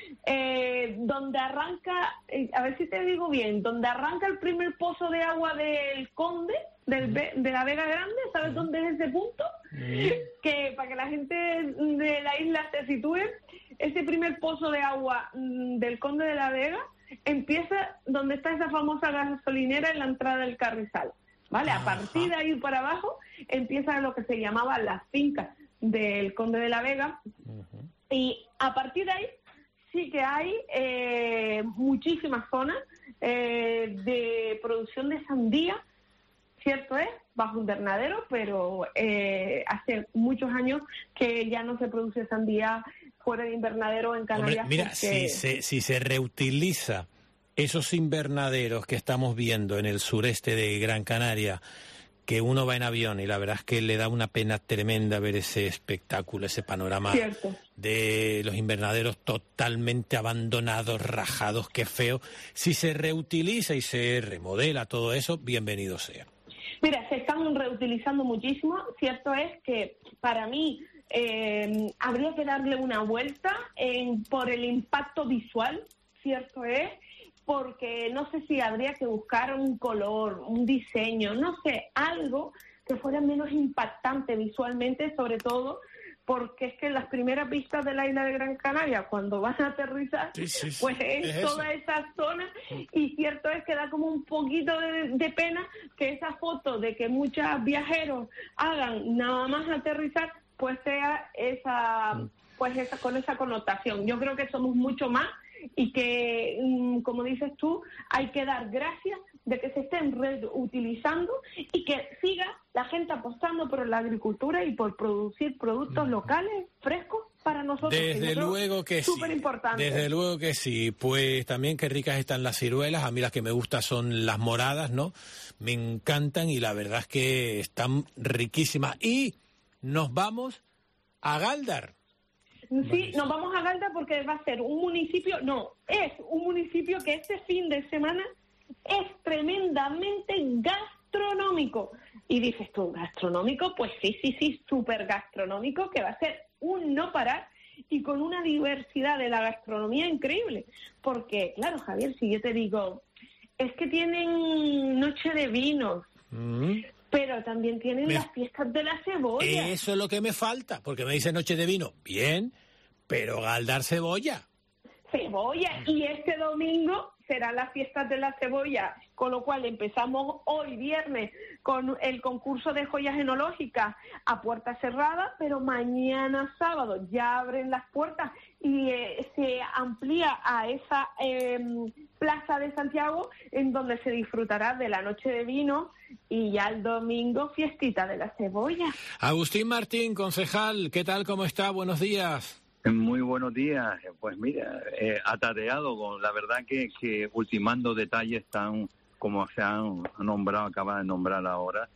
donde arranca, a ver si te digo bien, donde arranca el primer pozo de agua del Conde, de la Vega Grande, ¿sabes dónde es ese punto? Que para que la gente de la isla se sitúe, ese primer pozo de agua del Conde de la Vega empieza donde está esa famosa gasolinera en la entrada del Carrizal, ¿vale? A partir de ahí para abajo empieza lo que se llamaban las fincas del Conde de la Vega, y a partir de ahí sí que hay muchísimas zonas de producción de sandía, cierto es, bajo invernadero, pero hace muchos años que ya no se produce sandía fuera de invernadero en Canarias. Hombre, mira, porque... si se reutiliza esos invernaderos que estamos viendo en el sureste de Gran Canaria, que uno va en avión y la verdad es que le da una pena tremenda ver ese espectáculo, ese panorama de los invernaderos totalmente abandonados, rajados, qué feo. Si se reutiliza y se remodela todo eso, bienvenido sea. Mira, se están reutilizando muchísimo. Cierto es que para mí habría que darle una vuelta por el impacto visual, cierto es, porque no sé si habría que buscar un color, un diseño, no sé, algo que fuera menos impactante visualmente, sobre todo porque es que las primeras vistas de la isla de Gran Canaria, cuando van a aterrizar, pues es toda esa zona, y cierto es que da como un poquito de pena que esa foto de que muchos viajeros hagan nada más aterrizar, pues sea con esa connotación. Yo creo que somos mucho más, y que, como dices tú, hay que dar gracias de que se estén reutilizando y que siga la gente apostando por la agricultura y por producir productos locales, frescos para nosotros. Desde luego que sí. Súper importante. Desde luego que sí. Pues también qué ricas están las ciruelas. A mí las que me gustan son las moradas, ¿no? Me encantan y la verdad es que están riquísimas. Y nos vamos a Gáldar. Sí, nos vamos a Gáldar porque va a ser un municipio, es un municipio que este fin de semana es tremendamente gastronómico. Y dices tú, ¿gastronómico? Pues sí, súper gastronómico, que va a ser un no parar y con una diversidad de la gastronomía increíble. Porque, claro, Javier, si yo te digo, es que tienen noche de vinos, pero también tienen las fiestas de la cebolla. Eso es lo que me falta, porque me dice noche de vino, bien, pero Gáldar cebolla. Cebolla, y este domingo serán las fiestas de la cebolla, con lo cual empezamos hoy viernes con el concurso de joyas enológicas a puerta cerrada, pero mañana sábado ya abren las puertas y se amplía a esa plaza de Santiago, en donde se disfrutará de la noche de vino, y ya el domingo fiestita de la cebolla. Agustín Martín, concejal, ¿qué tal? ¿Cómo está? Buenos días. Muy buenos días. Pues mira, atareado con la verdad que ultimando detalles tan como se han nombrado, acaba de nombrar ahora.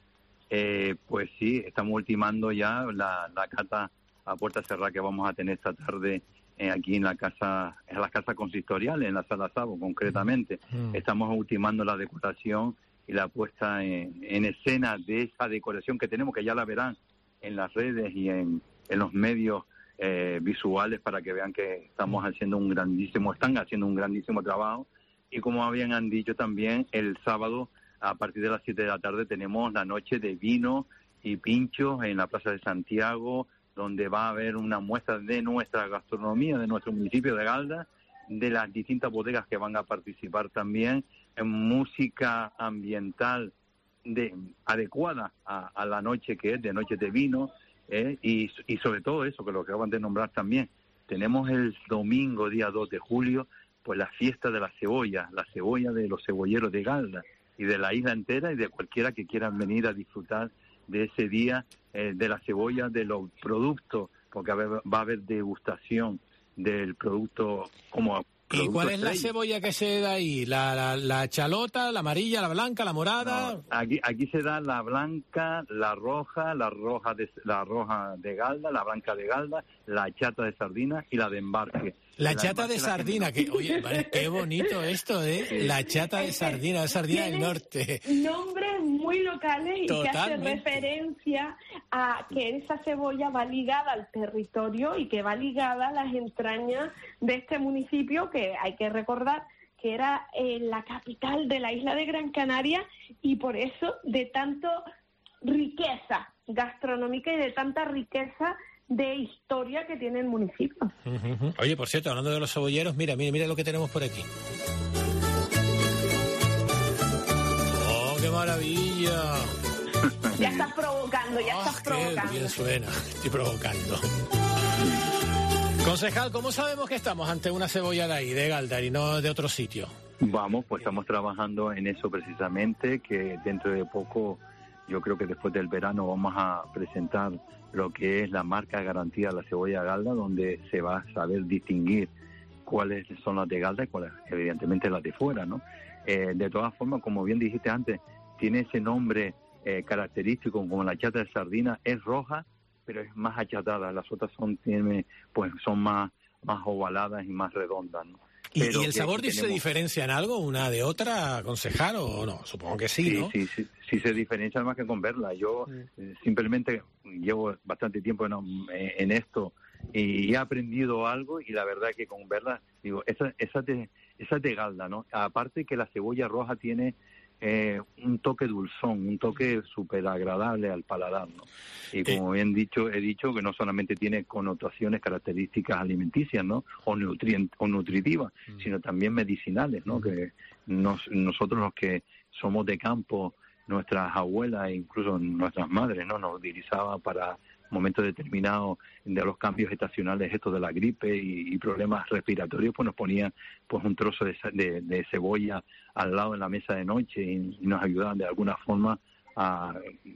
Pues sí, estamos ultimando ya la cata a puerta cerrada que vamos a tener esta tarde aquí en la casa consistorial, en la Sala Sabo concretamente. Estamos ultimando la decoración y la puesta en escena de esa decoración que tenemos, que ya la verán en las redes y en los medios visuales, para que vean que están haciendo un grandísimo trabajo. Y como habían dicho también, el sábado a partir de las 7 de la tarde tenemos la noche de vino y pinchos en la Plaza de Santiago, donde va a haber una muestra de nuestra gastronomía, de nuestro municipio de Gáldar, de las distintas bodegas que van a participar también, en música ambiental adecuada a la noche, que es de noche de vino, y sobre todo eso, que lo que acaban de nombrar también. Tenemos el domingo, día 2 de julio, pues la fiesta de la cebolla de los cebolleros de Galda y de la isla entera y de cualquiera que quieran venir a disfrutar de ese día de la cebolla, de los productos, porque va a haber degustación del producto como ¿Y cuál es la estrella. cebolla que se da ahí? ¿La chalota, la amarilla, la blanca, la morada? No, aquí se da la blanca, la roja de Galda, la blanca de Galda, la chata de sardina y la de embarque. La chata de sardina, que oye, vale, qué bonito esto, ¿eh? Sí. La chata de sardina del norte. Nombres muy locales y que hace Totalmente. referencia a que esa cebolla va ligada al territorio y que va ligada a las entrañas de este municipio, que hay que recordar que era la capital de la isla de Gran Canaria, y por eso de tanto riqueza gastronómica y de tanta riqueza de historia que tiene el municipio. Oye, por cierto, hablando de los cebolleros, mira lo que tenemos por aquí. ¡Oh, qué maravilla! Ya estás provocando, Qué bien suena, estoy provocando. Concejal, ¿cómo sabemos que estamos ante una cebolla de ahí, de Galdar, y no de otro sitio? Vamos, pues estamos trabajando en eso precisamente, que dentro de poco, yo creo que después del verano vamos a presentar lo que es la marca de garantía de la cebolla Galda, donde se va a saber distinguir cuáles son las de Galda y cuáles, evidentemente, las de fuera, ¿no? De todas formas, como bien dijiste antes, tiene ese nombre característico, como la chata de sardina, es roja, pero es más achatada. Las otras son más ovaladas y más redondas, ¿no? ¿Y el sabor se diferencia en algo una de otra, concejal, o no? Supongo que sí, ¿no? Sí se diferencia más que con verla. Yo simplemente llevo bastante tiempo en esto y he aprendido algo, y la verdad que con verla, digo, esa de Galda, ¿no? Aparte que la cebolla roja tiene un toque dulzón, un toque súper agradable al paladar, ¿no? Y como bien he dicho que no solamente tiene connotaciones características alimenticias, ¿no? o nutritivas, sino también medicinales, ¿no? Que nosotros los que somos de campo, nuestras abuelas e incluso nuestras madres, ¿no? Nos utilizaban para momentos determinados de los cambios estacionales, estos de la gripe y problemas respiratorios, pues nos ponían pues un trozo de cebolla al lado en la mesa de noche y nos ayudaban de alguna forma a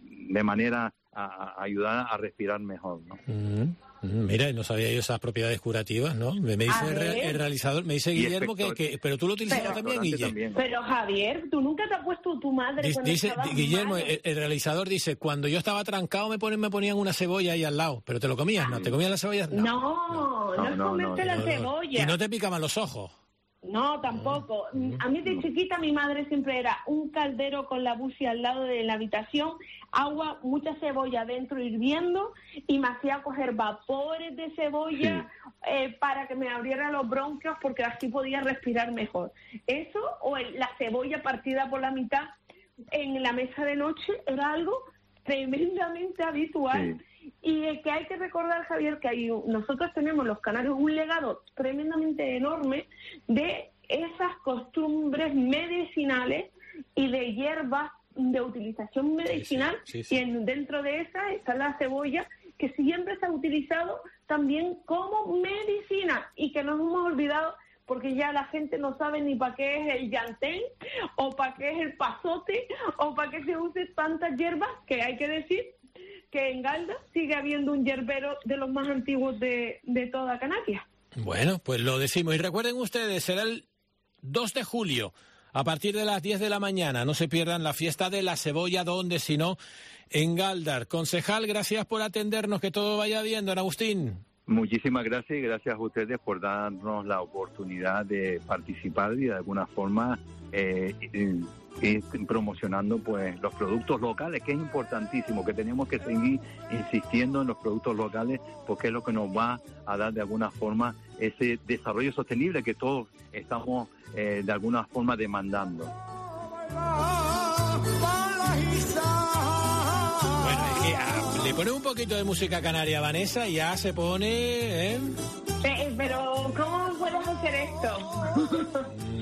ayudar a respirar mejor, ¿no? Mira, no sabía yo esas propiedades curativas, ¿no? Me dice el realizador, me dice Guillermo que pero tú lo utilizabas también, Guillermo. Pero Javier, ¿tú nunca te has puesto tu madre cuando Dice estabas Guillermo, mal? el realizador dice, cuando yo estaba trancado me ponían una cebolla ahí al lado, pero ¿te lo comías? ¿No? ¿Te comías la cebolla? No es comerte la cebolla. ¿Y no te picaban los ojos? No, tampoco. A mí de chiquita mi madre siempre era un caldero con la bucia al lado de la habitación, agua, mucha cebolla dentro hirviendo, y me hacía coger vapores de cebolla para que me abrieran los bronquios, porque así podía respirar mejor. Eso, o la cebolla partida por la mitad en la mesa de noche, era algo tremendamente habitual. Y que hay que recordar, Javier, que nosotros tenemos los canarios un legado tremendamente enorme de esas costumbres medicinales y de hierbas de utilización medicinal, y dentro de esas está la cebolla, que siempre se ha utilizado también como medicina, y que nos hemos olvidado porque ya la gente no sabe ni para qué es el llantén, o para qué es el pasote, o para qué se usa tantas hierbas, que hay que decir que en Galda sigue habiendo un yerbero de los más antiguos de toda Canarias. Bueno, pues lo decimos. Y recuerden ustedes, será el 2 de julio, a partir de las 10 de la mañana. No se pierdan la fiesta de la cebolla, donde si no, en Galdar. Concejal, gracias por atendernos, que todo vaya bien, don Agustín. Muchísimas gracias, y gracias a ustedes por darnos la oportunidad de participar y de alguna forma promocionando pues los productos locales, que es importantísimo, que tenemos que seguir insistiendo en los productos locales, porque es lo que nos va a dar de alguna forma ese desarrollo sostenible que todos estamos de alguna forma demandando. Bueno, es que le pone un poquito de música canaria a Vanessa y ya se pone... Pero, ¿cómo puedes hacer esto?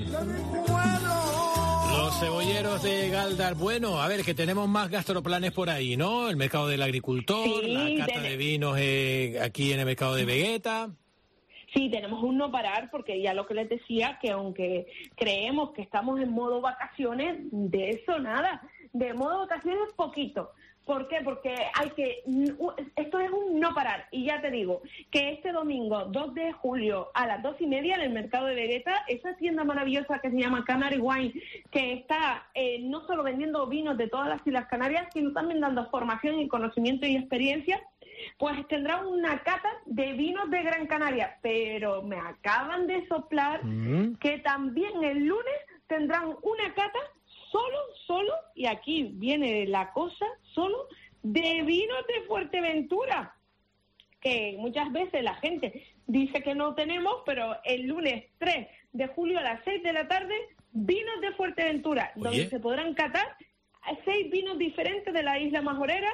Los cebolleros de Galdar. Bueno, a ver, que tenemos más gastroplanes por ahí, ¿no? El mercado del agricultor, la cata de vinos aquí en el mercado de Vegueta. Sí, tenemos un no parar, porque ya lo que les decía, que aunque creemos que estamos en modo vacaciones, de eso nada. De modo vacaciones poquito. ¿Por qué? Porque esto es un no parar. Y ya te digo, que este domingo, 2 de julio, a las 2:30, en el mercado de Beretta, esa tienda maravillosa que se llama Canary Wine, que está no solo vendiendo vinos de todas las Islas Canarias, sino también dando formación y conocimiento y experiencia, pues tendrá una cata de vinos de Gran Canaria. Pero me acaban de soplar que también el lunes tendrán una cata solo, y aquí viene la cosa, solo de vinos de Fuerteventura, que muchas veces la gente dice que no tenemos, pero el lunes 3 de julio a las 6 de la tarde, vinos de Fuerteventura, donde se podrán catar 6 vinos diferentes de la isla Majorera,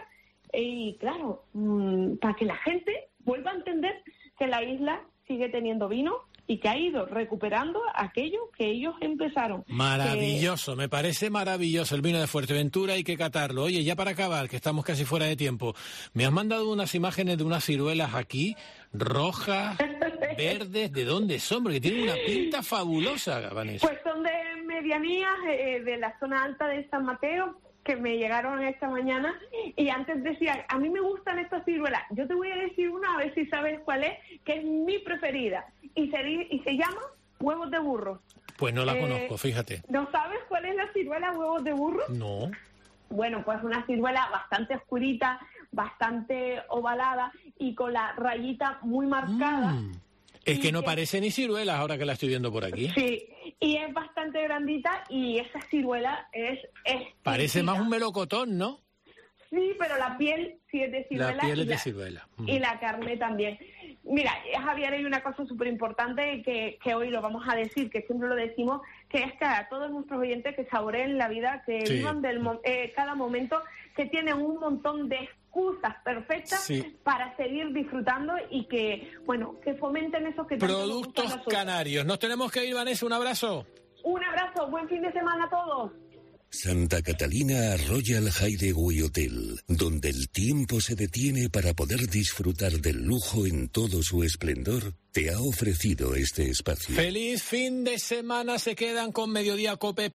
y claro, para que la gente vuelva a entender que la isla sigue teniendo vino y que ha ido recuperando aquello que ellos empezaron. Maravilloso, me parece maravilloso el vino de Fuerteventura, hay que catarlo. Oye, ya para acabar, que estamos casi fuera de tiempo, me has mandado unas imágenes de unas ciruelas aquí, rojas, verdes, ¿de dónde son? Porque tienen una pinta fabulosa, Vanessa. Pues son de medianías, de la zona alta de San Mateo, que me llegaron esta mañana, y antes decía, a mí me gustan estas ciruelas. Yo te voy a decir una, a ver si sabes cuál es, que es mi preferida, y se llama huevos de burro. Pues no la conozco, fíjate. ¿No sabes cuál es la ciruela huevos de burro? No. Bueno, pues una ciruela bastante oscurita, bastante ovalada, y con la rayita muy marcada. Es que no parece ni ciruelas ahora que la estoy viendo por aquí. Sí, y es bastante grandita, y esa ciruela es parece más un melocotón, ¿no? Sí, pero la piel sí es de ciruela. La piel es de ciruela. Y la carne también. Mira, Javier, hay una cosa súper importante que hoy lo vamos a decir, que siempre lo decimos, que es que a todos nuestros oyentes que saboreen la vida, que vivan cada momento, que tienen un montón de excusas perfectas para seguir disfrutando, y que, bueno, que fomenten eso que productos canarios. Nos tenemos que ir, Vanessa, un abrazo. Un abrazo, buen fin de semana a todos. Santa Catalina Royal Hideaway Hotel, donde el tiempo se detiene para poder disfrutar del lujo en todo su esplendor, te ha ofrecido este espacio. Feliz fin de semana, se quedan con Mediodía COPE.